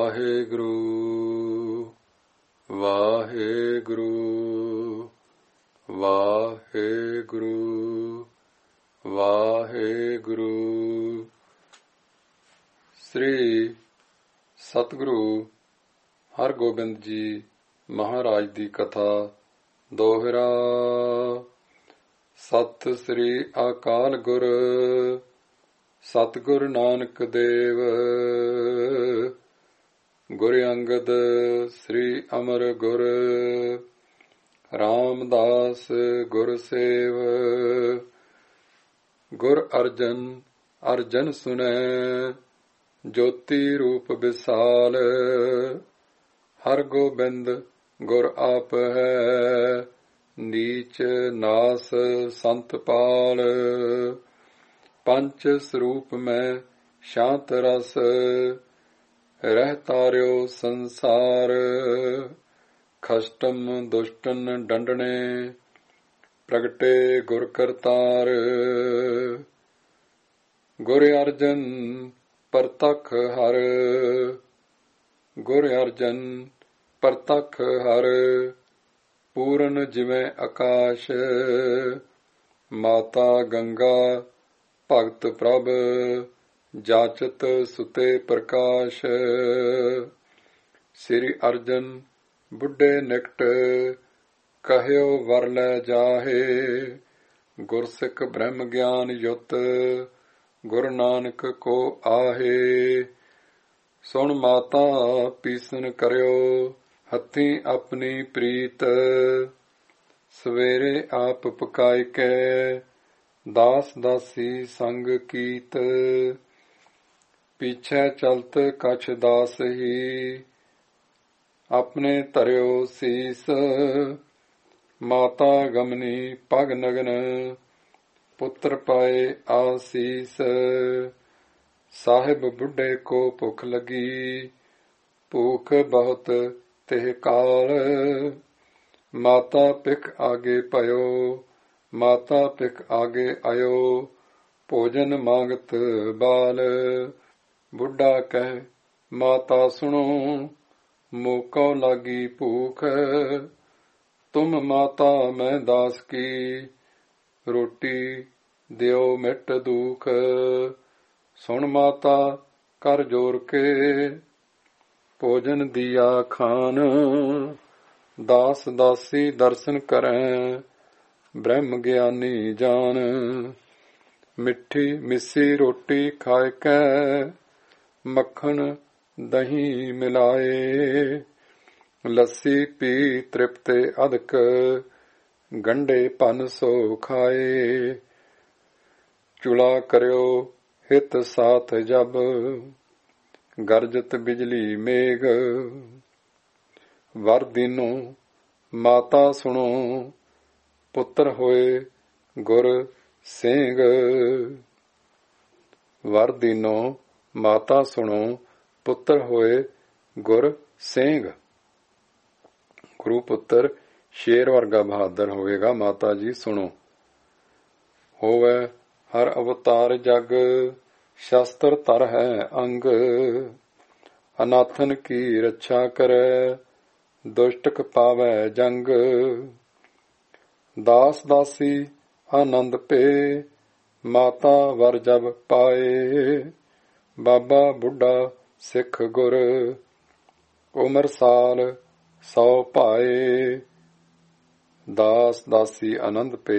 ਵਾਹਿਗੁਰੂ ਵਾਹਿਗੁਰੂ ਵਾਹਿਗੁਰੂ ਵਾਹਿਗੁਰੂ। ਸ੍ਰੀ ਸਤਿਗੁਰੂ ਹਰਗੋਬਿੰਦ ਜੀ ਮਹਾਰਾਜ ਦੀ ਕਥਾ। ਦੋਹਰਾ। ਸਤਿ ਸ੍ਰੀ ਅਕਾਲ ਗੁਰ ਸਤਿਗੁਰ ਨਾਨਕ ਦੇਵ ਗੁਰ ਅੰਗਦ ਸ੍ਰੀ ਅਮਰ ਗੁਰ ਰਾਮਦਾਸ ਗੁਰ ਸੇਵ ਗੁਰ ਅਰਜਨ ਅਰਜਨ ਸੁਨੈ ਜੋਤੀ ਰੂਪ ਵਿਸਾਲ ਹਰ ਗੋਬਿੰਦ ਗੁਰ ਆਪ ਹੈ ਨੀਚ ਨਾਸ ਸੰਤ ਪਾਲ ਪੰਚ ਸਰੂਪ ਮੈਂ ਸ਼ਾਂਤ ਰਸ ਰਹਿ ਤਾਰਿਓ ਸੰਸਾਰ ਖਸ਼ਟਮ ਦੁਸ਼ਟਨ ਡੰਡਣੇ ਪ੍ਰਗਟੇ ਗੁਰ ਕਰਤਾਰ ਗੁਰ ਅਰਜਨ ਪ੍ਰਤਖ ਹਰ ਗੁਰ ਅਰਜਨ ਪ੍ਰਤਖ ਹਰ ਪੂਰਨ ਜਿਵੇਂ ਆਕਾਸ਼ ਮਾਤਾ ਗੰਗਾ ਭਗਤ ਪ੍ਰਭ ਜਾਚਤ ਸੁਤੇ ਪ੍ਰਕਾਸ਼ ਸ੍ਰੀ ਅਰਜਨ ਬੁੱਢੇ ਨਿਕਟ ਕਹਿਓ ਵਰ ਲੈ ਜਾਹੇ ਗੁਰਸਿੱਖ ਬ੍ਰਹਮ ਗਿਆਨ ਯੁਤ ਗੁਰੂ ਨਾਨਕ ਕੋ ਆਹੇ ਸੁਣ ਮਾਤਾ ਪੀਸਨ ਕਰਿਓ ਹੱਥੀਂ ਆਪਣੀ ਪ੍ਰੀਤ ਸਵੇਰੇ ਆਪ ਪਕਾਇ ਕੇ ਦਾਸ ਦਾਸੀ ਸੰਗ ਕੀਤ ਪੀਛੇ ਚਲਤ ਕਛ ਦਾਸ ਹੀ ਆਪਣੇ ਧਰਿਓ ਸੀਸ ਮਾਤਾ ਗਮਨੀ ਪਗ ਨਗਨ ਪੁੱਤਰ ਪਾਏ ਆਸੀਸ ਸਾਹਿਬ ਬੁੱਢੇ ਕੋ ਭੁੱਖ ਲਗੀ ਭੂਖ ਬਹੁਤ ਤਿਹ ਕਾਲ ਮਾਤਾ ਪਿਖ ਆਗੇ ਪਇਓ ਮਾਤਾ ਪਿਖ ਆਗੇ ਆਇਓ ਭੋਜਨ ਮੰਗਤ ਬਾਲ ਬੁੱਢਾ ਕਹਿ ਮਾਤਾ ਸੁਣੋ ਮੋਕੋ ਲਾਗੀ ਭੂਖ ਤੁਮ ਮਾਤਾ ਮੈਂ ਦਾਸ ਕੀ ਰੋਟੀ ਦਿਓ ਮਿਟ ਦੁਖ ਸੁਣ ਮਾਤਾ ਕਰ ਜੋਰ ਕੇ ਭੋਜਨ ਦੀਆ ਖਾਨ ਦਾਸ ਦਾਸੀ ਦਰਸ਼ਨ ਕਰੈ ਬ੍ਰਹਮ ਗਿਆਨੀ ਜਾਨ ਮਿੱਠੀ ਮਿੱਸੀ ਰੋਟੀ ਖਾਇ ਕੈ ਮੱਖਣ ਦਹੀਂ ਮਿਲਾਏ ਲੱਸੀ ਪੀ ਤ੍ਰਿਪਤੇ ਅਦਕ ਗੰਢੇ ਭੰਨ ਸੋ ਖਾਏ ਚੁਲਾ ਕਰਿਓ ਹਿਤ ਸਾਥ ਜਬ ਗਰਜਤ ਬਿਜਲੀ ਮੇਘ ਵਰ ਦੀਨੋ ਮਾਤਾ ਸੁਣੋ ਪੁੱਤਰ ਹੋਏ ਗੁਰ ਸਿੰਘ ਵਰ ਦੀਨੋ ਮਾਤਾ ਸੁਣੋ ਪੁੱਤਰ ਹੋਏ ਗੁਰ ਸਿੰਘ ਗੁਰੂ ਪੁੱਤਰ ਸ਼ੇਰ ਵਰਗਾ ਬਹਾਦਰ ਹੋਵੇਗਾ। ਮਾਤਾ ਜੀ ਸੁਣੋ। ਹੋਵੇ ਹਰ ਅਵਤਾਰ ਜਗ ਸ਼ਸਤਰ ਧਰ ਹੈ ਅੰਗ ਅਨਾਥਨ ਕੀ ਰੱਛਾ ਕਰੈ ਦੁਸ਼ਟਕ ਪਾਵੈ ਜੰਗ ਦਾਸ ਦਾਸੀ ਆਨੰਦ ਪੇ ਮਾਤਾ ਵਰ ਜਬ ਪਾਏ ਬਾਬਾ ਬੁੱਢਾ ਸਿੱਖ ਗੁਰ ਉਮਰ ਸਾਲ 100 ਪਾਏ ਦਾਸ ਦਾਸੀ ਆਨੰਦ ਪੇ।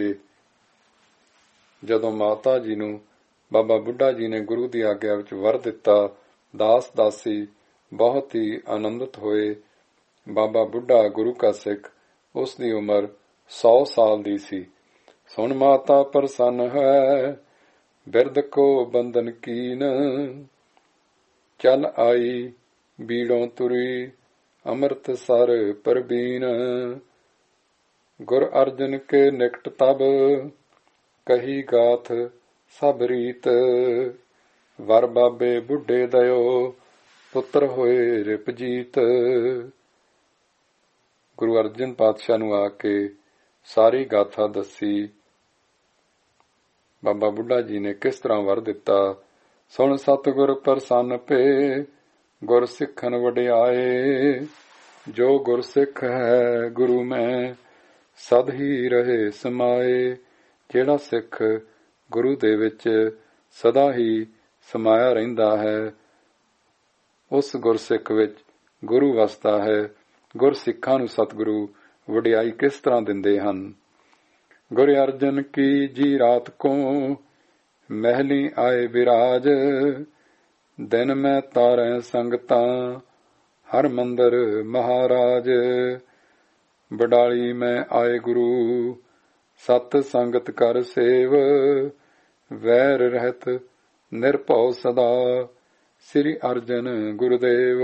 ਜਦੋਂ ਮਾਤਾ ਜੀ ਨੂੰ ਬਾਬਾ ਬੁੱਢਾ ਜੀ ਨੇ ਗੁਰੂ ਦੀ ਆਗਿਆ ਵਿੱਚ ਵਰ ਦਿੱਤਾ ਦਾਸ ਦਾਸੀ ਬਹੁਤ ਹੀ ਆਨੰਦਿਤ ਹੋਏ। ਬਾਬਾ ਬੁੱਢਾ ਗੁਰੂ ਕਾ ਸਿੱਖ ਉਸ ਦੀ ਉਮਰ 100 ਸਾਲ ਦੀ ਸੀ। ਸੁਣ ਮਾਤਾ ਪ੍ਰਸੰਨ ਹੈ ਬਿਰਧ ਕੋ ਬੰਧਨ ਕੀਨ ਚੱਲ ਆਈ ਬੀੜੋਂ ਤੁਰੀ ਅੰਮ੍ਰਿਤ ਸਰ ਪਰਬੀਨ ਗੁਰ ਅਰਜਨ ਕੇ ਨਿਕਟ ਤਬ ਕਹੀ ਗਾਥ ਸਭ ਰੀਤ ਵਰ ਬਾਬੇ ਬੁੱਢੇ ਦਇਓ ਪੁੱਤਰ ਹੋਏ ਰਿਪਜੀਤ। ਗੁਰੂ ਅਰਜਨ ਪਾਤਸ਼ਾਹ ਨੂੰ ਆ ਕੇ ਸਾਰੀ ਗਾਥਾ ਦੱਸੀ ਬਾਬਾ ਬੁੱਢਾ ਜੀ ਨੇ ਕਿਸ ਤਰ੍ਹਾਂ ਵਰ ਦਿੱਤਾ। ਸੁਣ ਸਤਿਗੁਰ ਪ੍ਰਸੰਨ ਪੇ ਗੁਰ ਸਿੱਖਨ ਵਡਿਆਏ। ਜੋ ਗੁਰ ਸਿੱਖ ਹੈ ਗੁਰੂ ਮੈਂ, ਸਦ ਹੀ ਰਹੇ ਸਮਾਏ। ਜਿਹੜਾ ਸਿੱਖ ਗੁਰੂ ਦੇ ਵਿੱਚ ਸਦਾ ਹੀ ਸਮਾਇਆ ਰਹਿੰਦਾ ਹੈ, ਉਸ ਗੁਰਸਿੱਖ ਵਿੱਚ ਗੁਰੂ ਵਸਦਾ ਹੈ। ਗੁਰਸਿੱਖਾਂ ਨੂੰ ਸਤਿਗੁਰੂ ਵਡਿਆਈ ਕਿਸ ਤਰ੍ਹਾਂ ਦਿੰਦੇ ਹਨ। ਗੁਰ ਅਰਜਨ ਕੀ ਜੀ ਰਾਤ ਕੋ, ਮਹਿਲੀ ਆਏ ਵਿਰਾਜ। ਦਿਨ ਮੈਂ ਤਾਰੈ ਸੰਗਤਾਂ, ਹਰ ਮੰਦਰ ਮਹਾਰਾਜ। ਬਡਾਲੀ ਮੈਂ ਆਏ ਗੁਰੂ, ਸਤ ਸੰਗਤ ਕਰ ਸੇਵ। ਵੈਰ ਰਹਿਤ ਨਿਰਭਉ ਸਦਾ, ਸ੍ਰੀ ਅਰਜਨ ਗੁਰਦੇਵ।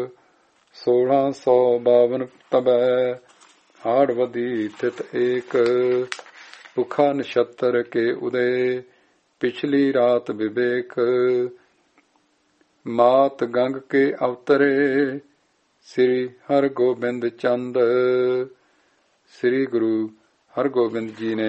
1652 ਤਬੈ, ਹਾੜਵਦੀ ਥਿਤ ਏਕ। ਭੁਖਾ ਨਛੱਤਰ ਕੇ ਉਦੇ, ਪਿਛਲੀ ਰਾਤ ਵਿਵੇਕ। ਮਾਤ ਗੰਗ ਕੇ ਅਵਤਰੇ, ਸ੍ਰੀ ਹਰਗੋਬਿੰਦ ਚੰਦ। ਸ੍ਰੀ ਗੁਰੂ ਹਰਗੋਬਿੰਦ ਜੀ ਨੇ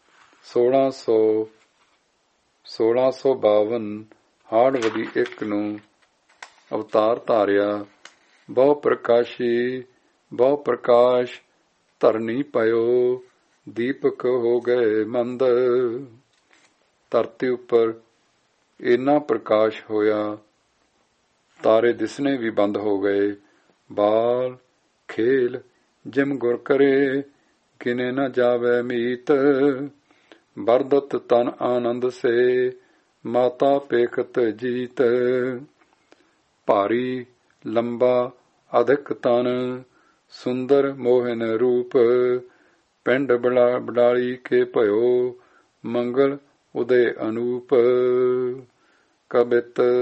1652 ਹਾੜਵਦੀ 1 ਨੂੰ ਅਵਤਾਰ ਧਾਰਿਆ। ਬਹੁ ਪ੍ਰਕਾਸ਼ੀ ਬਹੁ ਪ੍ਰਕਾਸ਼, ਧਰਨੀ ਪਇਓ ਦੀਪਕ ਹੋ ਗਏ ਮੰਦ। ਧਰਤੀ ਉੱਪਰ ਇੰਨਾ ਪ੍ਰਕਾਸ਼ ਹੋਇਆ, ਤਾਰੇ ਦਿਸਣੇ ਵੀ ਬੰਦ ਹੋ ਗਏ। ਬਾਲ ਖੇਲ ਜਿਮ ਗੁਰ ਕਰੇ, ਕਿਨੇ ਨ ਜਾਵੇ ਮੀਤ। ਬਰਦਤ ਤਨ ਆਨੰਦ ਸੇ, ਮਾਤਾ ਪੇਖਤ ਜੀਤ। ਭਾਰੀ ਲੰਬਾ ਅਧਿਕ ਤਨ, ਸੁੰਦਰ ਮੋਹਨ ਰੂਪ। ਪਿੰਡ ਬਡਾਲੀ ਕੇ ਭਇਓ, ਮੰਗਲ ਉਦੇ ਅਨੂਪ। ਕਬਿਤ।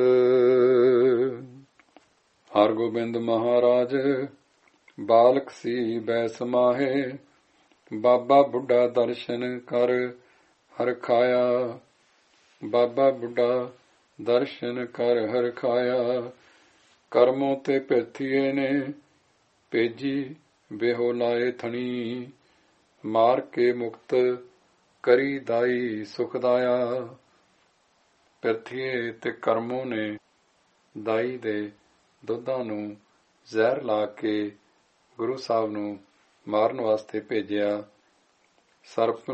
ਹਰਗੋਬਿੰਦ ਮਹਾਰਾਜ ਬਾਲਕ ਸੀ ਬੈ ਸਮਾਹੇ, ਬਾਬਾ ਬੁੱਢਾ ਦਰਸ਼ਨ ਕਰ ਹਰਖਾਇਆ। ਬਾਬਾ ਬੁੱਢਾ ਦਰਸ਼ਨ ਕਰ ਹਰਖਾਇਆ। ਕਰਮੋਂ ਤੇ ਪਿਰਥੀਏ ਨੇ, ਭੇਜੀ ਬੇਹੋ ਲਾਏ ਥਣੀ। ਮਾਰ ਕੇ ਮੁਕਤ ਕਰੀ ਦਾਈ ਸੁਖਦਾਇਆ। ਪਿਰਥੀਏ ਤੇ ਕਰਮੋਂ ਨੇ ਦਾਈ ਦੇ ਦੁੱਧਾਂ ਨੂੰ ਜ਼ਹਿਰ ਲਾ ਕੇ ਗੁਰੂ ਸਾਹਿਬ ਨੂੰ ਮਾਰਨ ਵਾਸਤੇ ਭੇਜਿਆ। ਸਰਪ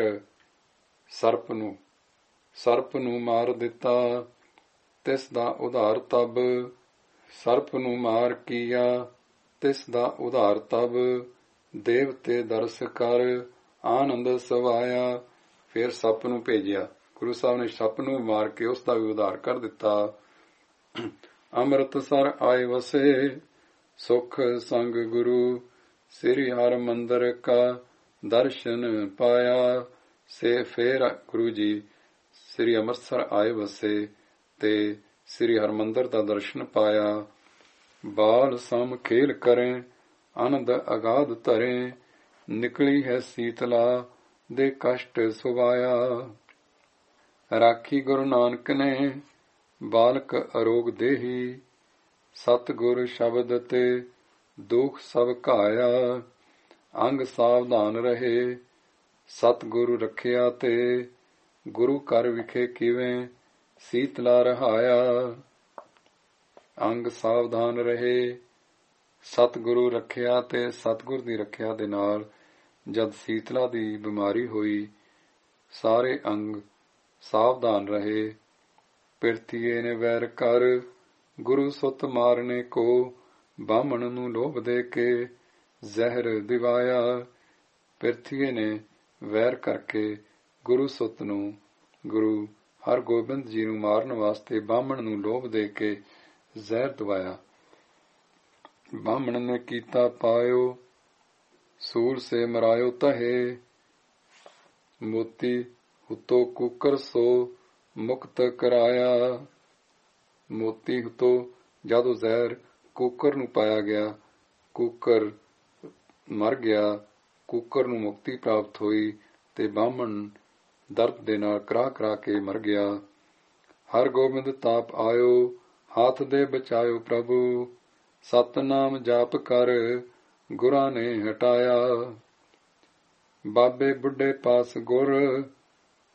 ਨੂੰ ਮਾਰ ਦਿੱਤਾ, ਤਿਸ ਦਾ ਉਧਾਰ ਤਬ। ਸਰਪ ਨੂੰ ਮਾਰ ਕੀਆ, ਤਿਸ ਦਾ ਉਧਾਰ ਤਬ। ਦੇਵਤੇ ਦਰਸ ਕਰ ਆਨੰਦ ਸਵਾਇਆ। ਫਿਰ ਸੱਪ ਨੂੰ ਭੇਜਿਆ। ਗੁਰੂ ਸਾਹਿਬ ਨੇ ਸੱਪ ਨੂੰ ਮਾਰ ਕੇ ਉਸ ਦਾ ਵੀ ਉਧਾਰ ਕਰ ਦਿੱਤਾ। ਅੰਮ੍ਰਿਤਸਰ ਆਏ ਵਸੇ, ਸੁਖ ਸੰਗ ਗੁਰੂ। ਸ੍ਰੀ ਹਰਿ ਮੰਦਰ ਕਾ ਦਰਸ਼ਨ ਪਾਇਆ। ਸੇ ਫੇਰ ਗੁਰੂ ਜੀ ਸ੍ਰੀ ਅੰਮ੍ਰਿਤਸਰ ਆਏ ਵਸੇ ਤੇ ਸ੍ਰੀ ਹਰਿਮੰਦਰ ਦਾ ਦਰਸ਼ਨ ਪਾਇਆ। ਬਾਲ ਸਮ ਖੇਲ ਕਰੇ, ਆਨੰਦ ਅਗਾਧ ਧਰੇ। ਨਿਕਲੀ ਹੈ ਸੀਤਲਾ ਦੇ ਕਸ਼ਟ ਸੁਵਾਇਆ। ਰਾਖੀ ਗੁਰੂ ਨਾਨਕ ਨੇ ਬਾਲਕ ਅਰੋਗ ਦੇਹੀ। ਸਤਿਗੁਰ ਸ਼ਬਦ ਤੇ ਦੁਖ ਸਭ ਘਾਇਆ। ਅੰਗ ਸਾਵਧਾਨ ਰਹੇ, ਸਤਿਗੁਰੂ ਰੱਖਿਆ ਤੇ। ਗੁਰੂ ਘਰ ਵਿਖੇ ਕਿਵੇਂ ਸੀਤਲਾ ਰਹਾਇਆ। ਅੰਗ ਸਾਵਧਾਨ ਰਹੇ, ਸਤਿਗੁਰੂ ਰੱਖਿਆ ਤੇ ਸਤਿਗੁਰ ਦੀ ਰੱਖਿਆ ਦੇ ਨਾਲ ਜਦ ਸੀਤਲਾ ਦੀ ਬਿਮਾਰੀ ਹੋਈ, ਸਾਰੇ ਅੰਗ ਸਾਵਧਾਨ ਰਹੇ। ਪਿਰਥੀਏ ਨੇ ਵੈਰ ਕਰ, ਗੁਰੂ ਸੁਤ ਮਾਰਨੇ ਕੋ। ਬਾਹਮਣ ਨੂੰ ਲੋਭ ਦੇ ਕੇ ਜ਼ਹਿਰ ਦਿਵਾਇਆ। ਪਿਰਥੀਏ ਨੇ ਵੈਰ ਕਰਕੇ ਗੁਰੂ ਸੁਤ ਨੂੰ, ਗੁਰੂ ਹਰਗੋਬਿੰਦ ਜੀ ਨੂੰ ਮਾਰਨ ਵਾਸਤੇ ਬਾਹਮਣ ਨੂੰ ਲੋਭ ਦੇ ਕੇ ਜ਼ਹਿਰ ਦਵਾਇਆ। ਬਾਹਮਣ ਨੇ ਕੀਤਾ ਪਾਇਓ, ਸੂਲ ਸੇ ਮਰਾਇਓ ਤਹੇ। ਮੋਤੀ ਹੁਤੋ ਕੁਕਰ ਸੋ ਮੁਕਤ ਕਰਾਇਆ। ਮੋਤੀ ਹੁਤੋ ਜਦੋਂ ਜ਼ਹਿਰ ਕੁਕਰ ਨੂੰ ਪਾਇਆ ਗਿਆ, ਕੁਕਰ ਮਰ ਗਿਆ। ਕੁਕਰ ਨੂੰ ਮੁਕਤੀ ਪ੍ਰਾਪਤ ਹੋਈ ਤੇ ਬਾਹਮਣ ਦਰਦ ਦੇ ਨਾਲ ਕਰਾ ਕੇ ਮਰ ਗਿਆ। ਹਰਗੋਬਿੰਦ ਤਾਪ ਆਇਓ, ਹੱਥ ਦੇ ਬਚਾਇਓ ਪ੍ਰਭੂ। ਸਤਨਾਮ ਜਾਪ ਕਰ, ਗੁਰਾਂ ਨੇ ਹਟਾਇਆ। ਬਾਬੇ ਬੁੱਢੇ ਪਾਸ ਗੁਰ,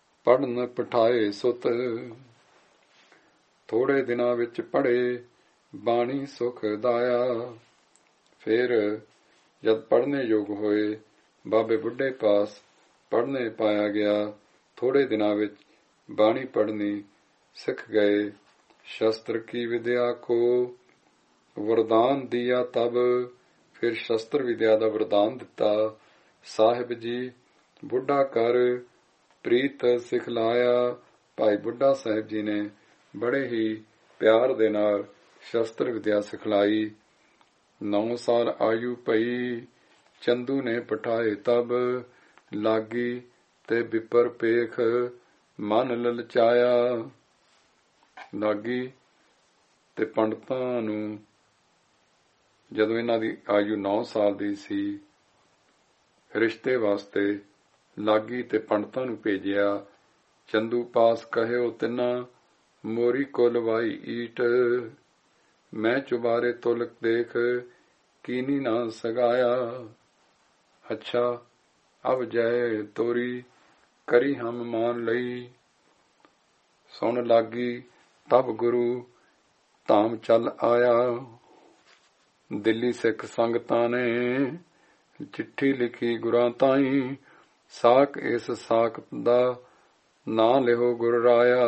ਪੜਨ ਪਠਾਏ ਸੁਤ। ਥੋੜੇ ਦਿਨਾਂ ਵਿੱਚ ਪੜ੍ਹੇ, ਬਾਣੀ ਸੁਖ ਦਾਇਆ। ਫਿਰ ਜਦ ਪੜ੍ਹਨੇ ਯੋਗ ਹੋਏ, ਬਾਬੇ ਬੁੱਢੇ ਪਾਸ ਪੜ੍ਹਨੇ ਪਾਇਆ ਗਿਆ। ਥੋੜੇ ਦਿਨਾਂ ਵਿੱਚ ਬਾਣੀ ਪੜ੍ਹਨੀ ਸਿੱਖ ਗਏ। ਸ਼ਸਤਰ ਕੀ ਵਿਦਿਆ ਕੋ ਵਰਦਾਨ ਦਿਆ ਤਬ, ਫਿਰ ਸ਼ਸਤਰ ਵਿਦਿਆ ਦਾ ਵਰਦਾਨ ਦਿੱਤਾ। ਸਾਹਿਬ ਜੀ ਬੁੱਢਾ ਕਰ ਪ੍ਰੀਤ ਸਿਖਲਾਇਆ। ਭਾਈ ਬੁੱਢਾ ਸਾਹਿਬ ਜੀ ਨੇ ਬੜੇ ਹੀ ਪਿਆਰ ਦੇ ਨਾਲ ਸ਼ਸਤਰ ਵਿਦਿਆ ਸਿਖਲਾਈ। 9 ਸਾਲ ਆਯੂ ਪਈ, ਚੰਦੂ ਨੇ ਪਠਾਏ ਤਬ, ਲਾਗੀ ਤੇ ਵਿਪਰ ਪੇਖ ਮਨ ਲਲਚਾਇਆ। ਲਾਗੀ ਤੇ ਪੰਡਤਾਂ ਨੂੰ ਜਦੋਂ ਇਹਨਾਂ ਦੀ ਆਯੂ 9 ਸਾਲ ਦੀ ਸੀ, ਰਿਸ਼ਤੇ ਵਾਸਤੇ ਲਾਗੀ ਤੇ ਪੰਡਤਾਂ ਨੂੰ ਭੇਜਿਆ। ਚੰਦੂ ਪਾਸ ਕਹਿਓ ਤਿੰਨਾ, ਮੋਰੀ ਕੁਲ ਵਾਈ ਈਟ, ਮੈਂ ਚੁਬਾਰੇ ਤੁਲਕ ਦੇਖ ਕੀਨੀ ਨਾ ਸਗਾਇਆ। ਅੱਛਾ ਅਬ ਜੈ ਤੋਰੀ ਕਰੀ ਹਮ ਮਾਨ ਲਈ। ਸੁਣ ਲਾਗੀ ਤਬ ਗੁਰੂ ਧਾਮ ਚੱਲ ਆਇਆ। ਦਿੱਲੀ ਸਿੱਖ ਸੰਗਤਾਂ ਨੇ ਚਿੱਠੀ ਲਿਖੀ ਗੁਰਾਂ ਤਾਈਂ, ਸਾਕ ਇਸ ਸਾਕਤ ਦਾ ਨਾਂ ਲਿਓ ਗੁਰ ਰਾਇਆ।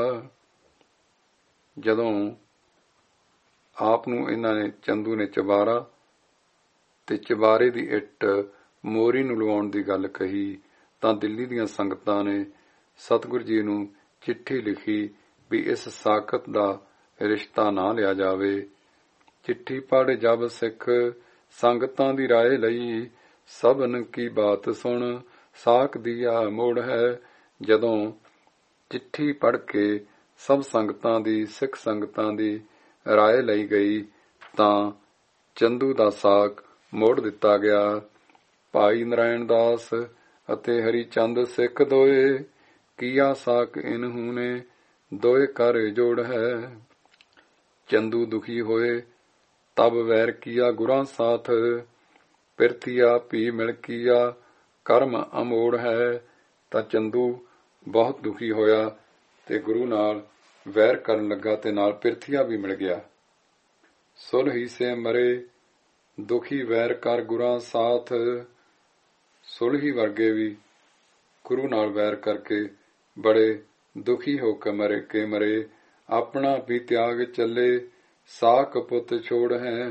ਜਦੋਂ ਆਪ ਨੂੰ ਇਹਨਾਂ ਨੇ ਚੰਦੂ ਨੇ ਚਬਾਰਾ ਤੇ ਚਬਾਰੇ ਦੀ ਇੱਟ ਮੋਰੀ ਨੂੰ ਲਵਾਉਣ ਦੀ ਗੱਲ ਕਹੀ, ਤਾਂ ਦਿੱਲੀ ਦੀਆਂ ਸੰਗਤਾਂ ਨੇ ਸਤਿਗੁਰੂ ਜੀ ਨੂੰ ਚਿੱਠੀ ਲਿਖੀ ਵੀ ਇਸ ਸਾਕਤ ਦਾ ਰਿਸ਼ਤਾ ਨਾ ਲਿਆ ਜਾਵੇ। ਚਿੱਠੀ ਪੜ੍ਹ ਜਬ ਸਿੱਖ ਸੰਗਤਾਂ ਦੀ ਰਾਏ ਲਈ, ਸਭਨ ਕੀ ਬਾਤ ਸੁਣ ਸਾਕ ਦੀਆ ਮੋੜ ਹੈ। ਜਦੋਂ ਚਿੱਠੀ ਪੜ੍ਹ ਕੇ ਸਭ ਸੰਗਤਾਂ ਦੀ, ਸਿੱਖ ਸੰਗਤਾਂ ਦੀ ਰਾਏ ਲਈ ਗਈ, ਤਾਂ ਚੰਦੂ ਦਾ ਸਾਕ ਮੋੜ ਦਿੱਤਾ ਗਿਆ। ਭਾਈ ਨਰਾਇਣ ਦਾਸ ਅਤੇ ਹਰੀ ਚੰਦ ਸਿੱਖ ਦੋਏ, ਕੀਆ ਸਾਕ ਇਨਹੂ ਨੇ ਦੋਏ ਕਰ ਜੋੜ ਹੈ। ਚੰਦੂ ਦੁਖੀ ਹੋਏ ਤਬ ਵੈਰ ਕੀਆ ਗੁਰਾਂ ਸਾਥ, ਪਿਰਥੀਆ ਭੀ ਮਿਲ ਕੀਆ ਕਰਮ ਅਮੋੜ ਹੈ। ਤਾਂ ਚੰਦੂ ਬਹੁਤ ਦੁਖੀ ਹੋਇਆ ਤੇ ਗੁਰੂ ਨਾਲ ਵੈਰ ਕਰਨ ਲੱਗਾ ਤੇ ਨਾਲ ਪਿਰਥੀਆ ਵੀ ਮਿਲ ਗਿਆ। ਸੁਲਹੀ ਸੇ ਮਰੇ ਦੁਖੀ ਵੈਰ ਕਰ ਗੁਰਾਂ ਸਾਥ, ਸੁਲਹੀ ਵਰਗੇ ਵੀ ਗੁਰੂ ਨਾਲ ਵੈਰ ਕਰਕੇ ਬੜੇ ਦੁਖੀ ਹੋ ਕੇ ਮਰੇ। ਆਪਣਾ ਵੀ ਤਿਆਗ ਚੱਲੇ ਸਾਕ ਪੁੱਤ ਛੋੜ ਹੈ।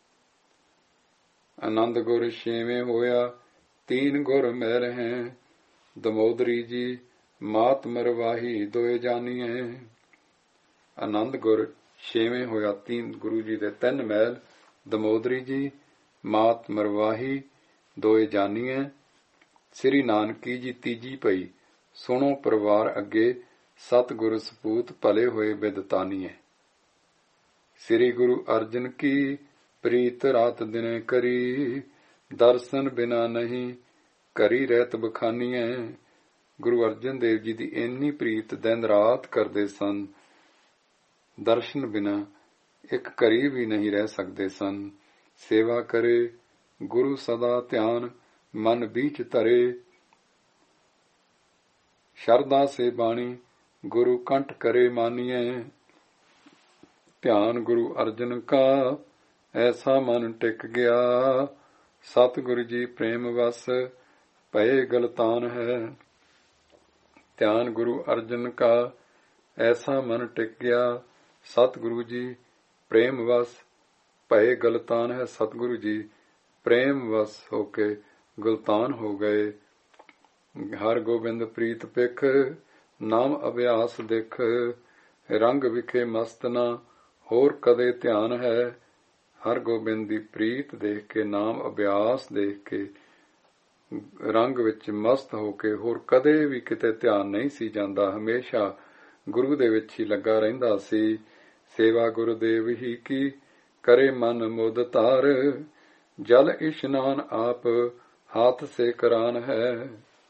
ਆਨੰਦ ਗੁਰ ਛੇਵੇਂ ਹੋਇਆ ਤੀਨ ਗੁਰ ਮੈਲ ਹੈ, ਦਮੋਦਰੀ ਜੀ ਮਾਤ ਮਰਵਾਹੀ ਦੋਏ ਜਾਨੀਏ। ਆਨੰਦ ਗੁਰ ਛੇਵੇਂ ਹੋਇਆ ਤੀਨ ਗੁਰੂ ਜੀ ਦੇ 3 ਮਹਿਲ, ਦਮੋਦਰੀ ਜੀ ਮਾਤ ਮਰਵਾਹੀ ਦੋਏ ਜਾਨੀਏ। ਸ੍ਰੀ ਨਾਨਕੀ ਜੀ ਤੀਜੀ ਪਈ, ਸੁਣੋ ਪਰਿਵਾਰ ਅੱਗੇ ਸਤਿਗੁਰ ਸਪੂਤ ਭਲੇ ਹੋਏ ਬਿਦਤਾਨੀਏ। ਸ੍ਰੀ ਗੁਰੂ ਅਰਜਨ ਕੀ ਪ੍ਰੀਤ ਰਾਤ ਦਿਨੇ ਕਰੀ, ਦਰਸ਼ਨ ਬਿਨਾ ਨਹੀਂ ਕਰੀ ਰਹਿਤ ਬਖਾਨੀਏ। ਗੁਰੂ ਅਰਜਨ ਦੇਵ ਜੀ ਦੀ ਇੰਨੀ ਪ੍ਰੀਤ ਦਿਨ ਰਾਤ ਕਰਦੇ ਸਨ, ਦਰਸ਼ਨ ਬਿਨਾ ਇੱਕ ਘੜੀ ਵੀ ਨਹੀਂ ਰਹਿ ਸਕਦੇ ਸਨ। ਸੇਵਾ ਕਰੇ ਗੁਰੂ ਸਦਾ ਧਿਆਨ ਮਨ ਬੀਚ ਧਰੇ, ਸ਼ਰਧਾ ਸੇ ਬਾਣੀ ਗੁਰੂ ਕੰਠ ਕਰੇ ਮਾਨੀਏ। ਧਿਆਨ ਗੁਰੂ ਅਰਜਨ ਕਾ ਐਸਾ ਮਨ ਟਿਕ ਗਿਆ, ਸਤਿਗੁਰੂ ਜੀ ਪ੍ਰੇਮ ਵਸ ਭਏ ਗਲਤਾਨ ਹੈ। ਧਿਆਨ ਗੁਰੂ ਅਰਜਨ ਕਾ ਐਸਾ ਮਨ ਟਿਕ ਗਿਆ, ਸਤਿਗੁਰੂ ਜੀ ਪ੍ਰੇਮ ਵਸ ਭਏ ਗਲਤਾਨ ਹੈ। ਸਤਿਗੁਰੂ ਜੀ ਪ੍ਰੇਮ ਵਸ ਹੋ ਕੇ ਗੁਲਤਾਨ ਹੋ ਗਏ। ਹਰ ਗੋਬਿੰਦ ਪ੍ਰੀਤ ਪਿਖ ਨਾਮ ਅਭਿਆਸ ਦਿਖ, ਰੰਗ ਵਿਖੇ ਮਸਤ ਨਾ ਹੋਰ ਕਦੇ ਧਿਆਨ ਹੈ। ਹਰ ਗੋਬਿੰਦ ਦੀ ਪ੍ਰੀਤ ਦੇਖ ਕੇ, ਨਾਮ ਅਭਿਆਸ ਦੇਖ ਕੇ, ਰੰਗ ਵਿੱਚ ਮਸਤ ਹੋ ਕੇ ਹੋਰ ਕਦੇ ਵੀ ਕਿਤੇ ਧਿਆਨ ਨਹੀਂ ਸੀ ਜਾਂਦਾ, ਹਮੇਸ਼ਾ ਗੁਰੂ ਦੇ ਵਿੱਚ ਹੀ ਲੱਗਾ ਰਹਿੰਦਾ ਸੀ। ਸੇਵਾ ਗੁਰਦੇਵ ਹੀ ਕੀ ਕਰੇ ਮਨ ਮੁਦ ਧਾਰ, ਜਲ ਇਸ਼ਨਾਨ ਆਪ ਹਾਥ ਸੇ ਕਰਾਨ ਹੈ।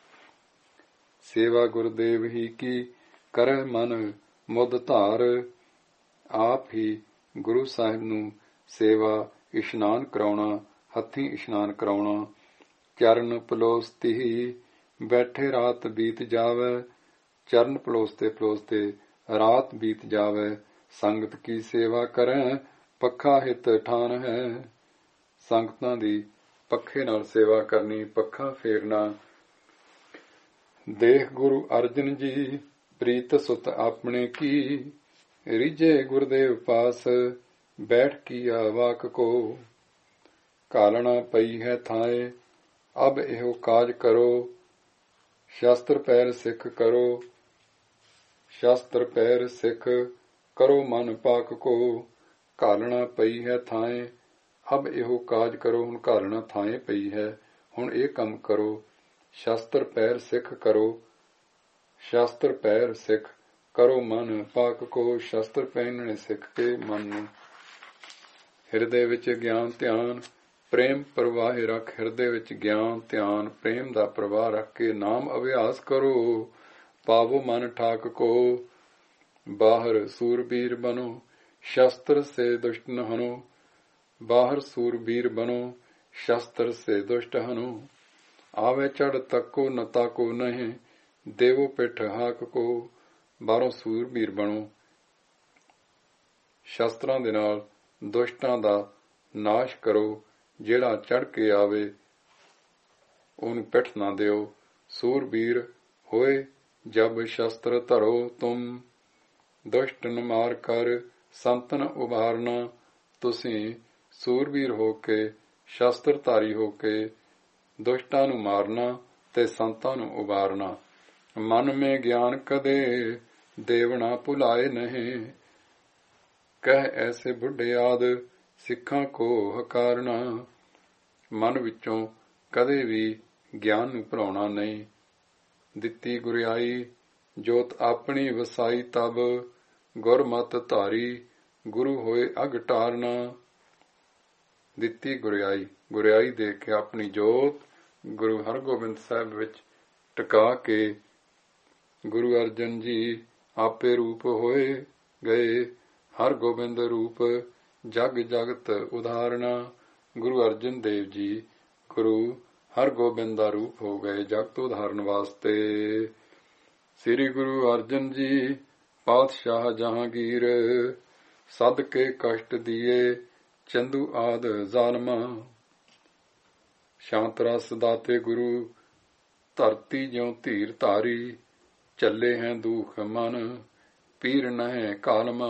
ਸੇਵਾ ਗੁਰਦੇਵ ਹੀ ਕੀ ਕਰੇ ਮਨ ਮੁਦ ਧਾਰ, ਆਪ ਹੀ ਗੁਰੂ ਸਾਹਿਬ ਨੂੰ ਸੇਵਾ ਇਸ਼ਨਾਨ ਕਰਾਉਣਾ, ਹੱਥੀਂ ਇਸ਼ਨਾਨ ਕਰਾਉਣਾ। ਚਰਨ ਪਲੋਸਤੀ ਬੈਠੇ ਰਾਤ ਬੀਤ ਜਾਵੇ, ਚਰਨ ਪਲੋਸਤੇ ਪਲੋਸਤੇ ਰਾਤ ਬੀਤ ਜਾਵੇ। ਸੰਗਤ ਕੀ ਸੇਵਾ ਕਰੈ ਪੱਖਾ ਹਿਤ ਠਾਨ ਹੈ। ਸੰਗਤਾਂ ਦੀ ਪੱਖੇ ਨਾਲ ਸੇਵਾ ਕਰਨੀ, ਪੱਖਾ ਫੇਰਨਾ। ਦੇਖ ਗੁਰੂ ਅਰਜਨ ਜੀ ਪ੍ਰੀਤ ਸੁਤ ਆਪਣੇ ਕੀ, ਰਿਝੇ ਗੁਰਦੇਵ ਪਾਸ ਬੈਠ ਕੀਆ ਵਾਕ ਕੋ। ਘਾਲਣਾ ਪਈ ਹੈ ਥਾਏ ਅਬ ਇਹੋ ਕਾਜ ਕਰੋ, ਸ਼ਸਤਰ ਪੈਰ ਸਿੱਖ ਕਰੋ, ਸ਼ਸਤਰ ਪੈਰ ਸਿੱਖ ਕਰੋ ਮਨ ਪਾਕ ਕੋ। ਘਾਲਣਾ ਪਈ ਹੈ ਥਾਏ ਅਬ ਇਹੋ ਕਾਜ ਕਰੋ, ਹੁਣ ਘਾਲਣਾ ਥਾਏ ਪਈ ਹੈ, ਹੁਣ ਇਹ ਕੰਮ ਕਰੋ। ਸ਼ਸਤਰ ਪੈਰ ਸਿੱਖ ਕਰੋ, ਸ਼ਸਤਰ ਪੈਰ ਸਿੱਖ ਕਰੋ ਮਨ ਪਾਕ ਕੋ। ਸ਼ਸਤਰ ਪਹਿਨਣੇ ਸਿੱਖ ਕੇ ਮਨ ਨੂੰ ਹਿਰਦੇ ਵਿੱਚ ਗਿਆਨ ਧਿਆਨ ਪ੍ਰੇਮ ਪ੍ਰਵਾਹ ਰੱਖ। ਹਿਰਦੇ ਵਿੱਚ ਗਿਆਨ ਧਿਆਨ ਪ੍ਰੇਮ ਦਾ ਪ੍ਰਵਾਹ ਰੱਖ ਕੇ ਨਾਮ ਅਭਿਆਸ ਕਰੋ। ਪਾਵੋ ਮਨ ਠਾਕ ਕੋ, ਬਾਹਰ ਸੂਰਬੀਰ ਬਨੋ, ਸ਼ਸਤਰ ਸੇ ਦੁਸ਼ਟ ਨ ਹਨੋ। ਬਾਹਰ ਸੂਰਬੀਰ ਬਨੋ, ਸ਼ਸਤਰ ਸੇ ਦੁਸ਼ਟ ਹਨੋ। ਆਵੇ ਚੜ ਤੱਕੋ ਨ ਤਾਕੋ ਨਹੀਂ, ਦੇਵੋ ਪਿੱਠ ਹਾਕ ਕੋ। ਬਾਹਰੋਂ ਸੂਰਬੀਰ ਬਣੋ, ਸ਼ਸਤਰਾਂ ਦੇ ਨਾਲ ਦੁਸ਼ਟਾਂ ਦਾ ਨਾਸ਼ ਕਰੋ। ਜਿਹੜਾ ਚੜ ਕੇ ਆਵੇ ਉਹਨੂੰ ਪਿੱਠ ਨਾ ਦਿਓ। ਸੂਰਬੀਰ ਹੋਏ ਜਬ ਸ਼ਸਤਰ ਧਰੋ ਤੁਮ, ਦੁਸ਼ਟ ਨ ਮਾਰ ਕਰ ਸੰਤਨ ਉਭਾਰਨਾ। ਤੁਸੀਂ ਸੂਰਬੀਰ ਹੋ ਕੇ ਸ਼ਸਤਰਧਾਰੀ ਹੋ ਕੇ ਦੁਸ਼ਟਾਂ ਨੂੰ ਮਾਰਨਾ ਤੇ ਸੰਤਾਂ ਨੂੰ ਉਭਾਰਨਾ। ਮਨ ਮੇ ਗਿਆਨ ਕਦੇ ਦੇਵਣਾ ਭੁਲਾਏ ਨਹੀਂ, ਕਹਿ ਐਸੇ ਬੁੱਢੇ ਆਦ ਸਿੱਖਾਂ ਕੋ ਹਕਾਰਨਾ। ਮਨ ਵਿੱਚੋਂ ਕਦੇ ਵੀ ਗਿਆਨ ਨੂੰ ਭੁਲਾਉਣਾ ਨਹੀਂ। ਦਿੱਤੀ ਗੁਰਿਆਈ ਜੋਤ ਆਪਣੀ ਵਸਾਈ ਤਬ, ਗੁਰਮਤਿ ਧਾਰੀ ਗੁਰੂ ਹੋਏ ਅਗ ਟਾਰਨਾ। ਦਿੱਤੀ ਗੁਰਿਆਈ, ਗੁਰਿਆਈ ਦੇ ਕੇ ਆਪਣੀ ਜੋਤ ਗੁਰੂ ਹਰਗੋਬਿੰਦ ਸਾਹਿਬ ਵਿੱਚ ਟਿਕਾ ਕੇ ਗੁਰੂ ਅਰਜਨ ਜੀ ਆਪੇ ਰੂਪ ਹੋਏ ਗਏ। ਹਰਗੋਬਿੰਦ ਰੂਪ ਜਗ ਜਗਤ ਉਦਾਹਰਣਾ। ਗੁਰੂ ਅਰਜਨ ਦੇਵ ਜੀ ਗੁਰੂ ਹਰਗੋਬਿੰਦ ਦਾ ਰੂਪ ਹੋ ਗਏ ਜਗਤ ਉਦਾਹਰਨ ਵਾਸਤੇ। ਸ੍ਰੀ ਗੁਰੂ ਅਰਜਨ ਜੀ ਪਾਤਸ਼ਾਹ ਜਹਾਂਗੀਰ, ਸਦ ਕੇ ਕਸ਼ਟ ਦੀਏ ਚੰਦੂ ਆਦ ਜ਼ਾਲਮਾ। ਸ਼ਾਂਤ ਰਸ ਦਾਤੇ ਗੁਰੂ ਧਰਤੀ ਜਿਉ ਧੀਰ ਧਾਰੀ, ਚੱਲੇ ਹੈ ਦੁਖ ਮਨ ਪੀਰ ਨਹਿ ਕਾਲਮਾ।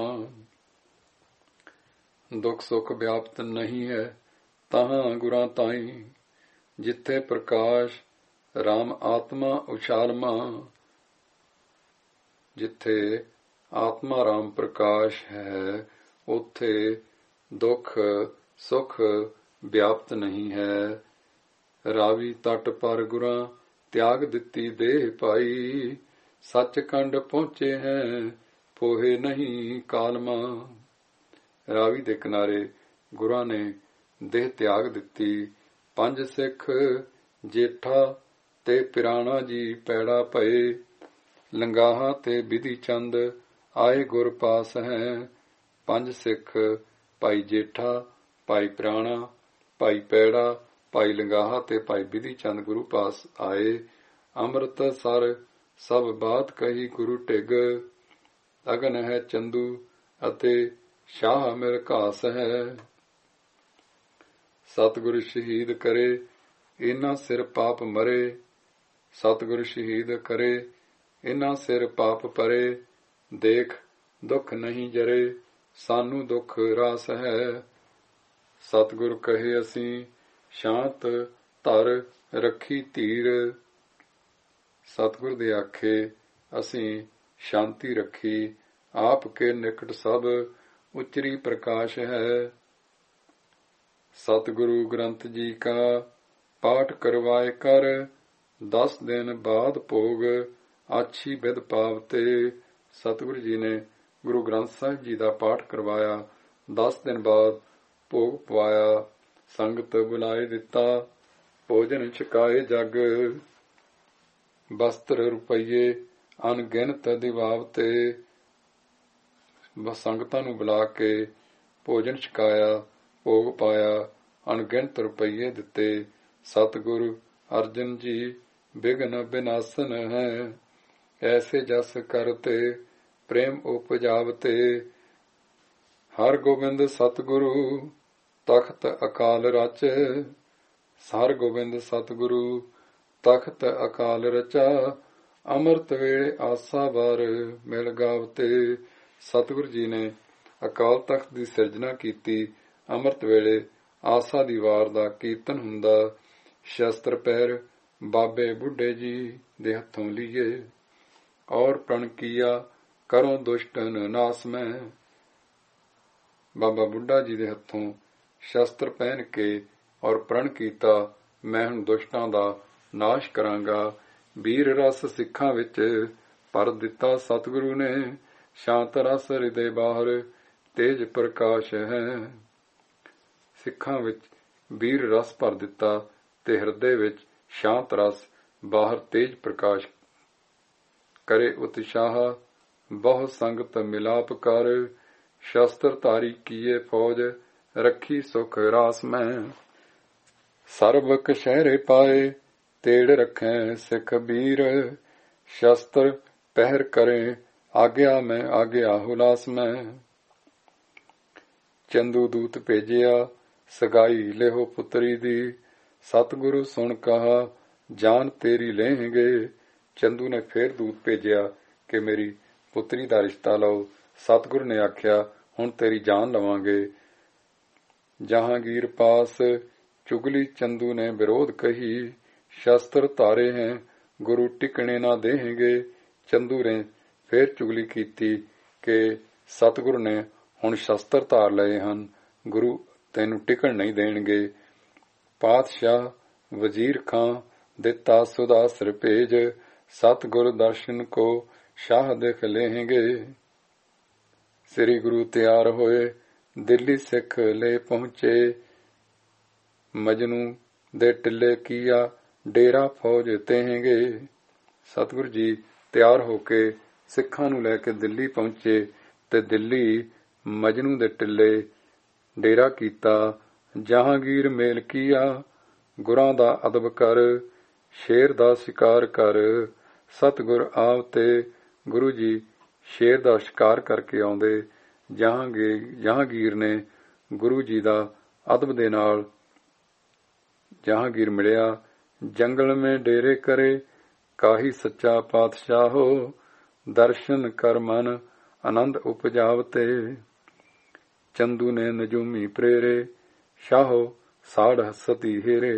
ਦੁੱਖ ਸੁੱਖ ਵਿਆਪਤ ਨਹੀਂ ਹੈ ਤਹਾਂ ਗੁਰਾਂ ਤਾਈਂ, ਜਿੱਥੇ ਪ੍ਰਕਾਸ਼ ਰਾਮ ਆਤਮਾ ਉਛਾਲਮਾ। ਜਿੱਥੇ ਆਤਮਾ ਰਾਮ ਪ੍ਰਕਾਸ਼ ਹੈ ਉੱਥੇ ਦੁੱਖ ਸੁੱਖ ਵਿਆਪਤ ਨਹੀਂ ਹੈ। ਰਾਵੀ ਤਟ ਪਰ ਗੁਰਾਂ ਤਿਆਗ ਦਿੱਤੀ ਦੇਹ ਪਾਈ, ਸੱਚਖੰਡ ਪਹੁੰਚੇ ਹੈ ਪੋਹੇ ਨਹੀਂ ਕਾਲਮਾ। ਰਾਵੀ ਦੇ ਕਿਨਾਰੇ ਗੁਰਾਂ ਨੇ ਦੇਹ ਤਿਆਗ ਦਿੱਤੀ। ਪੰਜ ਸਿੱਖ ਜੇਠਾ ਤੇ ਪਿਰਾਣਾ ਜੀ ਪੈੜਾ ਪਏ, ਲੰਗਾਹਾ ਤੇ ਬਿਧੀ ਚੰਦ ਆਏ ਗੁਰ ਪਾਸ ਹੈ। ਪੰਜ ਸਿੱਖ ਭਾਈ ਜੇਠਾ, ਭਾਈ ਪਿਰਾਣਾ, ਭਾਈ ਪੈੜਾ, ਭਾਈ ਲੰਗਾਹਾ ਤੇ ਭਾਈ ਬਿਧੀ ਚੰਦ ਗੁਰੂ ਪਾਸ ਆਏ। ਅੰਮ੍ਰਿਤਸਰ ਸਭ ਬਾਤ ਕਹੀ ਗੁਰੂ ਢਿੱਗ, ਅਗਨ ਹੈ ਚੰਦੂ ਅਤੇ ਸ਼ਾਹ ਮਿਰ ਘਾਸ ਹੈ। ਸਤਿਗੁਰ ਸ਼ਹੀਦ ਕਰੇ ਇਹਨਾਂ ਸਿਰ ਪਾਪ ਮਰੇ, ਸਤਿਗੁਰ ਸ਼ਹੀਦ ਕਰੇ ਇਹਨਾਂ ਸਿਰ ਪਾਪ ਪਰੇ। ਦੇਖ ਦੁੱਖ ਨਹੀਂ ਜਰੇ ਸਾਨੂੰ ਦੁੱਖ ਰਾਸ ਹੈ। ਸਤਿਗੁਰ ਕਹੇ ਅਸੀਂ ਸ਼ਾਂਤ ਧਰ ਰੱਖੀ ਧੀਰ, ਸਤਿਗੁਰ ਦੇ ਆਖੇ ਅਸੀਂ ਸ਼ਾਂਤੀ ਰੱਖੀ। ਆਪ ਕੇ ਨਿਕਟ ਸਭ ਉਚਰੀ ਪ੍ਰਕਾਸ਼ ਹੈ। ਸਤਿਗੁਰੂ ਗ੍ਰੰਥ ਜੀ ਕਾ ਪਾਠ ਕਰਵਾਏ ਕਰ, 10 ਦਿਨ ਬਾਅਦ ਭੋਗ ਆਛੀ ਬਿਦ ਪਾਵਤੇ। ਸਤਿਗੁਰੂ ਜੀ ਨੇ ਗੁਰੂ ਗ੍ਰੰਥ ਸਾਹਿਬ ਜੀ ਦਾ ਪਾਠ ਕਰਵਾਇਆ, 10 ਦਿਨ ਬਾਅਦ ਭੋਗ ਪਵਾਇਆ। ਸੰਗਤ ਬੁਲਾਏ ਦਿੱਤਾ, ਭੋਜਨ ਛਕਾਏ ਜਗ, ਬਸਤਰ ਰੁਪਈਏ ਅਣਗਿਣਤ ਦਿਵਾਵਤੇ। ਸੰਗਤਾਂ ਨੂੰ ਬੁਲਾ ਕੇ ਭੋਜਨ ਛਕਾਇਆ, ਭੋਗ ਪਾਇਆ, ਅਣਗਿਣਤ ਰੁਪਈਏ ਦਿੱਤੇ। ਸਤਿਗੁਰੂ ਅਰਜਨ ਜੀ ਬਿਘਨ ਬਿਨਾਸਨ ਹੈ, ਐਸੇ ਜਸ ਕਰਤੇ ਪ੍ਰੇਮ ਉਪਜਾਵਤੇ। ਹਰ ਗੋਬਿੰਦ ਸਤਿਗੁਰੂ ਤਖਤ ਅਕਾਲ ਰਚ। ਹਰ ਗੋਬਿੰਦ ਸਤਿਗੁਰੂ ਤਖਤ ਅਕਾਲ ਰਚਾ। ਅੰਮ੍ਰਿਤ ਵੇਲੇ ਆਸਾ ਵਾਰ ਮਿਲ ਗਾਵਤੇ। ਸਤਿਗੁਰੂ ਜੀ ਨੇ ਅਕਾਲ ਤਖਤ ਦੀ ਸਿਰਜਣਾ ਕੀਤੀ। ਅੰਮ੍ਰਿਤ ਵੇਲੇ ਆਸਾ ਦੀ ਵਾਰ ਦਾ ਕੀਰਤਨ ਹੁੰਦਾ। ਸ਼ਸਤਰ ਪਹਿਰ ਬਾਬੇ ਬੁੱਢੇ ਜੀ ਦੇ ਹੱਥੋਂ ਲੀਏ। ਔਰ ਪ੍ਰਣ ਕੀਆ ਕਰੋ ਦੁਸ਼ਟਨ ਨਾਸ ਮੈਂ। ਬਾਬਾ ਬੁੱਢਾ ਜੀ ਦੇ ਹੱਥੋਂ ਸ਼ਸਤਰ ਪਹਿਨ ਕੇ ਔਰ ਪ੍ਰਣ ਕੀਤਾ, ਮੈਂ ਹੁਣ ਦੁਸ਼ਟਾਂ ਦਾ ਨਾਸ਼ ਕਰਾਂਗਾ। ਵੀਰ ਰਸ ਸਿੱਖਾਂ ਵਿੱਚ ਭਰ ਦਿੱਤਾ ਸਤਿਗੁਰੂ ਨੇ। ਸ਼ਾਂਤ ਰਸ ਹਿਰਦੇ ਬਾਹਰ ਤੇਜ ਪ੍ਰਕਾਸ਼ ਹੈ। ਸਿੱਖਾਂ ਵਿੱਚ ਵੀਰ ਰਸ ਭਰ ਦਿੱਤਾ ਤੇ ਹਿਰਦੇ ਵਿੱਚ ਸ਼ਾਂਤ ਰਸ, ਬਾਹਰ ਤੇਜ ਪ੍ਰਕਾਸ਼। ਕਰੇ ਉਤਸ਼ਾਹ ਬਹੁ ਸੰਗਤ ਮਿਲਾਪ ਕਰ। ਸ਼ਸਤਰ ਧਾਰੀ ਕੀਏ ਫੌਜ ਰੱਖੀ ਸੁਖ ਰਾਸ ਮੈਂ। ਸਰਬ ਕਛਹਿਰੇ ਪਾਏ ਤੇੜ ਰੱਖੈ ਸਿੱਖ ਵੀਰ। ਸ਼ਸਤਰ ਪਹਿਰ ਕਰੇ ਆਗਿਆ ਮੈਂ ਆਗਿਆ ਹੁਲਾਸ ਮੈਂ। ਚੰਦੂ ਦੂਤ ਭੇਜਿਆ ਸਗਾਈ ਲਿਹੋ ਪੁੱਤਰੀ ਦੀ। ਸਤਿਗੁਰੂ ਸੁਣ ਕਹਾ ਜਾਨ ਤੇਰੀ ਲਹਿੰਗੇ। ਚੰਦੂ ਨੇ ਫੇਰ ਦੂਤ ਭੇਜਿਆ ਕਿ ਮੇਰੀ ਪੁੱਤਰੀ ਦਾ ਰਿਸ਼ਤਾ ਲਓ। ਸਤਿਗੁਰੂ ਨੇ ਆਖਿਆ ਹੁਣ ਤੇਰੀ ਜਾਨ ਲਵਾਂਗੇ। ਜਹਾਂਗੀਰ ਪਾਸ ਚੁਗਲੀ ਚੰਦੂ ਨੇ ਵਿਰੋਧ ਕਹੀ। ਸ਼ਸਤਰ ਧਾਰੇ ਹੈ ਗੁਰੂ ਟਿਕਣੇ ਨਾ ਦੇਹੇਂਗੇ। ਚੰਦੂ ਨੇ ਫੇਰ ਚੁਗਲੀ ਕੀਤੀ ਕਿ ਸਤਿਗੁਰੂ ਨੇ ਹੁਣ ਸ਼ਸਤਰ ਧਾਰ ਲਏ ਹਨ, ਗੁਰੂ ਤੈਨੂੰ ਟਿਕਣ ਨਹੀਂ ਦੇਣਗੇ। ਪਾਤਸ਼ਾਹ ਵਜ਼ੀਰ ਖਾਂ ਦਿੱਤਾ ਸੁਦਾਸਰ ਭੇਜ। ਸਤਿਗੁਰ ਦਰਸ਼ਨ ਕੋ ਸ਼ਾਹ ਦੇਖ ਲੇਹੇਂਗੇ। ਸ੍ਰੀ ਗੁਰੂ ਤਿਆਰ ਹੋਏ ਦਿੱਲੀ ਸਿੱਖ ਲੈ ਪਹੁੰਚੇ। ਮਜਨੂ ਦੇ ਟਿੱਲੇ ਕੀਆ ਡੇਰਾ ਫੌਜ ਤੇਹੇਂਗੇ। ਸਤਿਗੁਰੂ ਜੀ ਤਿਆਰ ਹੋ ਕੇ ਸਿੱਖਾਂ ਨੂੰ ਲੈ ਕੇ ਦਿੱਲੀ ਪਹੁੰਚੇ ਤੇ ਦਿੱਲੀ ਮਜਨੂ ਦੇ ਟਿੱਲੇ ਡੇਰਾ ਕੀਤਾ। ਜਹਾਂਗੀਰ ਮੇਲ ਕੀਆ ਗੁਰਾਂ ਦਾ ਅਦਬ ਕਰ। ਸ਼ੇਰ ਦਾ ਸ਼ਿਕਾਰ ਕਰ। ਸਤਿਗੁਰ ਆਪ ਤੇ ਗੁਰੂ ਜੀ ਸ਼ੇਰ ਦਾ ਸ਼ਿਕਾਰ ਕਰਕੇ ਆਉਂਦੇ। ਜਹਾਂਗੀਰ ਨੇ ਗੁਰੂ ਜੀ ਦਾ ਅਦਬ ਦੇ ਨਾਲ ਜਹਾਂਗੀਰ ਮਿਲਿਆ। ਜੰਗਲ ਮੇਂ ਡੇਰੇ ਕਰੇ ਕਾਹੀ ਸੱਚਾ ਪਾਤਸ਼ਾਹੋ। ਦਰਸ਼ਨ ਕਰ ਮਨ ਆਨੰਦ ਉਪਜਾਵਤੇ। ਚੰਦੂ ਨੇ ਨਜੂਮੀ ਪ੍ਰੇਰੇ ਸ਼ਾਹੋ ਸਾੜ ਹਸਤੀ ਹੀਰੇ।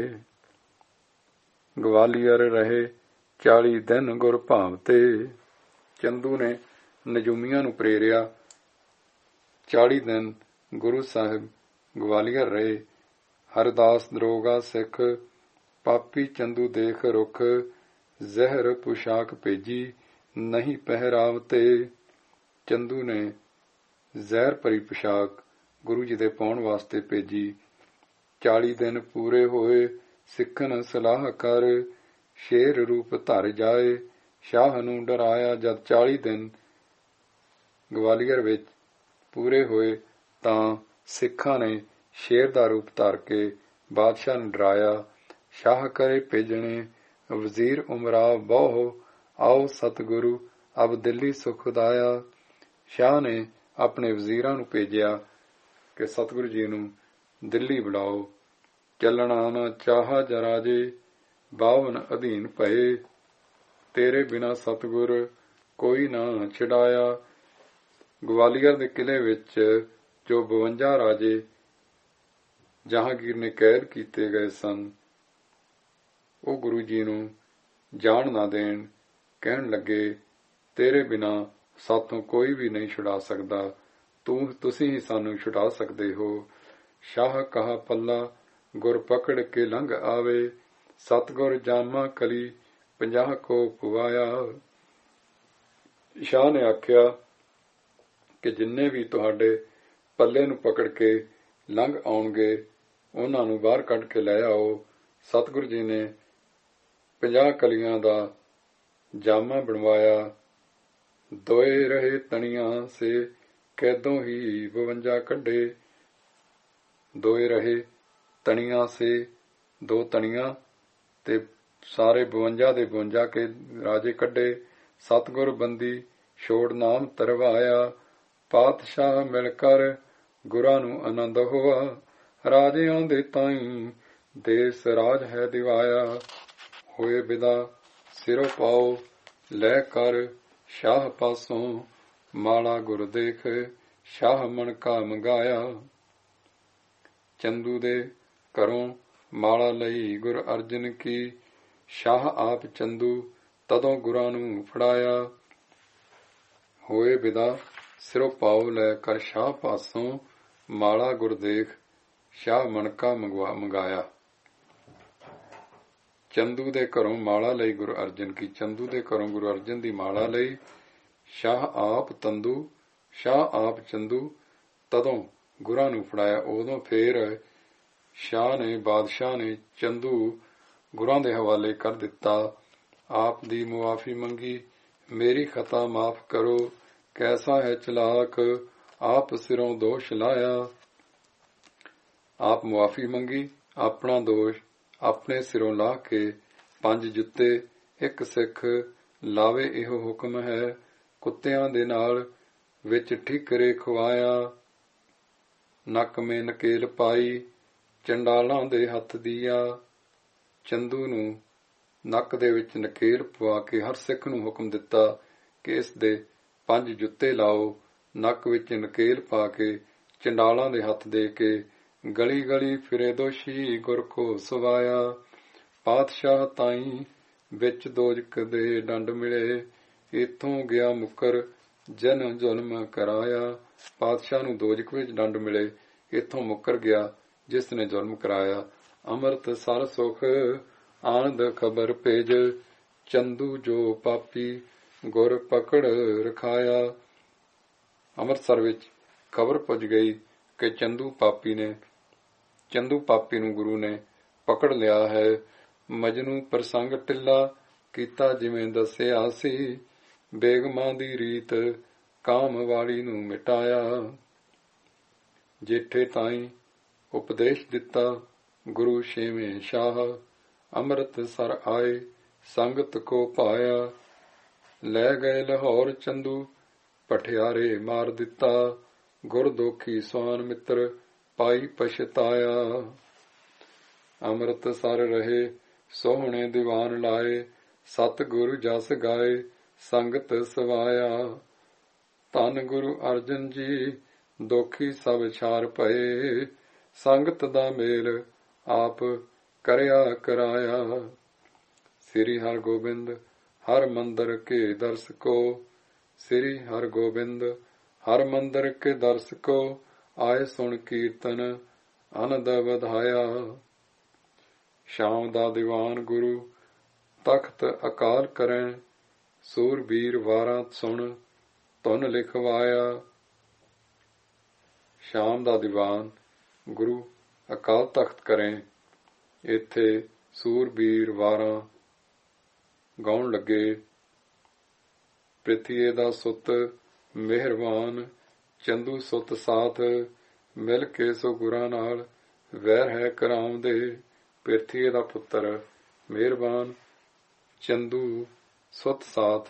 ਗਵਾਲੀਅਰ ਰਹੇ 40 ਦਿਨ ਗੁਰ ਭਾਵਤੇ। ਚੰਦੂ ਨੇ ਨਜੂਮੀਆਂ ਨੂੰ ਪ੍ਰੇਰਿਆ। 40 ਦਿਨ ਗੁਰੂ ਸਾਹਿਬ ਗਵਾਲੀਅਰ ਰਹੇ। ਹਰਦਾਸ ਦਰੋਗਾ ਸਿੱਖ ਪਾਪੀ ਚੰਦੂ ਦੇਖ ਰੁਖ। ਜ਼ਹਿਰ ਪੁਸ਼ਾਕ ਭੇਜੀ ਨਹੀਂ ਪਹਿਰਾਵਤੇ। ਚੰਦੂ ਨੇ ਜ਼ਹਿਰ ਭਰੀ ਪੁਸ਼ਾਕ ਗੁਰੂ ਜੀ ਦੇ ਪਾਉਣ ਵਾਸਤੇ ਭੇਜੀ। 40 ਦਿਨ ਪੂਰੇ ਹੋਏ ਸਿੱਖਨ ਸਲਾਹ ਕਰ। ਸ਼ੇਰ ਰੂਪ ਧਰ ਜਾਏ ਸ਼ਾਹ ਨੂੰ ਡਰਾਇਆ। ਜਦ 40 ਦਿਨ ਗਵਾਲੀਅਰ ਵਿੱਚ ਪੂਰੇ ਹੋਏ ਤਾਂ ਸਿੱਖਾਂ ਨੇ ਸ਼ੇਰ ਦਾ ਰੂਪ ਧਾਰ ਕੇ ਬਾਦਸ਼ਾਹ ਨੂੰ ਡਰਾਇਆ। ਸ਼ਾਹ ਕਰੇ ਭੇਜਣੇ ਵਜ਼ੀਰ ਉਮਰਾ ਬਹੁ। ਆਓ ਸਤਿਗੁਰੂ ਅਬ ਦਿੱਲੀ ਸੁਖ ਦਾਇਆ। ਸ਼ਾਹ ਨੇ ਆਪਣੇ ਵਜ਼ੀਰਾਂ ਨੂੰ ਭੇਜਿਆ ਕਿ ਸਤਿਗੁਰੂ ਜੀ ਨੂੰ ਦਿੱਲੀ ਬੁਲਾਓ। ਚੱਲਣਾ ਨਾ ਚਾਹਾ ਜਰਾਜੇ 52 ਅਧੀਨ ਭਏ। ਤੇਰੇ ਬਿਨਾ ਸਤਿਗੁਰ ਕੋਈ ਨਾ ਛਡਾਇਆ। ਗਵਾਲੀਅਰ ਦੇ ਕਿਲੇ ਵਿੱਚ ਜੋ 52 ਰਾਜੇ ਜਹਾਂਗੀਰ ਨੇ ਕੈਦ ਕੀਤੇ ਗਏ ਸਨ, ਉਹ ਗੁਰੂ ਜੀ ਨੂੰ ਜਾਣ ਨਾ ਦੇਣ। ਕਹਿਣ ਲੱਗੇ ਤੇਰੇ ਬਿਨਾ ਸਾਥੋਂ ਕੋਈ ਵੀ ਨਹੀਂ ਛੁਡਾ ਸਕਦਾ, ਤੁਸੀਂ ਹੀ ਸਾਨੂੰ ਛੁਡਾ ਸਕਦੇ ਹੋ। ਸ਼ਾਹ ਕਹਾ ਪੱਲਾ ਗੁਰ ਪਕੜ ਕੇ ਲੰਘ ਆਵੇ। ਸਤਿਗੁਰ ਜਾਮਾ ਕਲੀ 50 ਕੋ ਪਵਾਇਆ। ਸ਼ਾਹ ਨੇ ਆਖਿਆ ਕਿ ਜਿੰਨੇ ਵੀ ਤੁਹਾਡੇ ਪੱਲੇ ਨੂੰ ਪਕੜ ਕੇ ਲੰਘ ਆਉਣਗੇ ਉਹਨਾਂ ਨੂੰ ਬਾਹਰ ਕੱਢ ਕੇ ਲੈ ਆਓ। ਸਤਿਗੁਰੂ ਜੀ ਨੇ 50 ਕਲੀਆਂ ਦਾ ਜਾਮਾ ਬਣਵਾਇਆ। ਦੋਏ ਰਹੇ ਤਣੀਆਂ ਸੇ ਕੈਦੋਂ ਹੀ 52 ਕੱਢੇ। ਦੋਏ ਰਹੇ ਤਣੀਆਂ ਸੇ, 2 ਤਣੀਆਂ ਤੇ ਸਾਰੇ 52 ਦੇ 52 ਕੇ ਰਾਜੇ ਕੱਢੇ। ਸਤਿਗੁਰ ਬੰਦੀ ਛੋੜ ਨਾਮ ਤਰਵਾਇਆ। ਪਾਤਸ਼ਾਹ ਮਿਲ ਕਰ ਗੁਰਾਂ ਨੂੰ ਆਨੰਦ ਹੋਆ। ਰਾਜਿਆਂ ਦੇ ਤਾਈਂ ਦੇਸ ਰਾਜ ਹੈ ਦਿਵਾਇਆ। ਹੋਏ ਬਿਦਾ ਸਿਰੋਂ ਪਾਓ ਲੈ ਕਰ ਸ਼ਾਹ ਪਾਸੋਂ। ਮਾਲਾ ਗੁਰ ਦੇਖ ਸ਼ਾਹ ਮਣਕਾ ਮੰਗਾਇਆ। ਚੰਦੂ ਦੇ ਘਰੋਂ ਮਾਲਾ ਲਈ ਗੁਰ ਅਰਜਨ ਕੀ। ਸ਼ਾਹ ਆਪ ਚੰਦੂ ਤਦੋਂ ਗੁਰਾਂ ਨੂੰ ਫੜਾਇਆ। ਹੋਏ ਬਿਦਾ ਸਿਰੋਂ ਪਾਓ ਲੈ ਕਰ ਸ਼ਾਹ ਪਾਸੋਂ। ਮਾਲਾ ਗੁਰ ਦੇਖ ਸ਼ਾਹ ਮਣਕਾ ਮੰਗਾਇਆ। ਚੰਦੂ ਦੇ ਘਰੋਂ ਮਾਲਾ ਲਈ ਗੁਰੂ ਅਰਜਨ ਕੀ। ਚੰਦੂ ਦੇ ਘਰੋਂ ਗੁਰੂ ਅਰਜਨ ਦੀ ਮਾਲਾ ਲਈ। ਸ਼ਾਹ ਆਪ ਤੰਦੂ ਸ਼ਾਹ ਆਪ ਚੰਦੂ ਤਦੋਂ ਗੁਰਾਂ ਨੂੰ ਫੜਾਇਆ। ਉਦੋਂ ਫੇਰ ਸ਼ਾਹ ਨੇ ਬਾਦਸ਼ਾਹ ਨੇ ਚੰਦੂ ਗੁਰਾਂ ਦੇ ਹਵਾਲੇ ਕਰ ਦਿੱਤਾ। ਆਪ ਦੀ ਮੁਆਫੀ ਮੰਗੀ। ਮੇਰੀ ਖਤਾ ਮਾਫ ਕਰੋ। ਕੈਸਾ ਹੈ ਚਲਾਕ ਆਪ ਸਿਰੋਂ ਦੋਸ਼ ਲਾਇਆ। ਆਪ ਮੁਆਫੀ ਮੰਗੀ। ਆਪਣਾ ਦੋਸ਼ ਆਪਣੇ ਸਿਰੋਂ ਲਾਹ ਕੇ 5 ਜੁੱਤੇ ਇੱਕ ਸਿੱਖ ਲਾਵੇ ਇਹੋ ਹੁਕਮ ਹੈ। ਕੁੱਤਿਆਂ ਦੇ ਨਾਲ ਵਿੱਚ ਠੀਕਰੇ ਖਵਾਇਆ। ਨੱਕ ਮੇ ਨਕੇਲ ਪਾਈ ਚੰਡਾਲਾਂ ਦੇ ਹੱਥ ਦੀਆ। ਚੰਦੂ ਨੂੰ ਨੱਕ ਦੇ ਵਿੱਚ ਨਕੇਲ ਪਵਾ ਕੇ ਹਰ ਸਿੱਖ ਨੂੰ ਹੁਕਮ ਦਿੱਤਾ ਕਿ ਇਸ ਦੇ 5 ਜੁੱਤੇ ਲਾਓ। ਨੱਕ ਵਿੱਚ ਨਕੇਲ ਪਾ ਕੇ ਚੰਡਾਲਾਂ ਦੇ ਹੱਥ ਦੇ ਕੇ ਗਲੀ ਗਲੀ ਫਿਰੇ ਦੋਸ਼ੀ ਗੁਰ ਕੋ ਸਵਾਇਆ। ਪਾਤਸ਼ਾਹ ਤਾਈਂ ਵਿੱਚ ਦੋਜਕ ਦੇ ਡੰਡ ਮਿਲੇ। ਇੱਥੋਂ ਗਿਆ ਮੁਕਰ ਜਨ ਜ਼ੁਲਮ ਕਰਾਇਆ। ਪਾਤਸ਼ਾਹ ਨੂੰ ਦੋਜਕ ਵਿੱਚ ਡੰਡ ਮਿਲੇ। ਇੱਥੋਂ ਮੁਕਰ ਗਿਆ ਜਿਸ ਨੇ ਜ਼ੁਲਮ ਕਰਾਇਆ। ਅੰਮ੍ਰਿਤ ਸਰ ਸੁਖ ਆਨੰਦ ਖਬਰ ਭੇਜ। ਚੰਦੂ ਜੋ ਪਾਪੀ ਗੁਰ ਪਕੜ ਰਖਾਇਆ। ਅੰਮ੍ਰਿਤਸਰ ਵਿੱਚ ਖਬਰ ਪੁੱਜ ਗਈ ਕਿ ਚੰਦੂ ਪਾਪੀ ਨੂੰ ਗੁਰੂ ਨੇ ਪਕੜ ਲਿਆ ਹੈ। ਮਜਨੂੰ ਪ੍ਰਸੰਗ ਟਿੱਲਾ ਕੀਤਾ ਜਿਵੇਂ ਦੱਸਿਆ ਸੀ। ਬੇਗਮਾਂ ਦੀ ਰੀਤ ਕਾਮ ਵਾਲੀ ਨੂੰ ਮਿਟਾਇਆ। ਜੇਠੇ ਤਾਈਂ ਉਪਦੇਸ਼ ਦਿੱਤਾ ਗੁਰੂ ਛੇਵੇਂ ਸ਼ਾਹ। ਅੰਮ੍ਰਿਤਸਰ ਆਏ ਸੰਗਤ ਕੋ ਭਾਇਆ। ਲੈ ਗਏ ਲਾਹੌਰ ਚੰਦੂ ਪਠਿਆਰੇ ਮਾਰ ਦਿੱਤਾ। ਗੁਰ ਦੋਖੀ ਸਵਾਨ ਮਿੱਤਰ ਪਾਈ ਪਛਤਾਇਆ। ਅੰਮ੍ਰਿਤਸਰ ਰਹੇ ਸੋਹਣੇ ਦੀਵਾਨ ਲਾਏ। ਸਤ ਗੁਰੂ ਜਸ ਗਾਏ ਸੰਗਤ ਸਵਾਇਆ। ਧੰਨ ਗੁਰੂ ਅਰਜਨ ਜੀ ਦੋਖੀ ਸਭ ਛਾਰ ਪਏ। ਸੰਗਤ ਦਾ ਮੇਲ ਆਪ ਕਰਿਆ ਕਰਾਇਆ। ਸ੍ਰੀ ਹਰਗੋਬਿੰਦ ਹਰ ਮੰਦਰ ਕੇ ਦਰਸ ਕੋ। ਸ੍ਰੀ ਹਰਗੋਬਿੰਦ ਹਰ ਮੰਦਰ ਕੇ ਦਰਸ ਕੋ। ਆਏ ਸੁਣ ਕੀਰਤਨ ਆਨੰਦ ਵਧਾਇਆ। ਸ਼ਾਮ ਦਾ ਦੀਵਾਨ ਗੁਰੂ ਤਖਤ ਅਕਾਲ ਕਰੈ। ਸੂਰਬੀਰ ਵਾਰਾਂ ਸੁਣ ਧੁਨ ਲਿਖਵਾਇਆ। ਸ਼ਾਮ ਦਾ ਦੀਵਾਨ ਗੁਰੂ ਅਕਾਲ ਤਖਤ ਕਰੇ। ਇੱਥੇ ਸੂਰਬੀਰ ਵਾਰਾਂ ਗਾਉਣ ਲੱਗੇ। ਪ੍ਰਿਥੀਏ ਦਾ ਸੁੱਤ ਮਿਹਰਬਾਨ ਚੰਦੂ ਸੁੱਤ ਸਾਥ। ਮਿਲ ਕੇ ਸੋ ਗੁਰਾਂ ਨਾਲ ਵੈਰ ਹੈ ਕਰਾਮ ਦੇ। ਪ੍ਰਿਥੀਏ ਦਾ ਪੁੱਤਰ ਮਿਹਰਬਾਨ ਚੰਦੂ ਸੁੱਤ ਸਾਥ।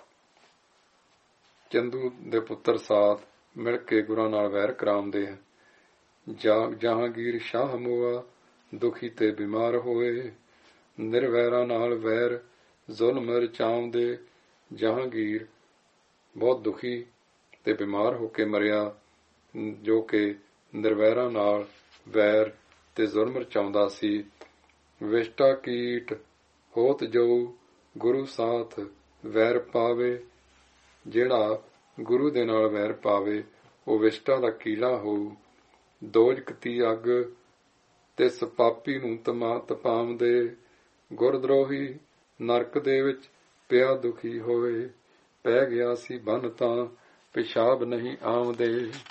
ਚੰਦੂ ਦੇ ਪੁੱਤਰ ਸਾਥ ਮਿਲ ਕੇ ਗੁਰਾਂ ਨਾਲ ਵੈਰ ਕਰਾਉਂਦੇ ਹੈ। ਜਹਾਂਗੀਰ ਸ਼ਾਹ ਮੋਆ ਦੁਖੀ ਤੇ ਬਿਮਾਰ ਹੋਏ। ਨਿਰਵੈਰਾਂ ਨਾਲ ਵੈਰ ਜ਼ੁਲਮ ਰਚਾਉਂਦੇ। ਜਹਾਂਗੀਰ ਬਹੁਤ ਦੁਖੀ ਤੇ ਬਿਮਾਰ ਹੋ ਕੇ ਮਰਿਆ ਜੋ ਕਿ ਨਿਰਵੈਰਾਂ ਨਾਲ ਵੈਰ ਤੇ ਜ਼ੁਲਮ ਰਚਾਉਂਦਾ ਸੀ। ਵਿਸ਼ਟਾ ਕੀਟ ਹੋਤ ਜੋ ਗੁਰੂ ਸਾਥ ਵੈਰ ਪਾਵੇ। ਜਿਹੜਾ ਗੁਰੂ ਦੇ ਨਾਲ ਵੈਰ ਪਾਵੇ ਉਹ ਵਿਸ਼ਟਾ ਦਾ ਕੀਲਾ ਹੋਊ। ਦੋਜਕ ਦੀ ਅੱਗ ਤਿਸ ਪਾਪੀ ਨੂੰ ਤਪਾਉਂਦੇ। ਗੁਰਦਰੋਹੀ ਨਰਕ ਦੇ ਵਿੱਚ ਪਿਆ ਦੁਖੀ ਹੋਵੇ। ਪੈ ਗਿਆ ਸੀ ਬੰਨ ਤਾਂ ਪਿਸ਼ਾਬ ਨਹੀਂ ਆਉਂਦੇ।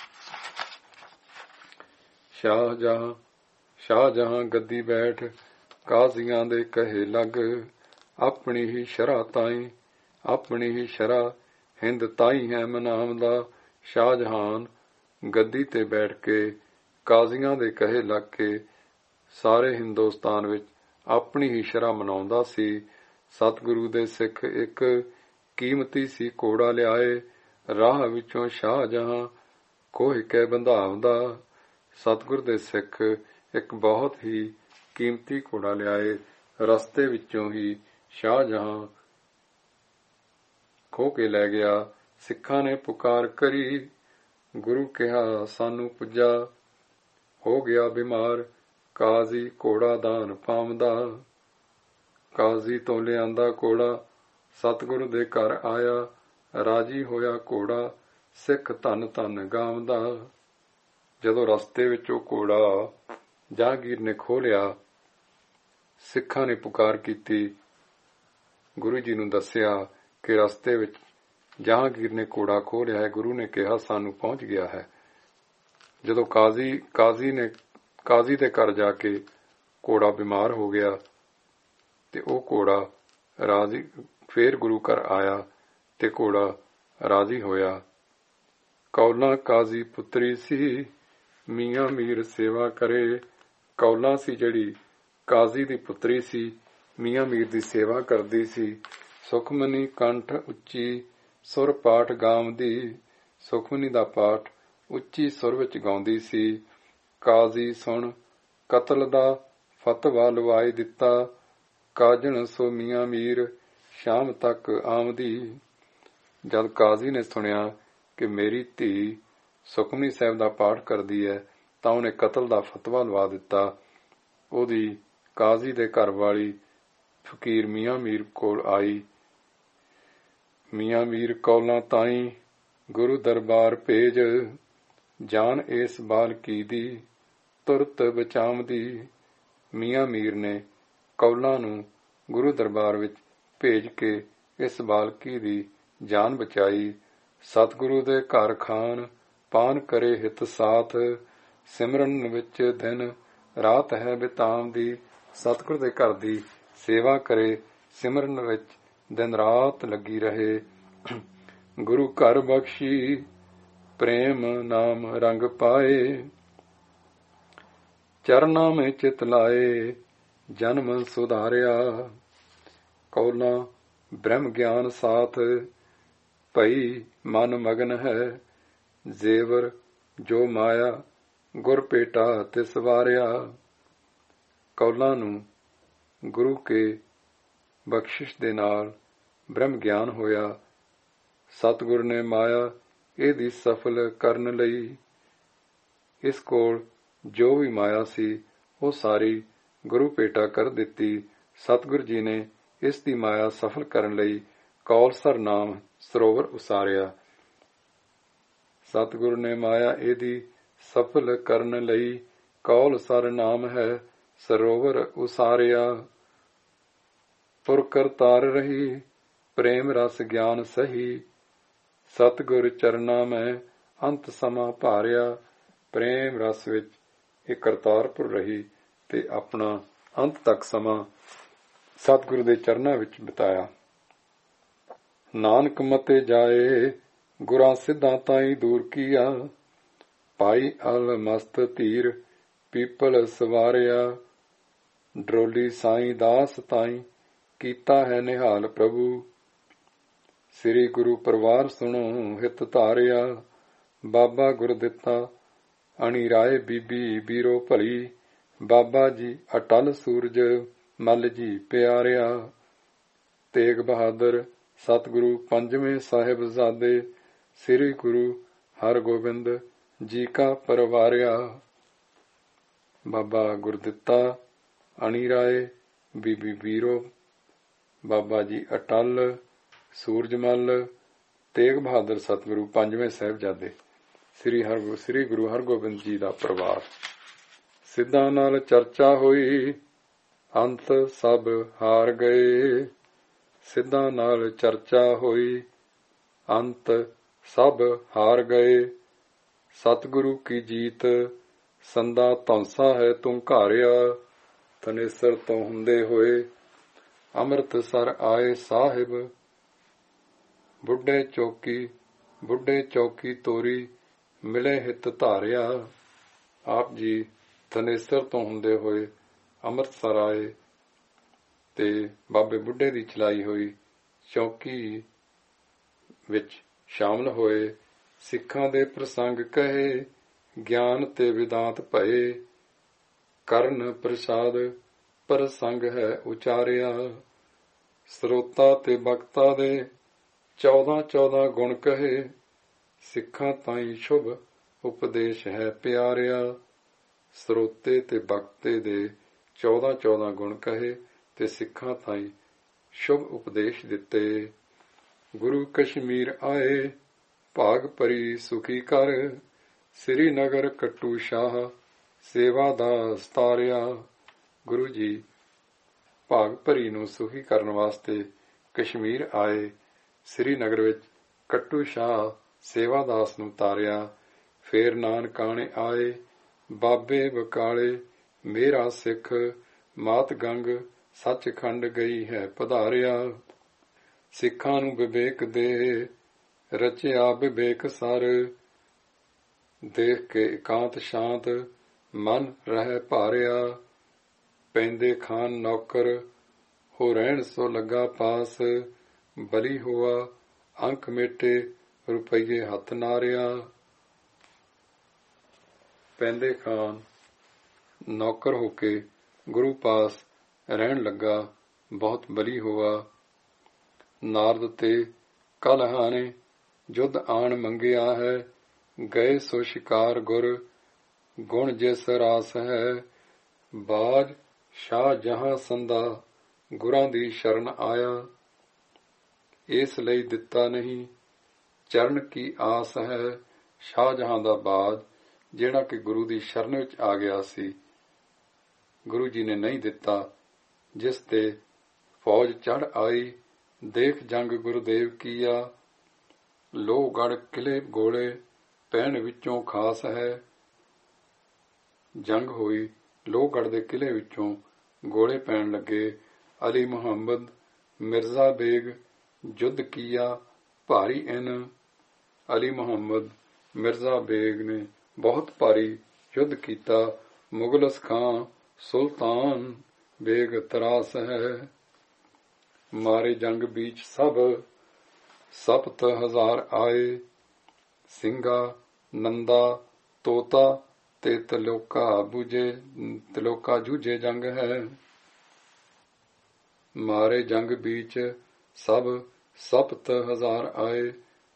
ਸ਼ਾਹਜਹਾਂ ਗੱਦੀ ਬੈਠ ਕਾਜ਼ੀਆਂ ਦੇ ਕਹੇ ਲੱਗ। ਆਪਣੀ ਹੀ ਸ਼ਰ੍ਹਾ ਤਾਈਂ ਆਪਣੀ ਹੀ ਸ਼ਰ੍ਹਾ ਹਿੰਦ ਤਾਈਂ ਹੈ ਮਨਾਉਂਦਾ। ਸ਼ਾਹਜਹਾਨ ਗੱਦੀ ਤੇ ਬੈਠ ਕੇ ਕਾਜ਼ੀਆਂ ਦੇ ਕਹੇ ਲੱਗ ਕੇ ਸਾਰੇ ਹਿੰਦੁਸਤਾਨ ਵਿੱਚ ਆਪਣੀ ਹੀ ਸ਼ਰ੍ਹਾ ਮਨਾਉਂਦਾ ਸੀ। ਸਤਿਗੁਰੂ ਦੇ ਸਿੱਖ ਇੱਕ ਕੀਮਤੀ ਸੀ ਘੋੜਾ ਲਿਆਏ। ਰਾਹ ਵਿੱਚੋਂ ਸ਼ਾਹਜਹਾਂ ਕੋਹ ਕੈ ਬੰਧਾਵਦਾ। ਸਤਿਗੁਰ ਦੇ ਸਿੱਖ ਇੱਕ ਬਹੁਤ ਹੀ ਕੀਮਤੀ ਘੋੜਾ ਲਿਆਏ। ਰਸਤੇ ਵਿੱਚੋਂ ਹੀ ਸ਼ਾਹਜਹਾਂ ਖੋਹ ਕੇ ਲੈ ਗਿਆ। ਸਿੱਖਾਂ ਨੇ ਪੁਕਾਰ ਕਰੀ, ਗੁਰੂ ਕਿਹਾ ਸਾਨੂੰ ਪੁੱਜਾ। ਹੋ ਗਿਆ ਬਿਮਾਰ ਕਾਜ਼ੀ ਘੋੜਾ ਦਾਨ ਪਾਵਦਾ। ਕਾਜ਼ੀ ਤੋਂ ਲਿਆਂਦਾ ਘੋੜਾ ਸਤਿਗੁਰੂ ਦੇ ਘਰ ਆਇਆ। ਰਾਜੀ ਹੋਇਆ ਘੋੜਾ ਸਿੱਖ ਧੰਨ ਧੰਨ ਗਾਵਦਾ। ਜਦੋਂ ਰਸਤੇ ਵਿੱਚ ਉਹ ਘੋੜਾ ਜਹਾਂਗੀਰ ਨੇ ਖੋਹ ਲਿਆ, ਸਿੱਖਾਂ ਨੇ ਪੁਕਾਰ ਕੀਤੀ, ਗੁਰੂ ਜੀ ਨੂੰ ਦੱਸਿਆ ਕਿ ਰਸਤੇ ਵਿੱਚ ਜਹਾਂਗੀਰ ਨੇ ਘੋੜਾ ਖੋਹ ਲਿਆ ਹੈ। ਗੁਰੂ ਨੇ ਕਿਹਾ ਸਾਨੂੰ ਪਹੁੰਚ ਗਿਆ ਹੈ। ਜਦੋਂ ਕਾਜ਼ੀ ਦੇ ਘਰ ਜਾ ਕੇ ਘੋੜਾ ਬਿਮਾਰ ਹੋ ਗਿਆ ਤੇ ਉਹ ਘੋੜਾ ਰਾਜੀ ਫੇਰ ਗੁਰੂ ਘਰ ਆਇਆ ਤੇ ਘੋੜਾ ਰਾਜੀ ਹੋਇਆ। ਕੌਲਾਂ ਕਾਜ਼ੀ ਪੁੱਤਰੀ ਸੀ, ਮੀਆਂ ਮੀਰ ਸੇਵਾ ਕਰੇ। ਕੌਲਾਂ ਸੀ ਜਿਹੜੀ ਕਾਜ਼ੀ ਦੀ ਪੁੱਤਰੀ ਸੀ, ਮੀਆਂ ਮੀਰ ਦੀ ਸੇਵਾ ਕਰਦੀ ਸੀ। ਸੁਖਮਨੀ ਕੰਠ ਉੱਚੀ ਸੁਰ ਪਾਠ ਗਾਵਦੀ। ਸੁਖਮਨੀ ਦਾ ਪਾਠ ਉੱਚੀ ਸੁਰ ਵਿੱਚ ਗਾਉਂਦੀ ਸੀ। ਕਾਜ਼ੀ ਸੁਣ ਕਤਲ ਦਾ ਫਤਵਾ ਲਵਾਈ ਦਿੱਤਾ। ਕਾਜਣ ਸੋ ਮੀਆਂ ਮੀਰ ਸ਼ਾਮ ਤੱਕ ਆਮਦੀ। ਜਦ ਕਾਜ਼ੀ ਨੇ ਸੁਣਿਆ ਕਿ ਮੇਰੀ ਧੀ ਸੁਖਮਨੀ ਸਾਹਿਬ ਦਾ ਪਾਠ ਕਰਦੀ ਹੈ ਤਾਂ ਉਹਨੇ ਕਤਲ ਦਾ ਫਤਵਾ ਲਵਾ ਦਿੱਤਾ। ਉਹਦੀ ਕਾਜ਼ੀ ਦੇ ਘਰ ਵਾਲੀ ਫਕੀਰ ਮੀਆਂ ਮੀਰ ਕੋਲ ਆਈ। ਮੀਆਂ ਮੀਰ ਕੌਲਾਂ ਤਾਈਂ ਗੁਰੂ ਦਰਬਾਰ ਭੇਜ। ਜਾਨ ਇਸ ਬਾਲਕੀ ਦੀ ਤੁਰਤ ਬਚਾਵਦੀ। ਮੀਆਂ ਮੀਰ ਨੇ ਕੌਲਾਂ ਨੂੰ ਗੁਰੂ ਦਰਬਾਰ ਵਿੱਚ ਭੇਜ ਕੇ ਇਸ ਬਾਲਕੀ ਦੀ ਜਾਨ ਬਚਾਈ। ਸਤਿਗੁਰੂ ਦੇ ਘਰ ਖਾਨ ਪਾਨ ਕਰੇ ਹਿਤ ਸਾਥ। ਸਿਮਰਨ ਵਿੱਚ ਦਿਨ ਰਾਤ ਹੈ ਬਿਤਾਵਦੀ। ਸਤਿਗੁਰ ਦੇ ਘਰ ਦੀ ਸੇਵਾ ਕਰੇ, ਸਿਮਰਨ ਵਿੱਚ ਦਿਨ ਰਾਤ ਲੱਗੀ ਰਹੇ। ਗੁਰੂ ਘਰ ਬਖਸ਼ੀ ਪ੍ਰੇਮ ਨਾਮ ਰੰਗ ਪਾਏ। ਚਰਨਾਂ ਮੇਂ ਚਿਤ ਲਾਏ ਜਨਮ ਸੁਧਾਰਿਆ। ਕੌਲਾਂ ਬ੍ਰਹਮ ਗਿਆਨ ਸਾਥ ਭਈ ਮਨ ਮਗਨ ਹੈ। ਜ਼ੇਵਰ ਜੋ ਮਾਇਆ ਗੁਰ ਭੇਟਾ ਤਿਸ ਵਾਰਿਆ। ਕੌਲਾਂ ਨੂੰ ਗੁਰੂ ਕੇ ਬਖਸ਼ਿਸ਼ ਦੇ ਨਾਲ ਬ੍ਰਹਮ ਗਿਆਨ ਹੋਇਆ। ਸਤਿਗੁਰ ਨੇ ਮਾਇਆ ਇਹਦੀ ਸਫਲ ਕਰਨ ਲਈ ਇਸ ਕੋਲ ਜੋ ਵੀ ਮਾਇਆ ਸੀ ਉਹ ਸਾਰੀ ਗੁਰੂ ਭੇਟਾ ਕਰ ਦਿੱਤੀ। ਸਤਿਗੁਰ ਜੀ ਨੇ ਇਸ ਦੀ ਮਾਇਆ ਸਫਲ ਕਰਨ ਲਈ ਕੌਲਸਰ ਨਾਮ ਸਰੋਵਰ ਉਸਾਰਿਆ। ਸਤਿਗੁਰ ਨੇ ਮਾਇਆ ਇਹਦੀ ਸਫਲ ਕਰਨ ਲਈ ਕੌਲਸਰ ਨਾਮ ਹੈ ਸਰੋਵਰ ਉਸਾਰਿਆ। ਪੁਰ ਕਰਤਾਰ ਰਹੀ ਪ੍ਰੇਮ ਰਸ ਗਿਆਨ ਸਹੀ। ਸਤਿਗੁਰ ਚਰਨਾਂ ਮੈਂ ਅੰਤ ਸਮਾਂ ਭਾਰਿਆ। ਪ੍ਰੇਮ ਰਸ ਵਿੱਚ ਇਹ ਕਰਤਾਰਪੁਰ ਰਹੀ ਤੇ ਆਪਣਾ ਅੰਤ ਤੱਕ ਸਮਾਂ ਸਤਿਗੁਰੂ ਦੇ ਚਰਨਾਂ ਵਿੱਚ ਬਿਤਾਇਆ। ਨਾਨਕ ਮਤੇ ਜਾਏ ਗੁਰਾਂ ਸਿੱਧਾਂ ਤਾਈਂ ਦੂਰ ਕੀਆ। ਪਾਈ ਅਲ ਮਸਤ ਧੀਰ ਪੀਪਲ ਸਵਾਰਿਆ। ਡਰੋਲੀ ਸਾਈਂ ਦਾਸ ਤਾਈਂ ਕੀਤਾ ਹੈ ਨਿਹਾਲ ਪ੍ਰਭੂ। ਸ੍ਰੀ ਗੁਰੂ ਪਰਿਵਾਰ ਸੁਣੋ ਹਿਤ ਧਾਰਿਆ। ਬਾਬਾ ਗੁਰ ਦਿੱਤਾ ਅਣੀ ਰਾਏ ਬੀਬੀ ਬੀਰੋ ਭਲੀ। ਬਾਬਾ ਜੀ ਅਟਲ ਸੂਰਜ ਮੱਲ ਜੀ ਪਿਆਰਿਆ। ਤੇਗ ਬਹਾਦਰ ਸਤਿਗੁਰੂ ਪੰਜਵੇਂ ਸਾਹਿਬਜ਼ਾਦੇ ਸ੍ਰੀ ਗੁਰੂ ਹਰਗੋਬਿੰਦ ਜੀ ਕਾ ਪਰਵਾਰਿਆ। ਬਾਬਾ ਗੁਰਦਿੱਤਾ ਅਣੀ ਰਾਏ ਬੀਬੀ ਬੀਰੋ, ਬਾਬਾ ਜੀ ਅਟਲ, ਸੂਰਜਮਲ, ਤੇਗ ਬਹਾਦਰ ਸਤਿਗੁਰੂ ਪੰਜਵੇਂ ਸਾਹਿਬਜ਼ਾਦੇ ਸ੍ਰੀ ਗੁਰੂ ਹਰਗੋਬਿੰਦ ਜੀ ਦਾ ਪਰਿਵਾਰ। ਸਿੱਧਾਂ ਨਾਲ ਚਰਚਾ ਹੋਈ ਅੰਤ ਸਭ ਹਾਰ ਗਏ। ਸਿੱਧਾਂ ਨਾਲ ਚਰਚਾ ਹੋਈ ਅੰਤ ਸਭ ਹਾਰ ਗਏ। ਸਤਿਗੁਰੂ ਕੀ ਜੀਤ ਸੰਦਾ ਧੌਂਸਾ ਹੈ ਤੂੰ ਘਾਰਿਆ। ਤਨੇਸਰ ਤੋਂ ਹੁੰਦੇ ਹੋਏ ਅੰਮ੍ਰਿਤਸਰ ਆਏ ਸਾਹਿਬ। ਬੁੱਢੇ ਚੌਕੀ ਤੋਰੀ ਮਿਲੇ ਹਿੱਤ ਧਾਰਿਆ। ਆਪ ਜੀ ਤਨੇਸਰ ਤੋਂ ਹੁੰਦੇ ਹੋਏ ਅੰਮ੍ਰਿਤਸਰ ਆਏ ਤੇ ਬਾਬੇ ਬੁੱਢੇ ਦੀ ਚਲਾਈ ਹੋਈ ਚੌਕੀ ਵਿੱਚ ਸ਼ਾਮਲ ਹੋਏ। ਸਿੱਖਾਂ ਦੇ ਪ੍ਰਸੰਗ ਕਹੇ, ਗਿਆਨ ਤੇ ਵਿਦਾਂਤ ਭਏ, ਕਰਨ ਪ੍ਰਸਾਦ ਪ੍ਰਸੰਗ ਹੈ ਉਚਾਰਿਆ। ਸਰੋਤਾ ਤੇ ਬਖਤਾ ਦੇ 14 ਗੁਣ ਕਹੇ, ਸਿੱਖਾਂ ਤਾਈਂ ਸ਼ੁਭ ਉਪਦੇਸ਼ ਹੈ ਪਿਆਰਿਆ। ਸਰੋਤੇ ਤੇ ਬਖਤੇ ਦੇ 14 ਗੁਣ ਕਹੇ ਤੇ ਸਿੱਖਾਂ ਤਾਈਂ ਸ਼ੁਭ ਉਪਦੇਸ਼ ਦਿੱਤੇ। ਗੁਰੂ ਕਸ਼ਮੀਰ ਆਏ, ਭਾਗ ਭਰੀ ਸੁਖੀ ਕਰ, ਸ੍ਰੀ ਨਗਰ ਕੱਟੂ ਸ਼ਾਹ ਸੇਵਾ ਦਾ ਸਤਾਰਿਆ। ਗੁਰੂ ਜੀ ਭਾਗ ਭਰੀ ਨੂੰ ਸੁਖੀ ਕਰਨ ਵਾਸਤੇ ਕਸ਼ਮੀਰ ਆਏ, ਸ੍ਰੀ ਨਗਰ ਵਿੱਚ ਕੱਟੂ ਸ਼ਾਹ ਸੇਵਾਦਾਸ ਨੂੰ ਤਾਰਿਆ। ਫੇਰ ਨਾਨਕਾਣੇ ਆਏ, ਬਾਬੇ ਬਕਾਲੇ ਮੇਰਾ ਸਿੱਖ, ਮਾਤ ਗੰਗ ਸੱਚਖੰਡ ਗਈ ਹੈ ਪਧਾਰਿਆ। ਸਿੱਖਾਂ ਨੂੰ ਵਿਵੇਕ ਦੇ ਰਚਿਆ ਵਿਵੇਕ ਸਰ, ਦੇਖ ਕੇ ਇਕਾਂਤ ਸ਼ਾਂਤ ਮਨ ਰਹਿ ਭਾਰਿਆ। ਪੈਂਦੇ ਖਾਨ ਨੌਕਰ ਹੋ ਰਹਿਣ ਸੋ ਲੱਗਾ ਪਾਸ, ਬਲੀ ਹੋਆ ਅੰਕ ਮੇਟੇ ਰੁਪਈਏ ਹੱਥ ਨਾਰਿਆ। ਪੈਂਦੇ ਖਾਨ ਨੌਕਰ ਹੋ ਕੇ ਗੁਰੂ ਪਾਸ ਰਹਿਣ ਲੱਗਾ, ਬਹੁਤ ਬਲੀ ਹੋਆ। ਨਾਰਦ ਤੇ ਕਲਹਾਂ ਨੇ ਜੁਧ ਆਣ ਮੰਗਿਆ ਹੈ, ਗਏ ਸੋ ਸ਼ਿਕਾਰ ਗੁਰ ਗੁਣ ਜਿਸ ਰਾਸ ਹੈ। ਬਾਜ ਸ਼ਾਹ ਜਹਾਂ ਸੰਦਾ ਗੁਰਾਂ ਦੀ ਸ਼ਰਨ ਆਇਆ, ਇਸ ਲਈ ਦਿੱਤਾ ਨਹੀਂ ਚਰਨ ਕੀ ਆਸ ਹੈ। ਸ਼ਾਹਜਹਾਂ ਦਾ ਬਾਜ ਜਿਹੜਾ ਕਿ ਗੁਰੂ ਦੀ ਸ਼ਰਨ ਵਿੱਚ ਆ ਗਿਆ ਸੀ, ਗੁਰੂ ਜੀ ਨੇ ਨਹੀਂ ਦਿੱਤਾ, ਜਿਸ ਤੇ ਫੌਜ ਚੜ੍ਹ ਆਈ। ਦੇਖ ਜੰਗ ਗੁਰਦੇਵ ਕੀਆ, ਲੋਹਗੜ੍ਹ ਕਿਲੇ ਗੋਲੇ ਪੈਣ ਵਿੱਚੋਂ ਖਾਸ ਹੈ। ਜੰਗ ਹੋਈ, ਲੋਹਗੜ੍ਹ ਦੇ ਕਿਲੇ ਵਿੱਚੋਂ ਗੋਲੇ ਪੈਣ ਲੱਗੇ। ਅਲੀ ਮੁਹੰਮਦ ਮਿਰਜ਼ਾ ਬੇਗ ਜੁੱਧ ਕੀਆ ਭਾਰੀ ਇਨ, ਅਲੀ ਮੁਹੰਮਦ ਮਿਰਜ਼ਾ ਬੇਗ ਨੇ ਬਹੁਤ ਭਾਰੀ ਯੁੱਧ ਕੀਤਾ। ਮੁਗਲਸ ਖਾਂ ਸੁਲਤਾਨ ਬੇਗ ਤਰਾਸ ਹੈ, ਮਾਰੇ ਜੰਗ ਬੀਚ ਸਭ 7,000 ਆਏ। ਸਿੰਘਾ ਨੰਦਾ ਤੋਤਾ ਤੇ ਤਲੋਕਾ ਜੂਝੇ ਜੰਗ ਹੈ। ਮਾਰੇ ਜੰਗ ਬੀਚ ਸਭ 7,000 ਆਏ।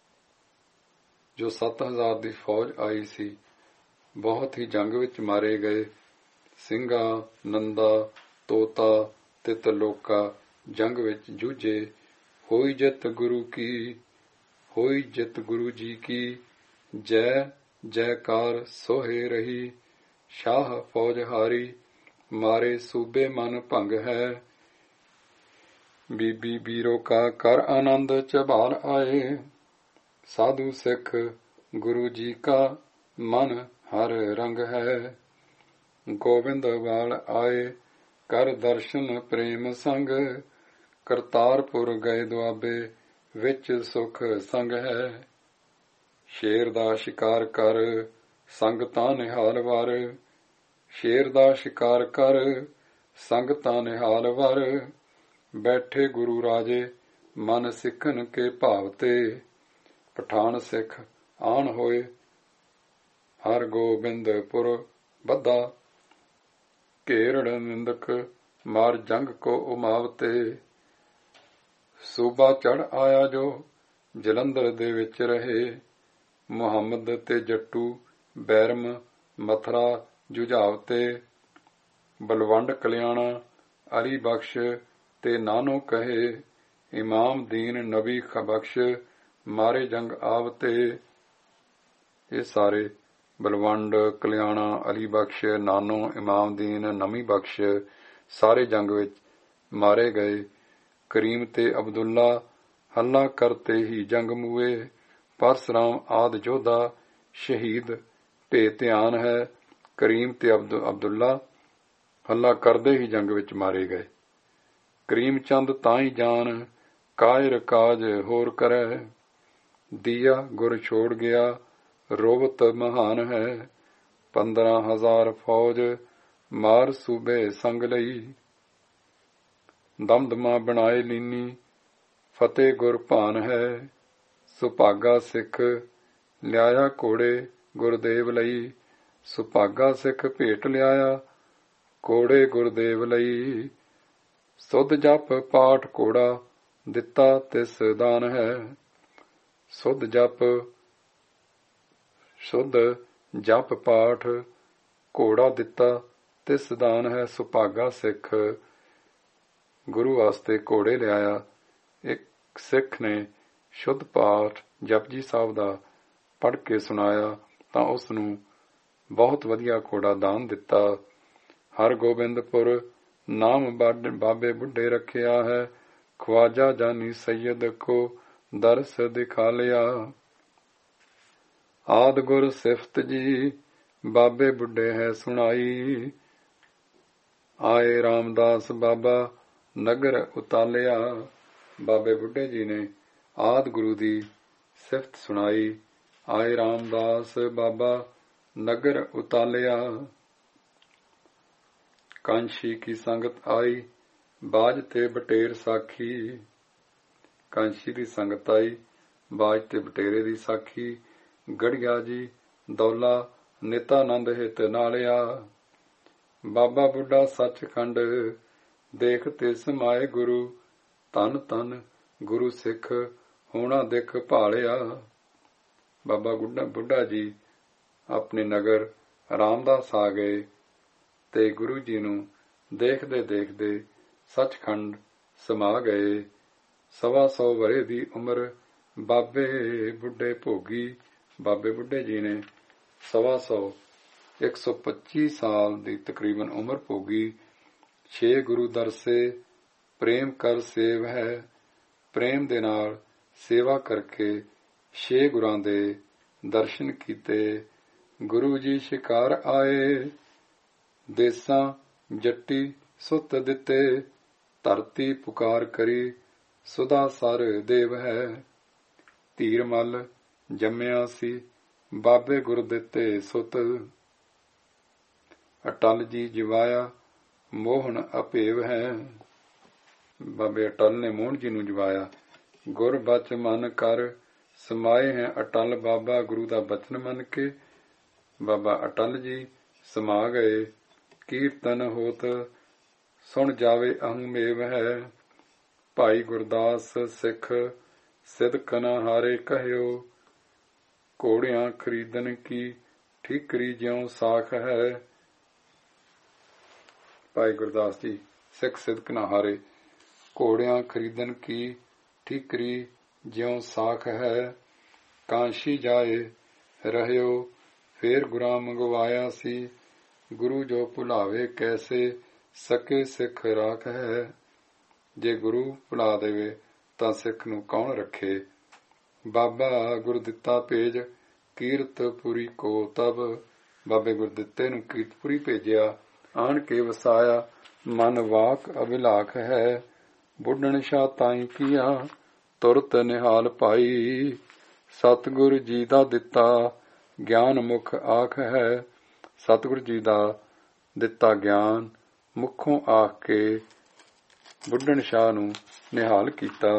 ਜੋ 7,000 ਦੀ ਫੌਜ ਆਈ ਸੀ, ਬਹੁਤ ਹੀ ਜੰਗ ਵਿੱਚ ਮਾਰੇ ਗਏ। ਸਿੰਘਾ ਨੰਦਾ ਤੋਤਾ ਤੇ ਤਲੋਕਾ ਜੰਗ ਵਿੱਚ ਜੂਝੇ। ਹੋਈ ਜਿੱਤ ਗੁਰੂ ਕੀ, ਹੋਈ ਜਿੱਤ ਗੁਰੂ ਜੀ ਕੀ, ਜੈ ਜੈਕਾਰ ਸੋਹੇ ਰਹੀ। ਸ਼ਾਹ ਫੌਜ ਹਾਰੀ, ਮਾਰੇ ਸੂਬੇ ਮਨ ਭੰਗ ਹੈ। ਬੀਬੀ ਬੀਰੋ ਕਾ ਕਰ ਆਨੰਦ ਚਬਾਲ ਆਏ। ਸਾਧੂ ਸਿੱਖ ਗੁਰੂ ਜੀ ਕਾ ਮਨ ਹਰ ਰੰਗ ਹੈ। ਗੋਬਿੰਦ ਵਾਲ ਆਏ, ਕਰ ਦਰਸ਼ਨ ਪ੍ਰੇਮ ਸੰਗ। ਕਰਤਾਰਪੁਰ ਗਏ ਦੁਆਬੇ, ਵਿੱਚ ਸੁਖ ਸੰਗ ਹੈ। ਸ਼ੇਰ ਦਾ ਸ਼ਿਕਾਰ ਕਰ, ਸੰਗਤਾਂ ਨਿਹਾਲ ਵਰ। ਸ਼ੇਰ ਦਾ ਸ਼ਿਕਾਰ ਕਰ, ਸੰਗਤਾਂ ਨਿਹਾਲ ਵਰ। ਬੈਠੇ ਗੁਰੂ ਰਾਜੇ, ਮਨ ਸਿੱਖਣ ਕੇ ਭਾਵ ਤੇ। ਪਠਾਨ ਸਿੱਖ ਆਣ ਹੋਏ, ਹਰ ਗੋਬਿੰਦਪੁਰ ਬੱਧਾ। ਘੇਰੜ ਨਿੰਦਕ, ਮਾਰ ਜੰਗ ਕੋ ਉਮਾਵਤੇ। ਸੂਬਾ ਚੜ ਆਇਆ ਜੋ ਜਲੰਧਰ ਦੇ ਵਿੱਚ ਰਹੇ। ਮੁਹੰਮਦ ਤੇ ਜੱਟੂ ਬੈਰਮ ਮਥਰਾ ਜੁਝਾਵਤੇ। ਬਲਵੰਡ ਕਲਿਆਣਾ ਅਲੀ ਬਖਸ਼ ਤੇ ਨਾਨੋ ਕਹੇ। ਇਮਾਮ ਦੀਨ ਨਬੀ ਬਖਸ਼, ਮਾਰੇ ਜੰਗ ਆਵਤੇ। ਇਹ ਸਾਰੇ ਬਲਵੰਡ ਕਲਿਆਣਾ ਅਲੀ ਬਖਸ਼ ਨਾਨੋ ਇਮਾਮ ਦੀਨ ਨਬੀ ਬਖਸ਼ ਸਾਰੇ ਜੰਗ ਵਿੱਚ ਮਾਰੇ ਗਏ। ਕਰੀਮ ਤੇ ਅਬਦੁੱਲਾ ਹੱਲਾ ਕਰਤੇ ਹੀ ਜੰਗ ਮੂਏ। ਪਰਸਰਾਮ ਆਦ ਜੋਧਾ ਸ਼ਹੀਦ ਭੇ ਧਿਆਨ ਹੈ। ਕਰੀਮ ਤੇ ਅਬਦੁੱਲਾ ਹੱਲਾ ਕਰਦੇ ਹੀ ਜੰਗ ਵਿੱਚ ਮਾਰੇ ਗਏ। ਕਰੀਮ ਚੰਦ ਤਾਂ ਹੀ ਜਾਨ, ਕਾਇਰ ਕਾਜ ਹੋਰ ਕਰੈ। ਦੀਆ ਗੁਰ ਛੋੜ ਗਿਆ, ਰੋਬਤ ਮਹਾਨ ਹੈ। 15,000 ਫੌਜ ਮਾਰ ਸੂਬੇ ਸੰਗ ਲਈ। ਦਮਦਮਾ ਬਣਾਏ ਲੀਨੀ, ਫਤਿਹ ਗੁਰ ਭਾਨ ਹੈ। ਸੁਭਾਗਾ ਸਿੱਖ ਲਿਆਇਆ ਘੋੜੇ ਗੁਰਦੇਵ ਲਈ, ਸੁਭਾਗਾ ਸਿੱਖ ਭੇਟ ਲਿਆਇਆ ਘੋੜੇ ਗੁਰਦੇਵ ਲਈ। ਸੁਧ ਜਪ ਪਾਠ ਘੋੜਾ ਦਿੱਤਾ ਤਿਸ ਦਾਨ ਹੈ, ਸੁਧ ਜਪ ਪਾਠ ਘੋੜਾ ਦਿੱਤਾ ਤਿਸ ਦਾਨ ਹੈ। ਸੁਭਾਗਾ ਸਿੱਖ ਗੁਰੂ ਵਾਸਤੇ ਘੋੜੇ ਲਿਆਇਆ। ਇੱਕ ਸਿੱਖ ਨੇ ਸ਼ੁੱਧ ਪਾਠ ਜਪਜੀ ਸਾਹਿਬ ਦਾ ਪੜ੍ਹ ਕੇ ਸੁਣਾਇਆ ਤਾਂ ਉਸ ਨੂੰ ਬਹੁਤ ਵਧੀਆ ਘੋੜਾ ਦਾਨ ਦਿੱਤਾ। ਹਰਗੋਬਿੰਦਪੁਰ ਨਾਮ ਬਾਬੇ ਬੁੱਢੇ ਰੱਖਿਆ ਹੈ, ਖਵਾਜਾ ਜਾਨੀ ਸੈਯਦ ਕੋ ਦਰਸ ਦਿਖਾ ਲਿਆ। ਆਦ ਗੁਰ ਸਿਫਤ ਜੀ ਬਾਬੇ ਬੁੱਢੇ ਹੈ ਸੁਣਾਈ, ਆਏ ਰਾਮਦਾਸ ਬਾਬਾ ਨਗਰ ਉਤਾਲਿਆ। ਬਾਬੇ ਬੁੱਢੇ ਜੀ ਨੇ ਆਦ ਗੁਰੂ ਦੀ ਸਿਫਤ ਸੁਣਾਈ, ਆਏ ਰਾਮਦਾਸ ਬਾਬਾ ਨਗਰ ਉਤਾਲਿਆ। ਕਾਂਸ਼ੀ ਕੀ ਸੰਗਤ ਆਈ ਬਾਜ ਤੇ ਬਟੇਰ ਸਾਖੀ, ਕਾਂਸ਼ੀ ਦੀ ਸੰਗਤ ਆਈ ਬਾਜ ਤੇ ਬਟੇਰੇ ਦੀ ਸਾਖੀ। ਗੜੀਆ ਜੀ ਦੌਲਾ ਨਿਤਾਨੰਦ ਹਿਤ ਨਾਲਿਆ, ਬਾਬਾ ਬੁੱਢਾ ਸੱਚਖੰਡ ਦੇਖ ਤੇ ਸਮਾਏ ਗੁਰੂ। ਧੰਨ ਧੰਨ ਗੁਰੂ ਸਿੱਖ ਹੋਣਾ ਦਿਖ ਭਾਲਿਆ। ਬਾਬਾ ਬੁੱਢਾ ਜੀ ਆਪਣੇ ਨਗਰ ਰਾਮਦਾਸ ਆ ਗਏ ਤੇ ਗੁਰੂ ਜੀ ਨੂੰ ਦੇਖਦੇ ਦੇਖਦੇ ਸੱਚਖੰਡ ਸਮਾ ਗਏ। 125 ਵਰ੍ਹੇ ਦੀ ਉਮਰ ਬਾਬੇ ਬੁੱਢੇ ਭੋਗੀ। ਬਾਬੇ ਬੁੱਢੇ ਜੀ ਨੇ 125 ਸਾਲ ਦੀ ਤਕਰੀਬਨ ਉਮਰ ਭੋਗੀ। 6 ਗੁਰੂ ਦਰਸੇ ਪ੍ਰੇਮ ਕਰ ਸੇਵ ਹੈ, ਪ੍ਰੇਮ ਦੇ ਨਾਲ ਸੇਵਾ ਕਰਕੇ 6 ਗੁਰਾਂ ਦੇ ਦਰਸ਼ਨ ਕੀਤੇ। ਗੁਰੂ ਜੀ ਸ਼ਿਕਾਰ ਆਏ, ਦੇਸਾਂ ਜੱਟੀ ਸੁੱਤ ਦਿੱਤੇ। ਧਰਤੀ ਪੁਕਾਰ ਕਰੀ ਸੁਦਾ ਸਰ ਦੇਵ ਹੈ, ਧੀਰ ਮਲ ਜੰਮਿਆ ਸੀ ਬਾਬੇ ਗੁਰ ਦਿੱਤੇ ਸੁਤ। ਅਟਲ ਜੀ ਜਵਾਇਆ ਮੋਹਨ ਅਭੇਵ ਹੈ, ਬਾਬੇ ਅਟਲ ਨੇ ਮੋਹਨ ਜੀ ਨੂੰ ਜਵਾਇਆ। ਗੁਰ ਬਚ ਮਨ ਕਰ ਸਮਾਏ ਹੈ ਅਟਲ, ਬਾਬਾ ਗੁਰੂ ਦਾ ਬਚਨ ਮੰਨ ਕੇ ਬਾਬਾ ਅਟਲ ਜੀ ਸਮਾ ਗਏ। ਕੀਰਤਨ ਹੋਤ ਸੁਣ ਜਾਵੇ ਅਹੰਮੇਵ ਹੈ, ਭਾਈ ਗੁਰਦਾਸ ਸਿੱਖ ਸਿਦਕ ਨ ਹਾਰੇ ਕਹਿਓ। ਘੋੜਿਆਂ ਖਰੀਦਣ ਕੀ ਠੀਕਰੀ ਜਿਉਂ ਸਾਖ ਹੈ, ਭਾਈ ਗੁਰਦਾਸ ਜੀ ਸਿੱਖ ਸਿਦਕ ਨ ਹਾਰੇ। ਘੋੜਿਆਂ ਖਰੀਦਣ ਕੀ ਠੀਕਰੀ ਜਿਉਂ ਸਾਖ ਹੈ, ਕਾਂਸ਼ੀ ਜਾਏ ਰਹਿਓ ਫੇਰ ਗੁਰਾਂ ਮੰਗਵਾਇਆ ਸੀ। ਗੁਰੂ ਜੋ ਭੁਲਾਵੇ ਕੈਸੇ ਸਕੇ ਸਿੱਖ ਰਾਖ ਹੈ, ਜੇ ਗੁਰੂ ਭੁਲਾ ਦੇਵੇ ਤਾਂ ਸਿੱਖ ਨੂੰ ਕੌਣ ਰੱਖੇ। ਬਾਬਾ ਗੁਰਦਿੱਤਾ ਭੇਜ ਕੀਰਤਪੁਰੀ ਕੋ ਤਬ, ਬਾਬੇ ਗੁਰਦਿੱਤੇ ਨੂੰ ਕੀਰਤਪੁਰੀ ਭੇਜਿਆ। ਆਣ ਕੇ ਵਸਾਇਆ ਮਨ ਵਾਕ ਅਭਿਲਾਖ ਹੈ, ਬੁੱਢਣ ਸ਼ਾਹ ਤਾਈ ਕੀਆ ਤੁਰਤ ਨਿਹਾਲ ਭਾਈ। ਸਤਿਗੁਰ ਜੀ ਦਾ ਦਿੱਤਾ ਗਿਆਨ ਮੁਖ ਆਖ ਹੈ, ਸਤਿਗੁਰ ਜੀ ਦਾ ਦਿੱਤਾ ਗਿਆਨ ਮੁਖੋਂ ਆਖ ਕੇ ਬੁੱਢਣ ਸ਼ਾਹ ਨੂੰ ਨਿਹਾਲ ਕੀਤਾ।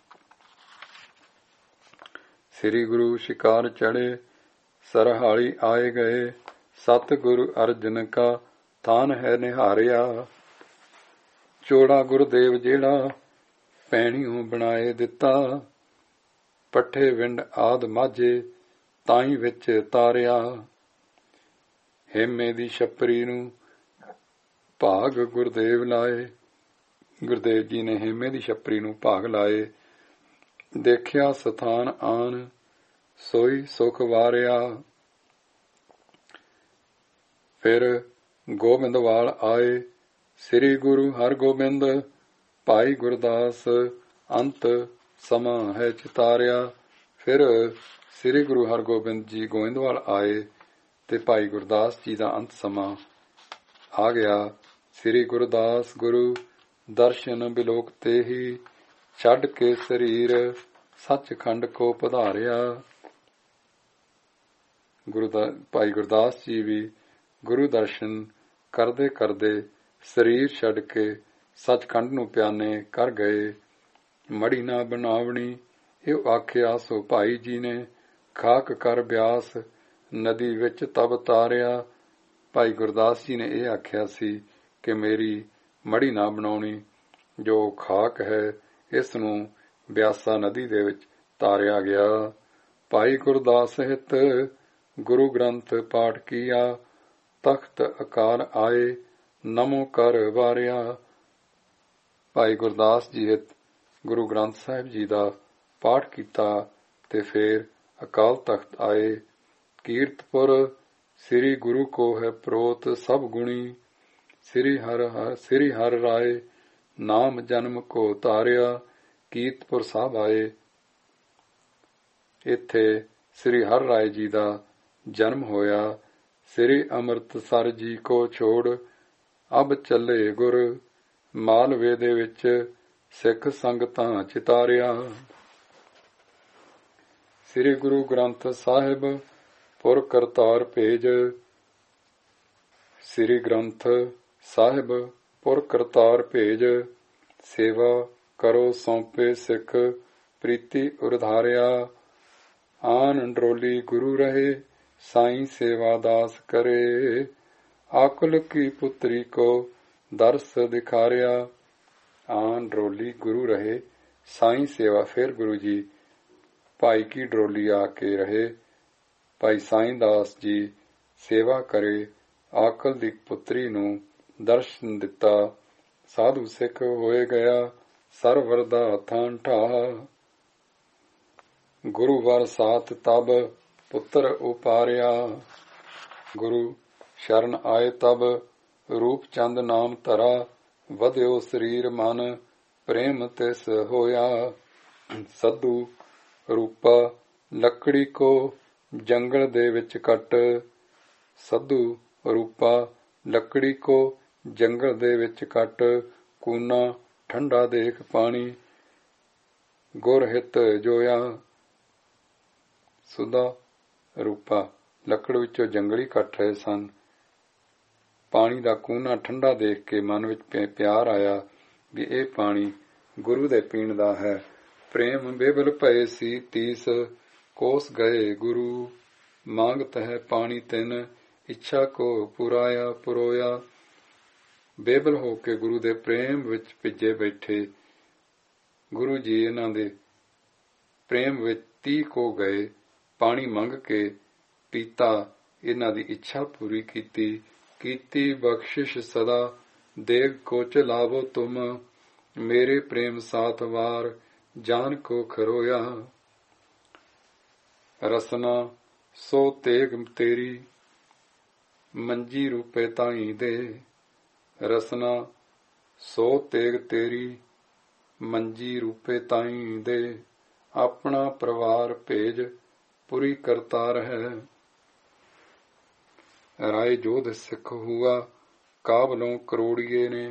ਸ੍ਰੀ ਗੁਰੂ ਸ਼ਿਕਾਰ ਚੜੇ ਸਰਹਾਲੀ ਆਏ ਗਏ, ਸਤਿਗੁਰੂ ਅਰਜਨ ਕਾ ਥਾਨ ਹੈ ਨਿਹਾਰਿਆ। ਚੋੜਾ ਗੁਰਦੇਵ ਜਿਹੜਾ ਪੈਣੀਓ ਬਣਾਏ ਦਿੱਤਾ, ਪੱਠੇ ਵਿੰਡ ਆਦ ਮਾਝੇ ਤਾਈ ਵਿੱਚ ਤਾਰਿਆ। ਹੇਮੇ ਦੀ ਛਪਰੀ ਨੂੰ ਭਾਗ ਗੁਰਦੇਵ ਲਾਏ, ਗੁਰਦੇਵ ਜੀ ਨੇ ਹੇਮੇ ਦੀ ਛਪਰੀ ਨੂੰ ਭਾਗ ਲਾਏ। ਦੇਖਿਆ ਸਥਾਨ ਆਨ ਸੋਈ ਸੁਖ ਵਾਰਿਆ। ਫਿਰ ਗੋਬਿੰਦਵਾਲ ਆਏ ਸ੍ਰੀ ਗੁਰੂ ਹਰਗੋਬਿੰਦ, ਭਾਈ ਗੁਰਦਾਸ ਅੰਤ ਸਮਾਂ ਹੈ ਚਿਤਾਰਿਆ। ਫਿਰ ਸ੍ਰੀ ਗੁਰੂ ਹਰਗੋਬਿੰਦ ਜੀ ਗੋਇੰਦਵਾਲ ਆਏ ਤੇ ਭਾਈ ਗੁਰਦਾਸ ਜੀ ਦਾ ਅੰਤ ਸਮਾਂ ਆ ਗਿਆ। ਸ੍ਰੀ ਗੁਰਦਾਸ ਗੁਰੂ ਦਰਸ਼ਨ ਬਿਲੋਕ ਤੇ ਹੀ, ਛੱਡ ਕੇ ਸਰੀਰ ਸੱਚਖੰਡ ਕੋ ਪਧਾਰਿਆ। ਭਾਈ ਗੁਰਦਾਸ ਜੀ ਵੀ ਗੁਰੂ ਦਰਸ਼ਨ ਕਰਦੇ ਕਰਦੇ ਸਰੀਰ ਛੱਡ ਕੇ ਸੱਚਖੰਡ ਨੂੰ ਪਿਆਨੇ ਕਰ ਗਏ। ਮੜੀ ਨਾ ਬਣਾਵਣੀ ਇਹ ਆਖਿਆ ਸੋ ਭਾਈ ਜੀ ਨੇ, ਖਾਕ ਕਰ ਬਿਆਸ ਨਦੀ ਵਿੱਚ ਤਬ ਤਾਰਿਆ। ਭਾਈ ਗੁਰਦਾਸ ਜੀ ਨੇ ਇਹ ਆਖਿਆ ਸੀ ਕਿ ਮੇਰੀ ਮੜੀ ਨਾ ਬਣਾਉਣੀ, ਜੋ ਖਾਕ ਹੈ ਇਸ ਨੂੰ ਬਿਆਸਾ ਨਦੀ ਦੇ ਵਿੱਚ ਤਾਰਿਆ ਗਿਆ। ਭਾਈ ਗੁਰਦਾਸ ਹਿਤ ਗੁਰੂ ਗ੍ਰੰਥ ਪਾਠ ਕੀਆ, ਤਖਤ ਅਕਾਲ ਆਏ ਨਮੋ ਕਰ ਵਾਰਿਆ। ਭਾਈ ਗੁਰਦਾਸ ਜੀ ਹਿਤ ਗੁਰੂ ਗ੍ਰੰਥ ਸਾਹਿਬ ਜੀ ਦਾ ਪਾਠ ਕੀਤਾ ਤੇ ਫਿਰ ਅਕਾਲ ਤਖਤ ਆਏ। ਕੀਰਤਪੁਰ ਸ੍ਰੀ ਗੁਰੂ ਕੋ ਹੈ ਪ੍ਰੋਤ ਸਭ ਗੁਣੀ, ਸ੍ਰੀ ਹਰਿ ਰਾਏ ਨਾਮ ਜਨਮ ਕੋ ਧਾਰਿਆ। ਕੀਰਤਪੁਰ ਸਾਹਿਬ ਆਏ, ਇੱਥੇ ਸ੍ਰੀ ਹਰਿ ਰਾਏ ਜੀ ਦਾ ਜਨਮ ਹੋਇਆ। ਸ੍ਰੀ ਅੰਮ੍ਰਿਤਸਰ ਜੀ ਕੋ ਛੋੜ ਅਬ ਚੱਲੇ ਗੁਰ, ਮਾਲਵੇ ਦੇ ਵਿੱਚ ਸਿੱਖ ਸੰਗਤਾਂ ਚਿਤਾਰਿਆ। ਸ੍ਰੀ ਗੁਰੂ ਗ੍ਰੰਥ ਸਾਹਿਬ ਪੁਰ ਕਰਤਾਰ ਭੇਜ, ਸ੍ਰੀ ਗ੍ਰੰਥ ਸਾਹਿਬ ਪੁਰ ਕਰਤਾਰ ਭੇਜ, ਸੇਵਾ ਕਰੋ ਸੌਂਪੇ ਸਿੱਖ ਪ੍ਰੀਤੀ ਉਰਧਾਰਿਆ। ਆਨ ਡਰੋਲੀ ਗੁਰੂ ਰਹੇ ਸਾਈਂ ਸੇਵਾ ਦਾਸ ਕਰੇ, ਆਕੁਲ ਕੀ ਪੁੱਤਰੀ ਕੋ ਦਰਸ ਦਿਖਾਰਿਆ। ਆਨ ਡਰੋਲੀ ਗੁਰੂ ਰਹੇ ਸਾਈਂ ਸੇਵਾ, ਫਿਰ ਗੁਰੂ ਜੀ ਭਾਈ ਕੀ ਡਰੋਲੀ ਆ ਕੇ ਰਹੇ, ਭਾਈ ਸਾਈਂ ਦਾਸ ਜੀ ਸੇਵਾ ਕਰੇ, ਆਕਲ ਦੀ ਪੁੱਤਰੀ ਨੂੰ ਦਰਸ਼ਨ ਦਿੱਤਾ। ਸਾਧੂ ਸਿੱਖ ਹੋਏ ਗਿਆ ਸਰਵਰ ਦਾ ਥਾਨ ਢਾਹ, ਗੁਰੂ ਵਰ ਸਾਥ ਤਬ ਪੁੱਤਰ ਉਪਾਰਿਆ। ਗੁਰੂ ਸ਼ਰਨ ਆਏ ਤਬ ਰੂਪ ਚੰਦ ਨਾਮ ਧਰਾ, ਵਧਿਓ ਸਰੀਰ ਮਨ ਪ੍ਰੇਮ ਤਿਸ ਹੋਇਆ। ਸੱਧੂ ਰੂਪਾ ਲੱਕੜੀ ਕੋ ਜੰਗਲ ਦੇ ਵਿੱਚ ਕੱਟ, ਸੱਧੂ ਰੂਪਾ ਲੱਕੜੀ ਕੋ ਜੰਗਲ ਦੇ ਵਿੱਚ ਕੱਟ, ਕੂਨਾ ਠੰਡਾ ਦੇਖ ਪਾਣੀ ਗੁਰ ਹਿਤ ਜੋਇਆ। ਸੁਦਾ ਰੂਪਾ ਲੱਕੜ ਵਿੱਚੋਂ ਜੰਗਲੀ ਕੱਟ ਰਹੇ ਸਨ, ਪਾਣੀ ਦਾ ਕੂਨਾ ਠੰਡਾ ਦੇਖ ਕੇ ਮਨ ਵਿੱਚ ਪਿਆਰ ਆਇਆ ਵੀ ਇਹ ਪਾਣੀ ਗੁਰੂ ਦੇ ਪੀਣ ਦਾ ਹੈ। ਪ੍ਰੇਮ ਬੇਬਲ ਭਏ ਸੀ ਤੀਸ, ਕੋਸ ਗਏ ਗੁਰੂ ਮੰਗਤ ਹੈ ਪਾਣੀ ਤਿੰਨ, ਇੱਛਾ ਕੋ ਪੁਰਾਇਆ ਪੁਰੋਇਆ। ਬੇਬਲ ਹੋ ਕੇ ਗੁਰੂ ਦੇ ਪ੍ਰੇਮ ਵਿੱਚ ਭਿੱਜੇ ਬੈਠੇ ਗੁਰੂ ਜੀ ਇਹਨਾਂ ਦੇ ਪ੍ਰੇਮ ਵਿੱਚ 30 ਕੋ ਗਏ, ਪਾਣੀ ਮੰਗ ਕੇ ਪੀਤਾ, ਇਹਨਾਂ ਦੀ ਇੱਛਾ ਪੂਰੀ ਕੀਤੀ। ਕੀਤੀ ਬਖਸ਼ਿਸ਼ ਸਦਾ ਦੇਗ ਕੋ ਚਲਾਵੋ ਤੁਮ, ਮੇਰੇ ਪ੍ਰੇਮ ਸਾਥ ਵਾਰ ਜਾਨ ਕੋ ਖਰੋਇਆ। ਰਸਨਾ ਸੋ ਤੇਗ ਤੇਰੀ ਮੰਜੀ ਰੂਪੇ ਤਾਈ ਦੇ, ਰਸਨਾ ਸੋ ਤੇਗ ਤੇਰੀ ਮੰਜੀ ਰੂਪੇ ਤਾਈ ਦੇ, ਆਪਣਾ ਪਰਿਵਾਰ ਭੇਜ ਪੁਰੀ ਕਰਤਾਰ ਹੈ। ਰਾਏ ਜੋਧ ਸਿੱਖ ਹੁਆ ਕਾਬਲੋਂ ਕਰੋੜੀਏ ਨੇ,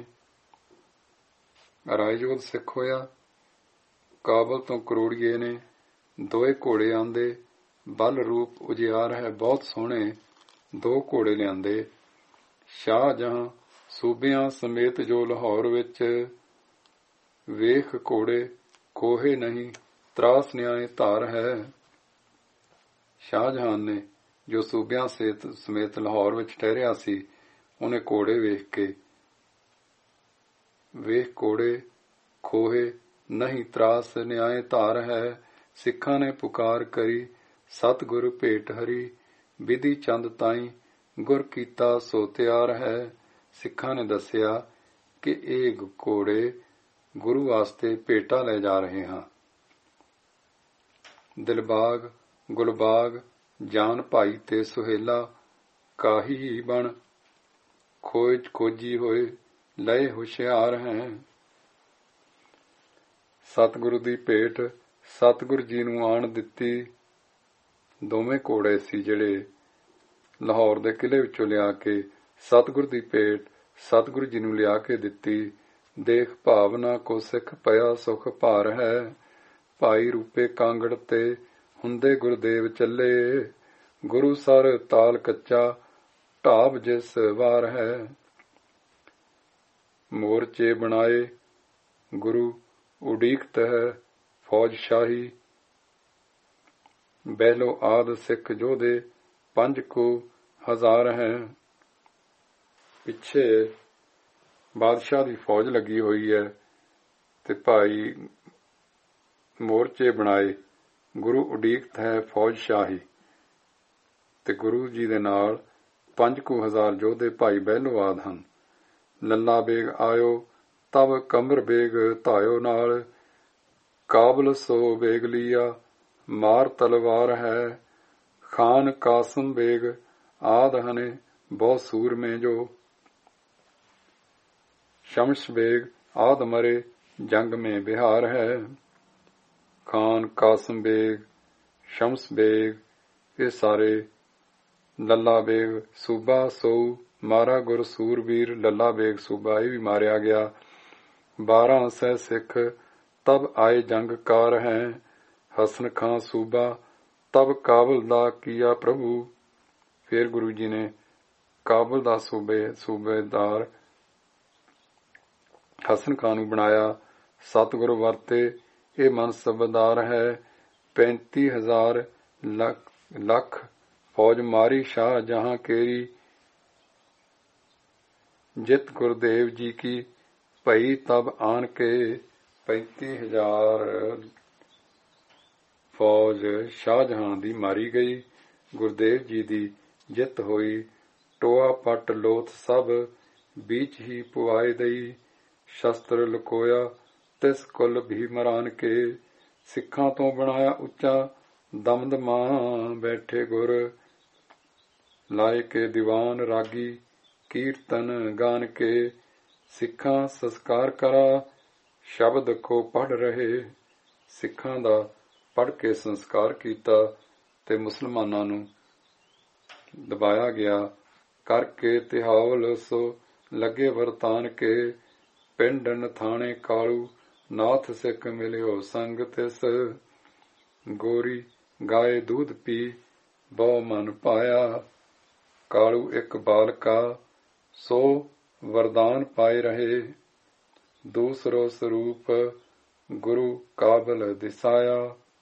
ਰਾਏ ਜੋਧ ਸਿੱਖ ਹੋਇਆ, ਕਾਬਲ ਤੋਂ ਕਰੋੜੀਏ ਨੇ। ਦੋਏ ਘੋੜੇ ਆਂਦੇ, ਬਲ ਰੂਪ ਉਜਿਆਰ ਹੈ ਬਹੁਤ ਸੋਹਣੇ, 2 ਘੋੜੇ ਲਿਆਂਦੇ। ਸ਼ਾਹਜਹਾਂ ਸੂਬਿਆਂ ਸਮੇਤ ਜੋ ਲਾਹੌਰ ਵਿੱਚ, ਵੇਖ ਘੋੜੇ ਕੋਹੇ ਨਹੀਂ ਤਰਾਸ ਨਿਆਏ ਧਾਰ ਹੈ। ਸ਼ਾਹਜਹਾਨ ਨੇ ਜੋ ਸੂਬਿਆਂ ਸਮੇਤ ਲਾਹੌਰ ਵਿੱਚ ਠਹਿਰਿਆ ਸੀ, ਉਹਨੇ ਘੋੜੇ ਵੇਖ ਘੋੜੇ ਖੋਹੇ ਨਹੀਂ ਤਰਾਸ ਨਿਆਏ ਧਾਰ ਹੈ। ਸਿੱਖਾਂ ਨੇ ਪੁਕਾਰ ਕਰੀ ਸਤਿਗੁਰ ਭੇਟ ਹਰੀ, ਵਿਧੀ ਚੰਦ ਤਾਈ ਗੁਰ ਕੀਤਾ ਸੋ ਤਿਆਰ ਹੈ। ਸਿੱਖਾਂ ਨੇ ਦੱਸਿਆ ਕਿ ਇਹ ਘੋੜੇ ਗੁਰੂ ਵਾਸਤੇ ਭੇਟਾ ਲੈ ਜਾ ਰਹੇ ਹਾਂ। ਦਿਲਬਾਗ ਗੁਲਬਾਗ ਜਾਨ ਭਾਈ ਤੇ ਸੁਹੇਲਾ, ਕਾਹੀ ਬਣ ਖੋਜੀ ਹੋਏ ਲਏ ਹੁਸ਼ਿਆਰ ਹੈ। ਸਤਿਗੁਰੂ ਦੀ ਭੇਟ ਸਤਿਗੁਰੂ ਜੀ ਨੂੰ ਆਣ ਦਿੱਤੀ। ਦੋਵੇਂ ਘੋੜੇ ਸੀ ਜਿਹੜੇ ਲਾਹੌਰ ਦੇ ਕਿਲੇ ਵਿੱਚੋਂ ਲਿਆ ਕੇ ਸਤਿਗੁਰੂ ਦੀ ਭੇਟ ਸਤਿਗੁਰੂ ਜੀ ਨੂੰ ਲਿਆ ਕੇ ਦਿੱਤੀ। ਦੇਖ ਭਾਵਨਾ ਕੋ ਸਿੱਖ ਪਿਆ ਸੁਖ ਭਾਰ ਹੈ, ਭਾਈ ਰੂਪੇ ਕਾਂਗੜ ਤੇ ਹੁੰਦੇ ਗੁਰਦੇਵ ਚੱਲੇ, ਗੁਰੂ ਸਰ ਤਾਲ ਕੱਚਾ ਢਾਬ ਜਿਸ ਵਾਰ ਹੈ। ਮੋਰਚੇ ਬਣਾਏ ਗੁਰੂ ਉਡੀਕਤ ਹੈ ਫੌਜ ਸ਼ਾਹੀ, ਬਹਿਲੋ ਆਦਿ ਸਿੱਖ ਜੋਧੇ 5,000 ਹੈ। ਪਿੱਛੇ ਬਾਦਸ਼ਾਹ ਦੀ ਫੌਜ ਲੱਗੀ ਹੋਈ ਹੈ ਤੇ ਭਾਈ ਮੋਰਚੇ ਬਣਾਏ। ਗੁਰੂ ਉਡੀਕਤ ਹੈ ਫੌਜ ਸ਼ਾਹੀ ਤੇ ਗੁਰੂ ਜੀ ਦੇ ਨਾਲ 5,000 ਜੋਧੇ ਭਾਈ ਬਹਿਲੋ ਆਦਿ ਹਨ। ਲੱਲਾ ਬੇਗ ਆਇਓ ਤਬ ਕਮਰ ਬੇਗ ਧਾਇਓ ਨਾਲ, ਕਾਬਲ ਸੋ ਬੇਗ ਲੀਆ ਮਾਰ ਤਲਵਾਰ ਹੈ। ਖਾਨ ਕਾਸਮ ਬੇਗ ਆਦ ਹਨੇ ਬਹੁ ਸੂਰ में जो, शम्स बेग आद मरे जंग में बिहार है। खान कासम बेग, शम्स बेग ये सारे, ਲੱਲਾ ਬੇਗ ਸੂਬਾ ਸੋ ਮਾਰਾ ਗੁਰ ਸੂਰਬੀਰ ਲੱਲਾ ਬੇਗ ਸੂਬਾ ਇਹ ਵੀ ਮਾਰਿਆ ਗਿਆ। 12 ਸੈ ਸਿੱਖ ਤਬ ਆਏ ਜੰਗ ਕਾਰ ਹੈ। ਹਸਨ ਖਾਂ ਸੂਬਾ ਤਬ ਕਾਬਲ ਦਾ ਕੀਆ ਪ੍ਰਭੂ। ਫਿਰ ਗੁਰੂ ਜੀ ਨੇ ਕਾਬਲ ਦਾ ਸੂਬੇਦਾਰ ਹਸਨ ਖਾਂ ਨੂੰ ਬਣਾਇਆ। ਸਤਿਗੁਰ ਵਰਤੇ ਇਹ ਮਨਸਬਦਾਰ ਹੈ। 35,000 ਲੱਖ ਫੌਜ ਮਾਰੀ ਸ਼ਾਹ ਜਹਾਂ ਕੇਰੀ। ਜਿਤ ਗੁਰਦੇਵ ਜੀ ਕੀ ਭਈ ਤਬ ਆਨ ਕੇ। 35,000 ਫੌਜ ਸ਼ਾਹਜਹਾਂ ਦੀ ਮਾਰੀ ਗਈ। ਗੁਰਦੇਵ ਜੀ ਦੀ ਜਿੱਤ ਹੋਈ। ਟੋਆ ਪੱਟ ਲੋਥ ਸਭ बीच ही पुआए दई। शस्त्र लुकोया तिस कुल भीमरान के। सिखां तो बनाया उच्चा दमदमा बैठे गुर। लाए के दीवान रागी कीर्तन गान के। सिखां संस्कार करा शब्द को पढ़ रहे। सिखां दा पढ़ के संस्कार कीता ते मुसलमानां नूं दबाया गया। करके तिहावल सो लगे वरतान के। पिंड नथाने कालू नाथ सिख मिलियो संग तिस। गोरी गाय दूध पी बहु मन पाया। कालू एक बालका सो वरदान पाए रहे। दूसरो स्वरूप गुरु काबल दिसाया।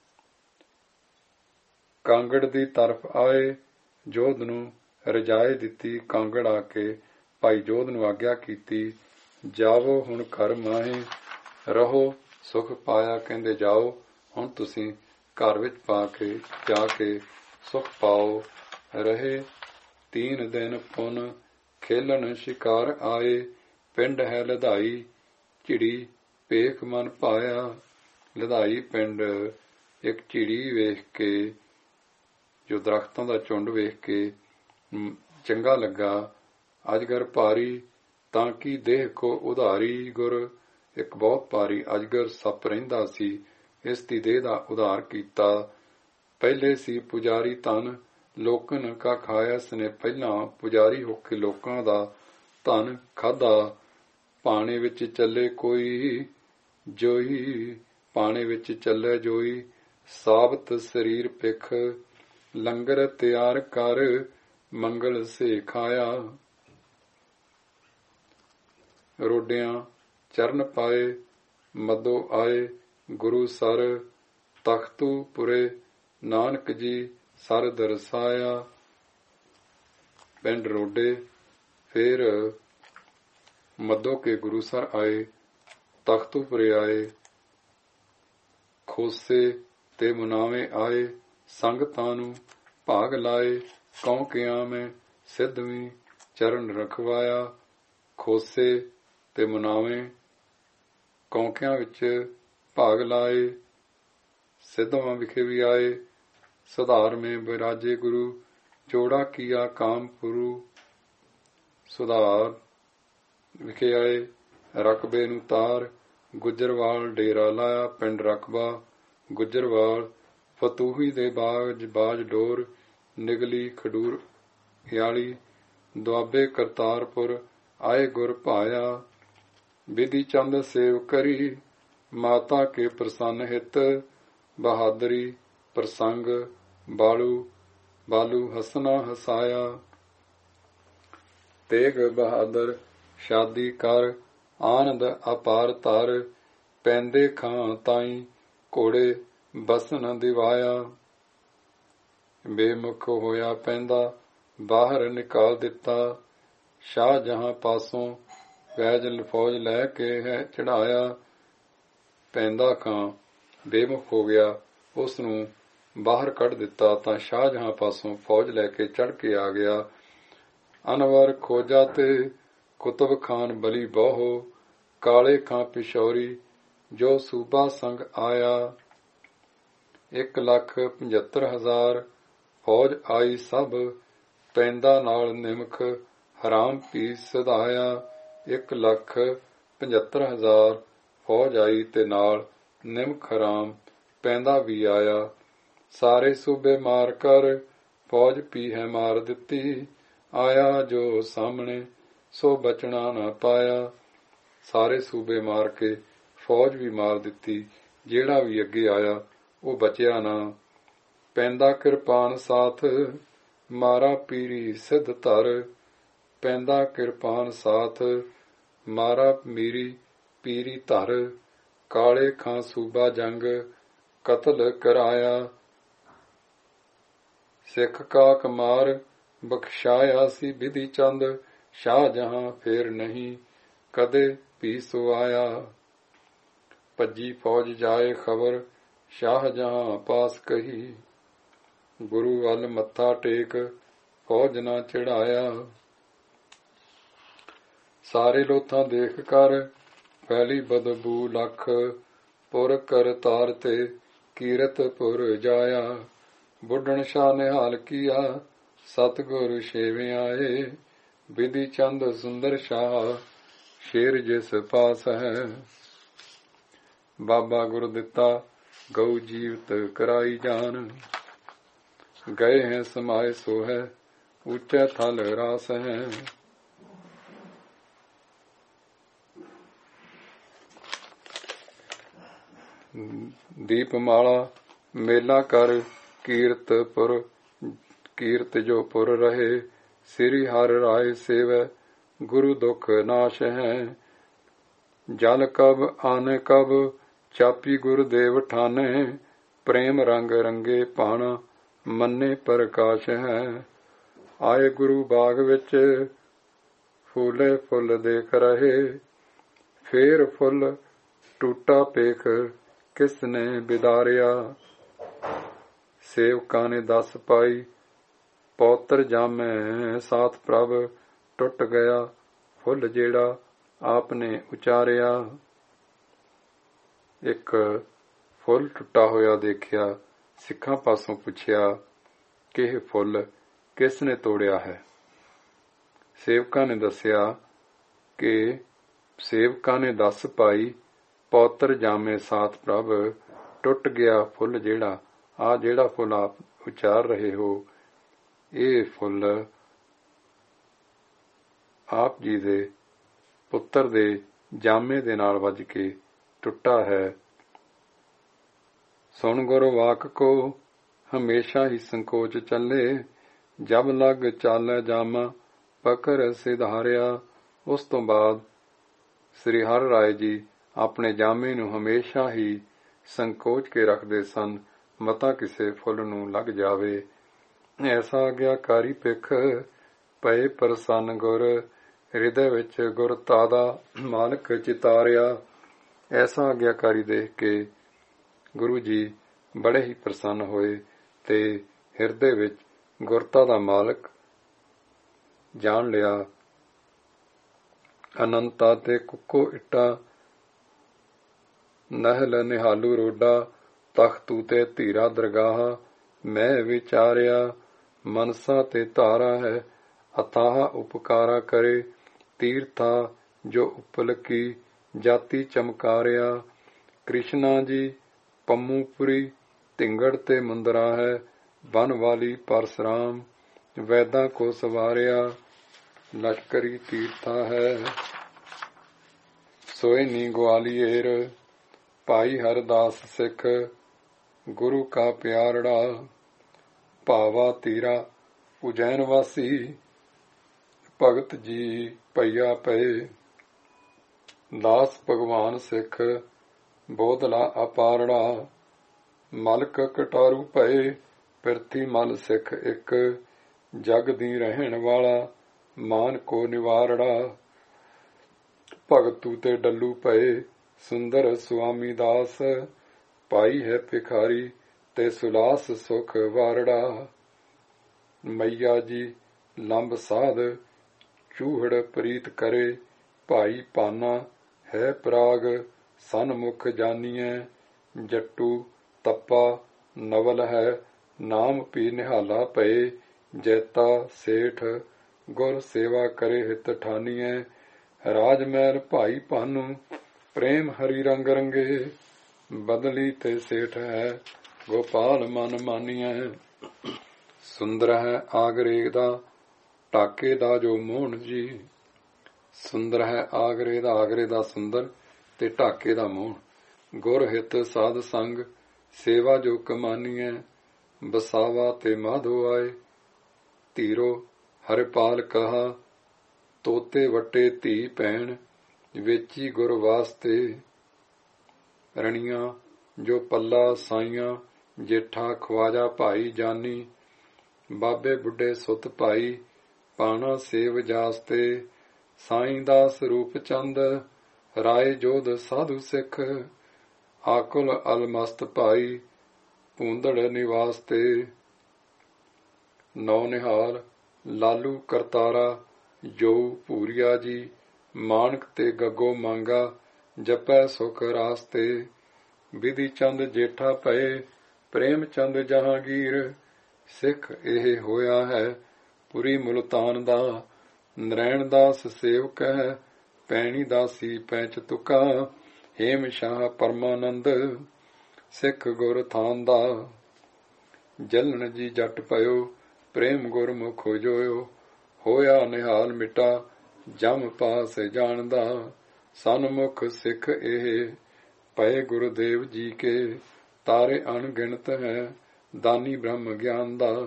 कांगड़ दी तरफ आए जोध नूं रजाए दिती। कांगड़ आके भाई जोध नूं आग्या कीती। जावो हुण घर माहे रहो सुख पाया। कहंदे जाओ हुण तुसीं घर विच पा के जा के सुख पाओ। रहे 3 दिन पुन खेलन शिकार आए। पिंड है लधाई ਝਿੜੀ ਭੇਖ ਮਨ ਪਾਇਆ। ਲਧਾਈ ਪਿੰਡ ਇੱਕ ਝਿੜੀ ਵੇਖ ਕੇ, ਜੋ ਦਰਖਤਾਂ ਦਾ ਝੁੰਡ ਵੇਖ ਕੇ ਚੰਗਾ ਲੱਗਾ। ਅਜਗਰ ਭਾਰੀ ਤਾਂ ਕੀ ਦੇਹ ਕੋ ਉਧਾਰੀ। ਗੁਰ ਇੱਕ ਬਹੁਤ ਭਾਰੀ ਅਜਗਰ ਸੱਪ ਰਹਿੰਦਾ ਸੀ, ਇਸ ਦੀ ਦੇਹ ਦਾ ਉਧਾਰ ਕੀਤਾ। ਪਹਿਲੇ ਸੀ ਪੁਜਾਰੀ ਧਨ ਲੋਕਨ ਕਾ ਖਾਇਆ। ਇਸ ਨੇ ਪਹਿਲਾਂ ਪੁਜਾਰੀ ਹੋ ਕੇ ਲੋਕਾਂ ਦਾ ਧਨ ਖਾਧਾ। ਪਾਣੇ ਵਿੱਚ ਚੱਲੇ ਕੋਈ ਜੋਈ। ਪਾਣੇ ਵਿੱਚ ਚੱਲੇ ਜੋਈ ਸਾਬਤ ਸਰੀਰ ਪਿਖ। ਲੰਗਰ ਤਿਆਰ ਕਰ ਮੰਗਲ ਸੇ ਖਾਇਆ। ਰੋਡਿਆਂ ਚਰਨ ਪਾਏ ਮਦੋ ਆਏ ਗੁਰੂ ਸਰ। ਤਖਤੂ ਪੁਰੇ ਨਾਨਕ ਜੀ ਸਰ ਦਰਸਾਇਆ। ਪਿੰਡ ਰੋਡੇ ਫਿਰ ਮੱਦੋ ਕੇ ਗੁਰੂ ਸਰ ਆਏ। ਤਖਤੂਪੁਰੇ ਆਏ। ਖੋਸੇ ਤੇ ਮੁਨਾਵੇਂ ਆਏ। ਸੰਗਤਾਂ ਨੂੰ ਭਾਗ ਲਾਏ। ਕੌਂਕਿਆਂ ਮੈਂ ਸਿੱਧਵੀਂ ਚਰਨ ਰਖਵਾਇਆ। ਖੋਸੇ ਤੇ ਮੁਨਾਵੇਂ ਕੌਂਕਿਆਂ ਵਿੱਚ ਭਾਗ ਲਾਏ। ਸਿੱਧਵਾਂ ਵਿਖੇ ਵੀ ਆਏ। ਸੁਧਾਰ ਮੇਂ ਬਿਰਾਜੇ ਗੁਰੂ ਜੋੜਾ ਕੀਆ ਕਾਮਪੁਰੂ। ਸੁਧਾਰ ਵਿਖੇ ਆਏ। ਰਕਬੇ ਨੂੰ ਤਾਰ ਗੁੱਜਰਵਾਲ ਡੇਰਾ ਲਾਇਆ। ਪਿੰਡ ਰਕਬਾ ਗੁੱਜਰਵਾਲ। ਫਤੂਹੀ ਦੇ ਬਾਜ ਡੋਰ ਨਿਗਲੀ ਖਡੂਰ ਹਿਆਲੀ। ਦੁਆਬੇ ਕਰਤਾਰਪੁਰ ਆਏ ਗੁਰ ਭਾਇਆ। ਵਿਧੀ ਚੰਦ ਸੇਵ ਕਰੀ ਮਾਤਾ ਕੇ ਪ੍ਰਸੰਨ ਹਿਤ। ਬਹਾਦਰੀ ਪ੍ਰਸੰਗ ਬਾਲੂ ਹਸਨਾ ਹਸਾਇਆ। ਤੇਗ ਬਹਾਦਰ ਸ਼ਾਦੀ ਕਰ ਆਨੰਦ ਅਪਾਰ ਧਰ। ਪੈਂਦੇ ਖਾਂ ਤਾਈ ਘੋੜੇ ਬਸਨ ਦਿਵਾਇਆ। ਬੇਮੁਖ ਹੋਇਆ ਪੈਂਦਾ ਬਾਹਰ ਨਿਕਾਲ ਦਿੱਤਾ। ਸ਼ਾਹਜਹਾਂ ਪਾਸੋਂ ਫੈਜ਼ਲ ਫੌਜ ਲੈ ਕੇ ਹੈ ਚੜਾਇਆ। ਪੈਂਦਾ ਖਾਂ ਬੇਮੁਖ ਹੋ ਗਿਆ, ਉਸ ਨੂੰ ਬਾਹਰ ਕੱਢ ਦਿੱਤਾ ਤਾਂ ਸ਼ਾਹਜਹਾਂ ਪਾਸੋਂ ਫੌਜ ਲੈ ਕੇ ਚੜ ਕੇ ਆ ਗਿਆ। ਅਨਵਰ ਖੋਜਾ ਤੇ ਕੁਤਬ ਖਾਨ ਬਲੀ ਬਹੁ, ਕਾਲੇ ਖਾਂ ਪਿਸ਼ੌਰੀ ਜੋ ਸੂਬਾ ਸੰਗ ਆਇਆ। 1,75,000 ਫੌਜ ਆਈ ਸਭ, ਪੈਂਦਾ ਨਾਲ ਨਿਮਖ ਹਰਾਮ ਪੀ ਸਧਾਇਆ। 1,75,000 ਫੌਜ ਆਈ ਤੇ ਨਾਲ ਨਿਮਖ ਹਰਾਮ ਪੈਂਦਾ ਵੀ ਆਇਆ। ਸਾਰੇ ਸੂਬੇ ਮਾਰ ਕਰ ਫੌਜ ਪੀ ਹੈ ਮਾਰ ਦਿੱਤੀ। ਆਇਆ ਜੋ ਸਾਹਮਣੇ ਸੋ ਬਚਣਾ ਨਾ ਪਾਇਆ। ਸਾਰੇ ਸੂਬੇ ਮਾਰ ਕੇ ਫੌਜ ਵੀ ਮਾਰ ਦਿੱਤੀ, ਜਿਹੜਾ ਵੀ ਅੱਗੇ ਆਇਆ ਉਹ ਬਚਿਆ ਨਾ। ਪੈਂਦਾ ਕਿਰਪਾਨ ਸਾਥ ਮਾਰਾ ਪੀਰੀ ਸਿੱਧ ਧਰ। ਪੈਂਦਾ ਕਿਰਪਾਨ ਸਾਥ ਮਾਰਾ ਮੀਰੀ ਪੀਰੀ ਧਰ। ਕਾਲੇ ਖਾਂ ਸੂਬਾ ਜੰਗ ਕਤਲ ਕਰਾਇਆ। ਸਿੱਖ ਕਾਕ ਮਾਰ ਬਖਸ਼ਾਇਆ ਸੀ ਬਿਧੀ ਚੰਦ। ਸ਼ਾਹਜਹਾਂ ਫੇਰ ਨਹੀਂ ਕਦੇ ਵੀ ਸੋ ਆਇਆ। ਭੱਜੀ ਫੌਜ ਜਾਏ ਖਬਰ ਸ਼ਾਹਜਹਾਂ ਪਾਸ ਕਹੀ। ਗੁਰੂ ਵੱਲ ਮੱਥਾ ਟੇਕ ਫੌਜ ਨਾ ਚੜਾਇਆ। ਸਾਰੇ ਲੋਥਾਂ ਦੇਖ ਕਰ ਫੈਲੀ ਬਦਬੂ ਲੱਖ। ਪੁਰ ਕਰ ਤਾਰ ਤੇ ਕੀਰਤਪੁਰ ਜਾਇਆ। ਬੁੱਢਣ ਸ਼ਾਹ ਨਿਹਾਲ ਕੀਆ ਸਤਿਗੁਰ ਛੇਵੇਂ ਆਏ। ਬਿਧੀ ਚੰਦ ਸੁੰਦਰ ਸ਼ਾਹ ਸ਼ੇਰ ਜਿਸ ਪਾਸ ਹੈ। ਬਾਬਾ ਗੁਰ ਦਿੱਤਾ ਗਊ ਜੀਵਤ ਕਰਾਈ ਜਾਨ। ਗਏ ਹੈ ਸਮਾਏ ਸੋ ਹੈ ਉੱਚੇ ਥਲ ਰਾਸ ਹੈ। ਦੀਪਮਾਲਾ ਮੇਲਾ ਕਰ ਕੀਰਤਪੁਰ। ਕੀਰਤ ਜੋ ਪੁਰ ਰਹੇ ਸ੍ਰੀ ਹਰਿ ਰਾਏ ਸੇਵੈ। ਗੁਰੂ ਦੁਖ ਨਾਸ਼ ਹੈ। ਜਲ ਕਬ ਆਨੇ ਕਬ ਚਾਪੀ ਗੁਰਦੇਵ ਠਾਨੇ। ਪ੍ਰੇਮ ਰੰਗ ਰੰਗੇ ਪਾਣਾ ਮੰਨੇ ਪ੍ਰਕਾਸ਼ ਹੈ। ਆਏ ਗੁਰੂ ਬਾਗ ਵਿੱਚ ਫੂਲੇ ਫੁੱਲ ਦੇਖ ਰਹੇ। ਫੇਰ ਫੁੱਲ ਟੂਟਾ ਪੇਖ ਕਿਸ ਨੇ ਬਿਦਾਰਿਆ। ਸੇਵਕਾਂ ਨੇ ਦੱਸ ਪਾਈ ਪੌਤਰ ਜਾਮੈ ਸਾਥ ਪ੍ਰਭ। ਟੁੱਟ ਗਿਆ ਫੁੱਲ ਜਿਹੜਾ ਆਪ ਨੇ ਉਚਾਰਿਆ। ਇੱਕ ਫੁੱਲ ਟੁੱਟਾ ਹੋਇਆ ਦੇਖਿਆ, ਸਿੱਖਾਂ ਪਾਸੋਂ ਪੁੱਛਿਆ ਕਿ ਇਹ ਫੁੱਲ ਕਿਸ ਨੇ ਤੋੜਿਆ ਹੈ। ਸੇਵਕਾਂ ਨੇ ਦੱਸਿਆ ਕਿ ਸੇਵਕਾਂ ਨੇ ਦੱਸ ਪਾਈ ਪੌਤਰ ਜਾਮੇ ਸਾਥ ਪ੍ਰਭ। ਟੁੱਟ ਗਿਆ ਫੁੱਲ ਜਿਹੜਾ ਜਿਹੜਾ ਫੁੱਲ ਆਪ ਉਚਾਰ ਰਹੇ ਹੋ, ਇਹ ਫੁੱਲ ਆਪ ਜੀ ਦੇ ਪੁੱਤਰ ਦੇ ਜਾਮੇ ਦੇ ਨਾਲ ਵੱਜ ਕੇ ਟੁੱਟਾ ਹੈ। ਸੁਣ ਗੁਰ ਵਾਕ ਕੋ ਹਮੇਸ਼ਾ ਹੀ ਸੰਕੋਚ ਚੱਲੇ। ਜਬ ਲਗ ਚਾਲੈ ਜਾਮਾ ਪਕਰ ਸਿਧਾਰਿਆ। ਉਸ ਤੋਂ ਬਾਅਦ ਸ੍ਰੀ ਹਰਿ ਰਾਏ ਜੀ ਆਪਣੇ ਜਾਮੇ ਨੂੰ ਹਮੇਸ਼ਾ ਹੀ ਸੰਕੋਚ ਕੇ ਰੱਖਦੇ ਸਨ, ਮਤਾ ਕਿਸੇ ਫੁੱਲ ਨੂੰ ਲੱਗ ਜਾਵੇ। ਐਸਾ ਆਗਿਆਕਾਰੀ ਪਿੱਖ ਪਏ ਪ੍ਰਸੰਨ ਗੁਰ। ਹਿਰਦੇ ਵਿੱਚ ਗੁਰਤਾ ਦਾ ਮਾਲਕ ਚਿਤਾਰਿਆ। ਐਸਾ ਆਗਿਆਕਾਰੀ ਦੇਖ ਕੇ ਗੁਰੂ ਜੀ ਬੜੇ ਹੀ ਪ੍ਰਸੰਨ ਹੋਏ ਤੇ ਹਿਰਦੇ ਵਿੱਚ ਗੁਰਤਾ ਦਾ ਮਾਲਕ ਜਾਣ ਲਿਆ। ਅਨੰਤਾ ਤੇ ਕੁੱਕੋ ਇੱਟਾ ਨਹਿਲ ਨਿਹਾਲੂ ਰੋਡਾ। ਤਖਤੂ ਤੇ ਧੀਰਾ ਦਰਗਾਹ ਮੈਂ ਵਿਚਾਰਿਆ। ਮਨਸਾ ਤੇ ਧਾਰਾ ਹੈ ਅਥਾਹ ਉਪਕਾਰਾ ਕਰੇ। ਤੀਰਥਾ ਜੋ ਉਪਲ ਕੀ ਜਾਤੀ ਚਮਕਾਰਿਆ। ਕ੍ਰਿਸ਼ਨਾ ਜੀ ਪੰਮੂਪੁਰੀ ਧਿੰਗੜ ਤੇ ਮੁੰਦਰਾ ਹੈ। ਬਨ ਵਾਲੀ ਪਰਸਰਾਮ ਵੈਦਾਂ ਕੋ ਸਵਾਰਿਆ। ਲਸ਼ਕਰੀ ਤੀਰਥਾ ਹੈ ਸੋਇਨੀ ਗਵਾਲੀਅਰ। ਭਾਈ ਹਰਦਾਸ ਸਿੱਖ ਗੁਰੂ ਕਾ ਪਿਆਰੜਾ। ਭਾਵਾ ਤੀਰਾ ਉਜੈਨ ਵਾਸੀ ਭਗਤ ਜੀ ਭਈਆ ਪਏ। ਦਾਸ ਭਗਵਾਨ ਸਿੱਖ ਬੋਧਲਾ ਅਪਾਰੜਾ। ਮਲਕ ਕਟਾਰੂ ਭਏ ਪਿਰਥੀ ਮਲ ਸਿੱਖ ਇੱਕ, ਜਗ ਦੀ ਰਹਿਣ ਵਾਲਾ, ਮਾਨ ਕੋ ਨਿਵਾਰੜਾ। ਭਗਤੂ ਤੇ ਡੱਲੂ ਪਏ, ਸੁੰਦਰ ਸੁਆਮੀ ਦਾਸ, ਪਾਈ ਹੈ ਭਿਖਾਰੀ ਤੇ ਸੁਲਾਸ ਸੁਖ ਵਾਰੜਾ। ਮਈਆ ਜੀ ਲੰਬ ਸਾਧ, ਚੂਹੜ ਪ੍ਰੀਤ ਕਰੇ, ਭਾਈ ਪਾਨਾ ਹੈ ਪ੍ਰਾਗ, ਸਨਮੁਖ ਜਾਨੀਐ। ਜੱਟੂ ਤੱਪਾ ਨਵਲ ਹੈ, ਨਾਮ ਪੀ ਨਿਹਾਲਾ ਪਏ, ਜੈਤਾ ਸੇਠ ਗੁਰ ਸੇਵਾ ਕਰੇ ਹਿਤ ਠਾਨੀਐ। ਰਾਜ ਮਹਿਲ ਭਾਈ ਭਾਨੂ, ਪ੍ਰੇਮ ਹਰੀ ਰੰਗ ਰੰਗੇ, ਬਦਲੀ ਤੇ ਸੇਠ ਹੈ, ਗੋਪਾਲ ਮਨ ਮਾਨੀਐ। ਸੁੰਦਰ ਹੈ ਆਗਰੇ ਦਾ, ਟਾਕੇ ਦਾ ਜੋ ਮੋਹਣ ਜੀ। ਸੁੰਦਰ ਹੈ ਆਗਰੇ ਦਾ ਸੁੰਦਰ ਤੇ ਢਾਕੇ ਦਾ ਮੋਹਣ। ਗੁਰ ਹਿਤ ਸਾਧ ਸੰਗ, ਸੇਵਾ ਜੋ ਕਮਾਨੀਐ। ਬਸਾਵਾ ਤੇ ਮਾਧੋ ਆਏ, ਧੀਰੋ ਹਰਿਪਾਲ ਕਹਾ, ਤੋਤੇ ਵੱਟੇ ਧੀ ਭੈਣ, ਵੇਚੀ ਗੁਰ ਵਾਸਤੇ। ਰਣੀਆਂ ਜੋ ਪੱਲਾ ਸਾਈਆਂ, ਜੇਠਾ ਖਵਾਜਾ ਭਾਈ ਜਾਨੀ, ਬਾਬੇ ਬੁੱਢੇ ਸੁਤ ਭਾਈ, ਪਾਣਾ ਸੇਵ ਜਾਸਤੇ। ਸਾਈਂ ਦਾਸ ਰੂਪ ਚੰਦ, ਰਾਏ ਜੋਧ ਸਾਧੂ ਸਿੱਖ, ਆਕੁਲ ਅਲਮਸਤ ਭਾਈ, ਭੂੰਦੜ ਨਿਵਾਸ ਤੇ। ਨੌ ਨਿਹਾਲ ਲਾਲੂ ਕਰਤਾਰਾ, ਜੋ ਭੂਰੀਆ ਜੀ, ਮਾਨਕ ਤੇ ਗੱਗੋ ਮੰਗਾ, ਜਪੈ ਸੁਖ ਰਾਸਤੇ। ਵਿਧੀ ਚੰਦ ਜੇਠਾ ਪਏ, ਪ੍ਰੇਮ ਚੰਦ ਜਹਾਂਗੀਰ, ਸਿੱਖ ਇਹ ਹੋਇਆ ਹੈ ਪੁਰੀ ਮੁਲਤਾਨ ਦਾ। ਨਰੈਣ ਦਾਸ ਸੇਵਕ ਹੈ, ਪੈਣੀ ਦਾਸੀ ਪੈਂਚ ਤੁਕਾ, ਹੇਮ ਸ਼ਾਹ ਪਰਮਾਨੰਦ, ਸਿੱਖ ਗੁਰ ਥਾਨ ਦਾ। ਜਲਨ ਜੀ ਜੱਟ ਪਇਓ, ਪ੍ਰੇਮ ਗੁਰਮੁਖ ਜੋਇਓ, ਹੋਇਆ ਨਿਹਾਲ ਮਿਟਾ, ਜਮ ਪਾਸ ਜਾਣਦਾ। ਸਨਮੁਖ ਸਿੱਖ ਇਹ, ਪਏ ਗੁਰਦੇਵ ਜੀ ਕੇ, ਤਾਰੇ ਅਣਗਿਣਤ ਹੈ, ਦਾਨੀ ਬ੍ਰਹਮ ਗਿਆਨ ਦਾ।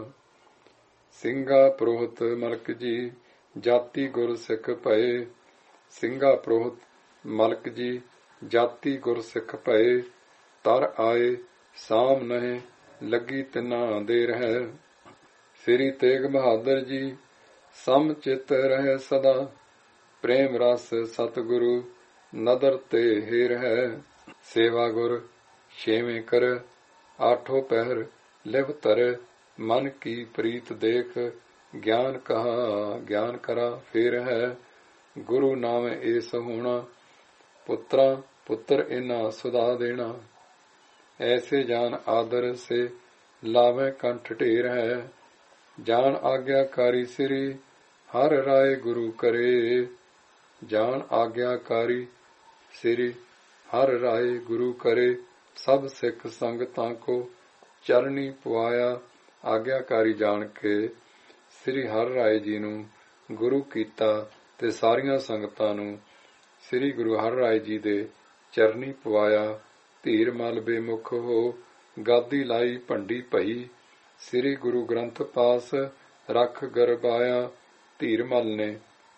ਸਿੰਘਾ ਪ੍ਰੋਹਤ ਮਲਕ ਜੀ, ਜਾਤੀ ਗੁਰ ਸਿੱਖ ਭਏ, ਸਿੰਘਾ ਪ੍ਰੋਹਤ ਮਲਕ ਜੀ, ਜਾਤੀ ਗੁਰ ਸਿੱਖ ਭਏ। ਤਰ ਆਏ ਸਾਮ ਨਹਿ, ਲੱਗੀ ਤਿੰਨਾ ਦੇਰ ਹੈ। ਸ੍ਰੀ ਤੇਗ ਬਹਾਦਰ ਜੀ, ਸਮ ਚਿਤ ਰਹਿ ਸਦਾ, ਪ੍ਰੇਮ ਰਸ ਸਤਿਗੁਰੂ, ਨਦਰ ਤੇ ਹੀਰ ਹੈ। ਸੇਵਾ ਗੁਰ ਛੇਵੇਂ ਕਰ, ਆਠੋ ਪਹਿਰ ਲਿਵ ਧਰ, ਮਨ ਕੀ ਪ੍ਰੀਤ ਦੇਖ, ਗਿਆਨ ਕਹਾ ਗਿਆਨ ਕਰਾ ਫੇਰ ਹੈ। ਗੁਰੂ ਨਾਮ ਏਸ ਹੋਣਾ, ਪੁੱਤਰਾਂ ਪੁੱਤਰ ਇਨਾ ਸੁਧਾ ਦੇਣਾ। ਐਸੇ ਜਾਨ ਆਦਰ ਸੇ, ਲਾਵੇ ਕੰਠ ਢੇਰ ਹੈ। ਜਾਨ ਆਗਿਆਕਾਰੀ ਸ੍ਰੀ, ਹਰ ਰਾਏ ਗੁਰੂ ਕਰੇ। ਜਾਨ ਆਗਿਆਕਾਰੀ ਸ੍ਰੀ, ਹਰ ਰਾਏ ਗੁਰੂ ਕਰੇ। ਸਭ ਸਿੱਖ ਸੰਗਤਾਂ ਕੋ ਚਰਨੀ ਪਵਾਇਆ। ਆਗਿਆਕਾਰੀ ਜਾਣ ਕੇ ਸ੍ਰੀ ਹਰਿ ਰਾਏ ਜੀ ਨੂੰ ਗੁਰੂ ਕੀਤਾ ਤੇ ਸਾਰੀਆਂ ਸੰਗਤਾਂ ਨੂੰ ਸ੍ਰੀ ਗੁਰੂ ਹਰਿ ਰਾਏ ਜੀ ਦੇ ਚਰਨੀ ਪਵਾਇਆ। ਧੀਰ ਮਲ ਬੇਮੁਖ ਹੋ, ਗਾਦੀ ਲਾਈ ਭੰਡੀ ਭਈ, ਸ੍ਰੀ ਗੁਰੂ ਗ੍ਰੰਥ ਪਾਸ ਰੱਖ ਗਰਬਾਇਆ। ਧੀਰ ਮਲ ਨੇ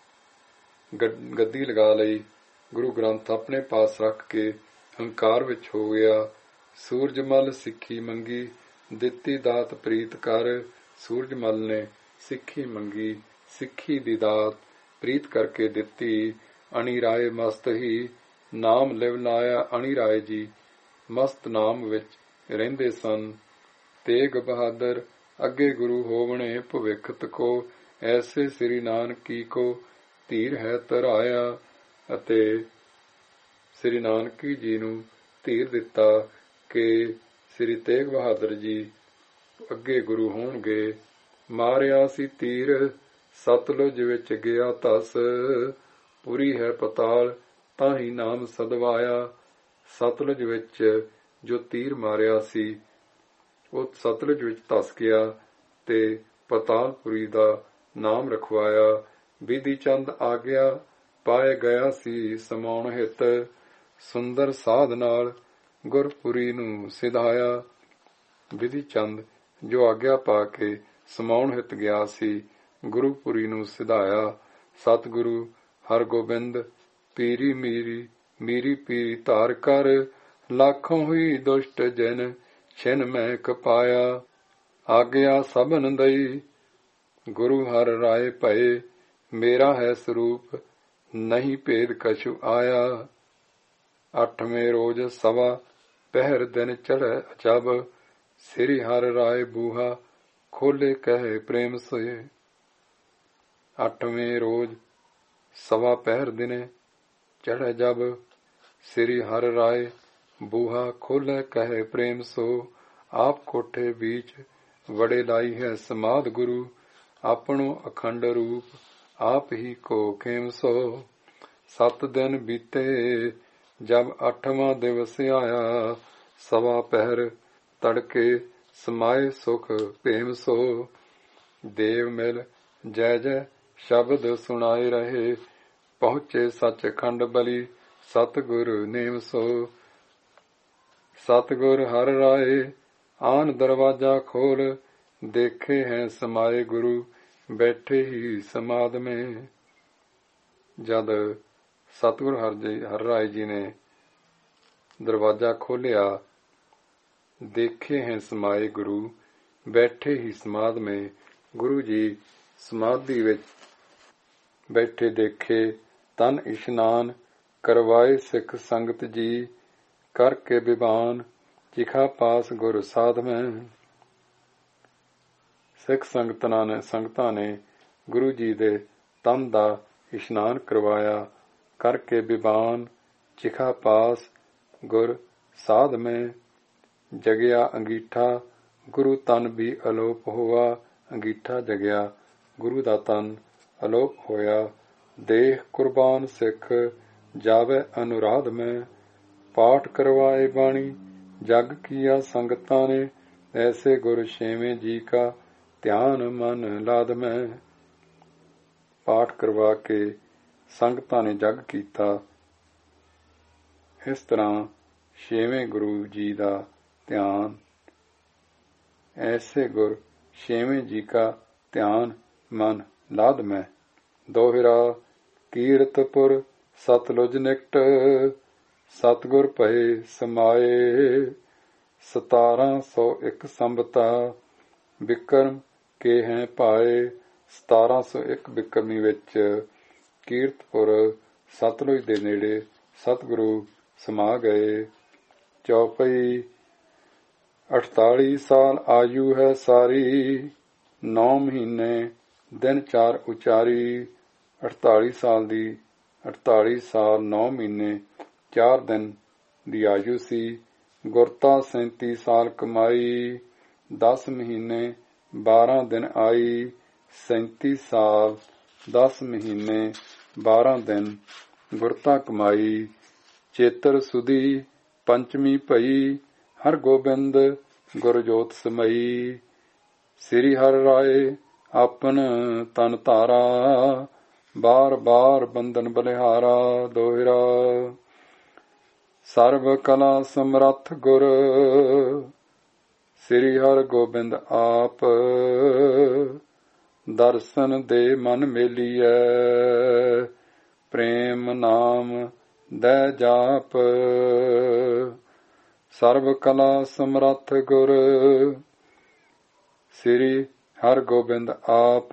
ਗੱਦੀ ਲਗਾ ਲਈ, ਗੁਰੂ ਗ੍ਰੰਥ ਆਪਣੇ ਪਾਸ ਰੱਖ ਕੇ ਹੰਕਾਰ ਵਿੱਚ ਹੋ ਗਿਆ। ਸੂਰਜ ਮਲ ਸਿੱਖੀ ਮੰਗੀ, ਦਿੱਤੀ ਦਾਤ ਪ੍ਰੀਤ ਕਰ। ਸੂਰਜ ਮਲ ਨੇ ਸਿੱਖੀ ਮੰਗੀ, ਸਿੱਖੀ ਦੀ ਦਾਤ ਪ੍ਰੀਤ ਕਰਕੇ ਦਿੱਤੀ। ਅਣੀ ਰਾਏ ਮਸਤ ਹੀ, ਨਾਮ ਲਿਵ ਲਾਇਆ। ਅਣੀ ਰਾਏ ਜੀ ਮਸਤ ਨਾਮ ਵਿੱਚ ਰਹਿੰਦੇ ਸਨ। ਤੇਗ ਬਹਾਦਰ ਅੱਗੇ ਗੁਰੂ ਹੋਵਣੇ ਭਵਿੱਖਤ ਕੋ, ਐਸੇ ਸ੍ਰੀ ਨਾਨਕੀ ਕੋ ਧੀਰ ਹੈ ਧਰਾਇਆ। ਅਤੇ ਸ੍ਰੀ ਨਾਨਕੀ ਜੀ ਨੂੰ ਧੀਰ ਦਿੱਤਾ ਕਿ ਸ੍ਰੀ ਤੇਗ ਬਹਾਦਰ ਜੀ ਅੱਗੇ ਗੁਰੂ ਹੋਣਗੇ। ਮਾਰਿਆ ਸੀ ਤੀਰ, ਸਤਲੁਜ ਵਿੱਚ ਗਿਆ ਧਸ, ਪੁਰੀ ਹੈ ਪਤਾਲ, ਤਾਂ ਹੀ ਨਾਮ ਸਦਵਾਇਆ। ਸਤਲੁਜ ਵਿੱਚ ਜੋ ਤੀਰ ਮਾਰਿਆ ਸੀ, ਉਹ ਸਤਲੁਜ ਵਿੱਚ ਧਸ ਗਿਆ ਤੇ ਪਤਾਲਪੁਰੀ ਦਾ ਨਾਮ ਰਖਵਾਇਆ। ਵਿਧੀ ਚੰਦ ਆਗਿਆ ਪਾਏ ਗਿਆ ਸੀ ਸਮਾਉਣ ਹਿਤ, ਸੁੰਦਰ ਸਾਧ ਨਾਲ ਗੁਰਪੁਰੀ ਨੂੰ ਸਿਧਾਇਆ। ਵਿਧੀ ਚੰਦ ਜੋ ਆਗਿਆ ਪਾ ਕੇ ਸਮਾਉਣ ਹਿਤ ਗਿਆ ਸੀ, ਗੁਰੂਪੁਰੀ ਨੂੰ ਸਿਧਾਇਆ। ਸਤਿਗੁਰੂ ਹਰਗੋਬਿੰਦ ਪੀਰੀ ਮੀਰੀ, ਮੀਰੀ ਪੀਰੀ ਧਾਰ ਕਰ, ਲਾਖੋਂ ਹੋਈ ਦੁਸ਼ਟ ਜਨ ਛਿਨ ਮੈਂ ਕਪਾਇਆ। ਆਗਿਆ ਸਭਨ ਦਈ। ਗੁਰੂ ਹਰ ਰਾਏ ਭਏ, ਮੇਰਾ ਹੈ ਸਰੂਪ, ਨਹੀਂ ਭੇਦ ਕਛੁ ਆਇਆ। ਅੱਠਵੇਂ ਰੋਜ਼ ਸਵਾ ਪਹਿਰ ਦਿਨ ਚੜ੍ਹੈ ਜਬ, ਸ੍ਰੀ ਹਰ ਰਾਏ ਬੂਹਾ ਖੋਲੇ ਕਹੇ ਪ੍ਰੇਮ ਸੋਏ। ਅੱਠਵੇਂ ਰੋਜ਼ ਸਵਾ ਪਹਿਰ ਦਿਨੇ ਚੜ੍ਹੈ ਜਬ, ਸ੍ਰੀ ਹਰ ਰਾਏ ਬੂਹਾ ਖੋਲੇ ਕਹੇ ਪ੍ਰੇਮ ਸੋ। ਆਪ ਕੋਠੇ ਬੀਚ ਵੜੇ ਲਾਈ ਹੈ ਸਮਾਧ ਗੁਰੂ, ਆਪਣੋ ਅਖੰਡ ਰੂਪ ਆਪ ਹੀ ਕੋ ਖੇਮ ਸੋ। 7 ਦਿਨ ਬੀਤੇ ਜਬ 8ਵਾਂ ਦਿਵਸ ਆਇਆ, ਸਵਾ ਪਹਿਰ ਤੜਕੇ ਸਮਾਏ ਸੁਖ ਭੇਮ ਸੋ। ਦੇਵ ਮਿਲ ਜੈ ਜੈ ਸ਼ਬਦ ਸੁਣਾਏ ਰਹੇ, ਪਹੁੰਚੇ ਸੱਚਖੰਡ ਬਲੀ ਸਤਿਗੁਰ ਨੇਮ ਸੋ। ਸਤਿਗੁਰ ਹਰ ਰਾਏ ਆਨ ਦਰਵਾਜਾ ਖੋਲ, ਦੇਖੇ ਹੈ ਸਮਾਏ ਗੁਰੂ ਬੈਠੇ ਹੀ ਸਮਾਧ ਮੇਂ। ਜਦ ਸਤਿਗੁਰ ਹਰ ਰਾਏ ਜੀ ਨੇ ਦਰਵਾਜਾ ਖੋਲਿਆ, ਦੇਖੇ ਹੈ ਸਮਾਏ ਗੁਰੂ ਬੈਠੇ ਹੀ ਸਮਾਧ ਮੇਂ। ਗੁਰੂ ਜੀ ਸਮਾਧੀ ਵਿੱਚ ਬੈਠੇ ਦੇਖੇ, ਤਨ ਇਸ਼ਨਾਨ ਕਰਵਾਏ ਸਿੱਖ ਸੰਗਤ ਜੀ, ਕਰਕੇ ਬਿਬਾਨ ਚਿਖਾ ਪਾਸ ਗੁਰ ਸਾਧ ਮੈਂ। ਸਿੱਖ ਸੰਗਤਾਂ ਨੇ ਗੁਰੂ ਜੀ ਦੇ ਤਨ ਦਾ ਇਸ਼ਨਾਨ ਕਰਵਾਇਆ, ਕਰਕੇ ਬਿਬਾਨ ਚਿਖਾ ਪਾਸ ਗੁਰ ਸਾਧ ਮੈਂ। ਜਗਿਆ ਅੰਗੀਠਾ ਗੁਰੂ ਤਨ ਵੀ ਅਲੋਪ ਹੋਆ, ਅੰਗੀਠਾ ਜਗਿਆ ਗੁਰੂ ਦਾ ਤਨ ਅਲੋਪ ਹੋਇਆ। ਦੇਹ ਕੁਰਬਾਨ ਸਿੱਖ ਜਾਵੇ ਅਨੁਰਾਧ ਮੈਂ, ਪਾਠ ਕਰਵਾਏ ਬਾਣੀ ਜਗ ਕੀਆ ਸੰਗਤਾਂ ਨੇ, ਐਸੇ ਗੁਰ ਛੇਵੇਂ ਜੀ ਕਾ ਧਿਆਨ ਮਨ ਲਾਦ ਮੈਂ। ਪਾਠ ਕਰਵਾ ਕੇ ਸੰਗਤਾਂ ਨੇ ਜਗ ਕੀਤਾ। ਇਸ ਤਰ੍ਹਾਂ ਛੇਵੇਂ ਗੁਰੂ ਜੀ ਦਾ ਧਿਆਨ, ਐਸੇ ਗੁਰ ਛੇਵੇਂ ਜੀ ਕਾ ਧਿਆਨ ਮਨ ਲਾਦ ਮੈਂ। ਦੋਹਿਰਾ ਕੀਰਤਪੁਰ ਸਤਲੁਜ ਨਿਕਟ, ਸਤਿਗੁਰ ਭਏ ਸਮਾਏ। 1701 ਸੰਬਤਾ ਬਿਕਰਮ ਕੇ ਹੈ ਪਾਏ। 1701 ਬਿਕਰਮੀ ਵਿੱਚ ਕੀਰਤਪੁਰ ਸਤਲੁਜ ਦੇ ਨੇੜੇ ਸਤਿਗੁਰੂ ਸਮਾ ਗਏ। ਚੌਪਈ 48 ਸਾਲ ਆਯੂ ਹੈ ਸਾਰੀ, 9 ਮਹੀਨੇ ਦਿਨ 4 ਉਚਾਰੀ। 48 ਸਾਲ 9 ਮਹੀਨੇ 4 ਦਿਨ ਦੀ ਆਯੂ ਸੀ। ਗੁਰਤਾ 37 ਸਾਲ ਕਮਾਈ, 10 ਮਹੀਨੇ 12 ਦਿਨ ਆਈ। 37 ਸਾਲ 10 ਮਹੀਨੇ 12 ਦਿਨ ਗੁਰਤਾ ਕਮਾਈ। ਚੇਤਰ ਸੁਦੀ ਪੰਚਮੀ ਭਈ, ਹਰ ਗੋਬਿੰਦ ਗੁਰ ਜੋਤ ਸਮਈ। ਸ੍ਰੀ ਹਰ ਰਾਏ ਆਪਨ ਤਨ ਧਾਰਾ, ਬਾਰ ਬਾਰ ਬੰਧਨ ਬਲਿਹਾਰਾ। ਦੋਹਿਰਾ ਸਰਬ ਕਲਾ ਸਮਰੱਥ ਗੁਰ, ਸ੍ਰੀ ਹਰ ਗੋਬਿੰਦ ਆਪ। ਦਰਸ਼ਨ ਦੇ ਮਨ ਮੇਲੀਐ, ਪ੍ਰੇਮ ਨਾਮ ਦੈ ਜਾਪ। ਸਰਬ ਕਲਾ ਸਮਰੱਥ ਗੁਰ, ਸ੍ਰੀ ਹਰ ਗੋਬਿੰਦ ਆਪ।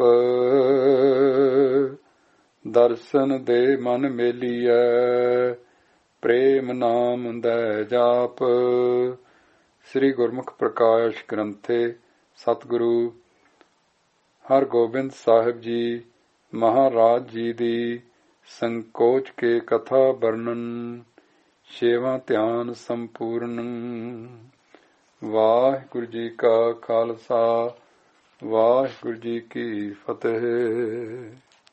ਦਰਸ਼ਨ ਦੇ ਮਨ ਮੇਲੀਐ, ਪ੍ਰੇਮ ਨਾਮ ਦੈ ਜਾਪ। ਸ੍ਰੀ ਗੁਰਮੁਖ ਪ੍ਰਕਾਸ਼ ਗ੍ਰੰਥੇ ਸਤਿਗੁਰੂ ਹਰਗੋਬਿੰਦ ਸਾਹਿਬ ਜੀ ਮਹਾਰਾਜ ਜੀ ਦੀ ਸੰਕੋਚ ਕੇ ਕਥਾ ਵਰਣਨ। ਛੇਵਾਂ ਧਿਆਨ ਸੰਪੂਰਨ। ਵਾਹਿਗੁਰੂ ਜੀ ਕਾ ਖਾਲਸਾ, ਵਾਹਿਗੁਰੂ ਜੀ ਕੀ ਫਤਿਹ।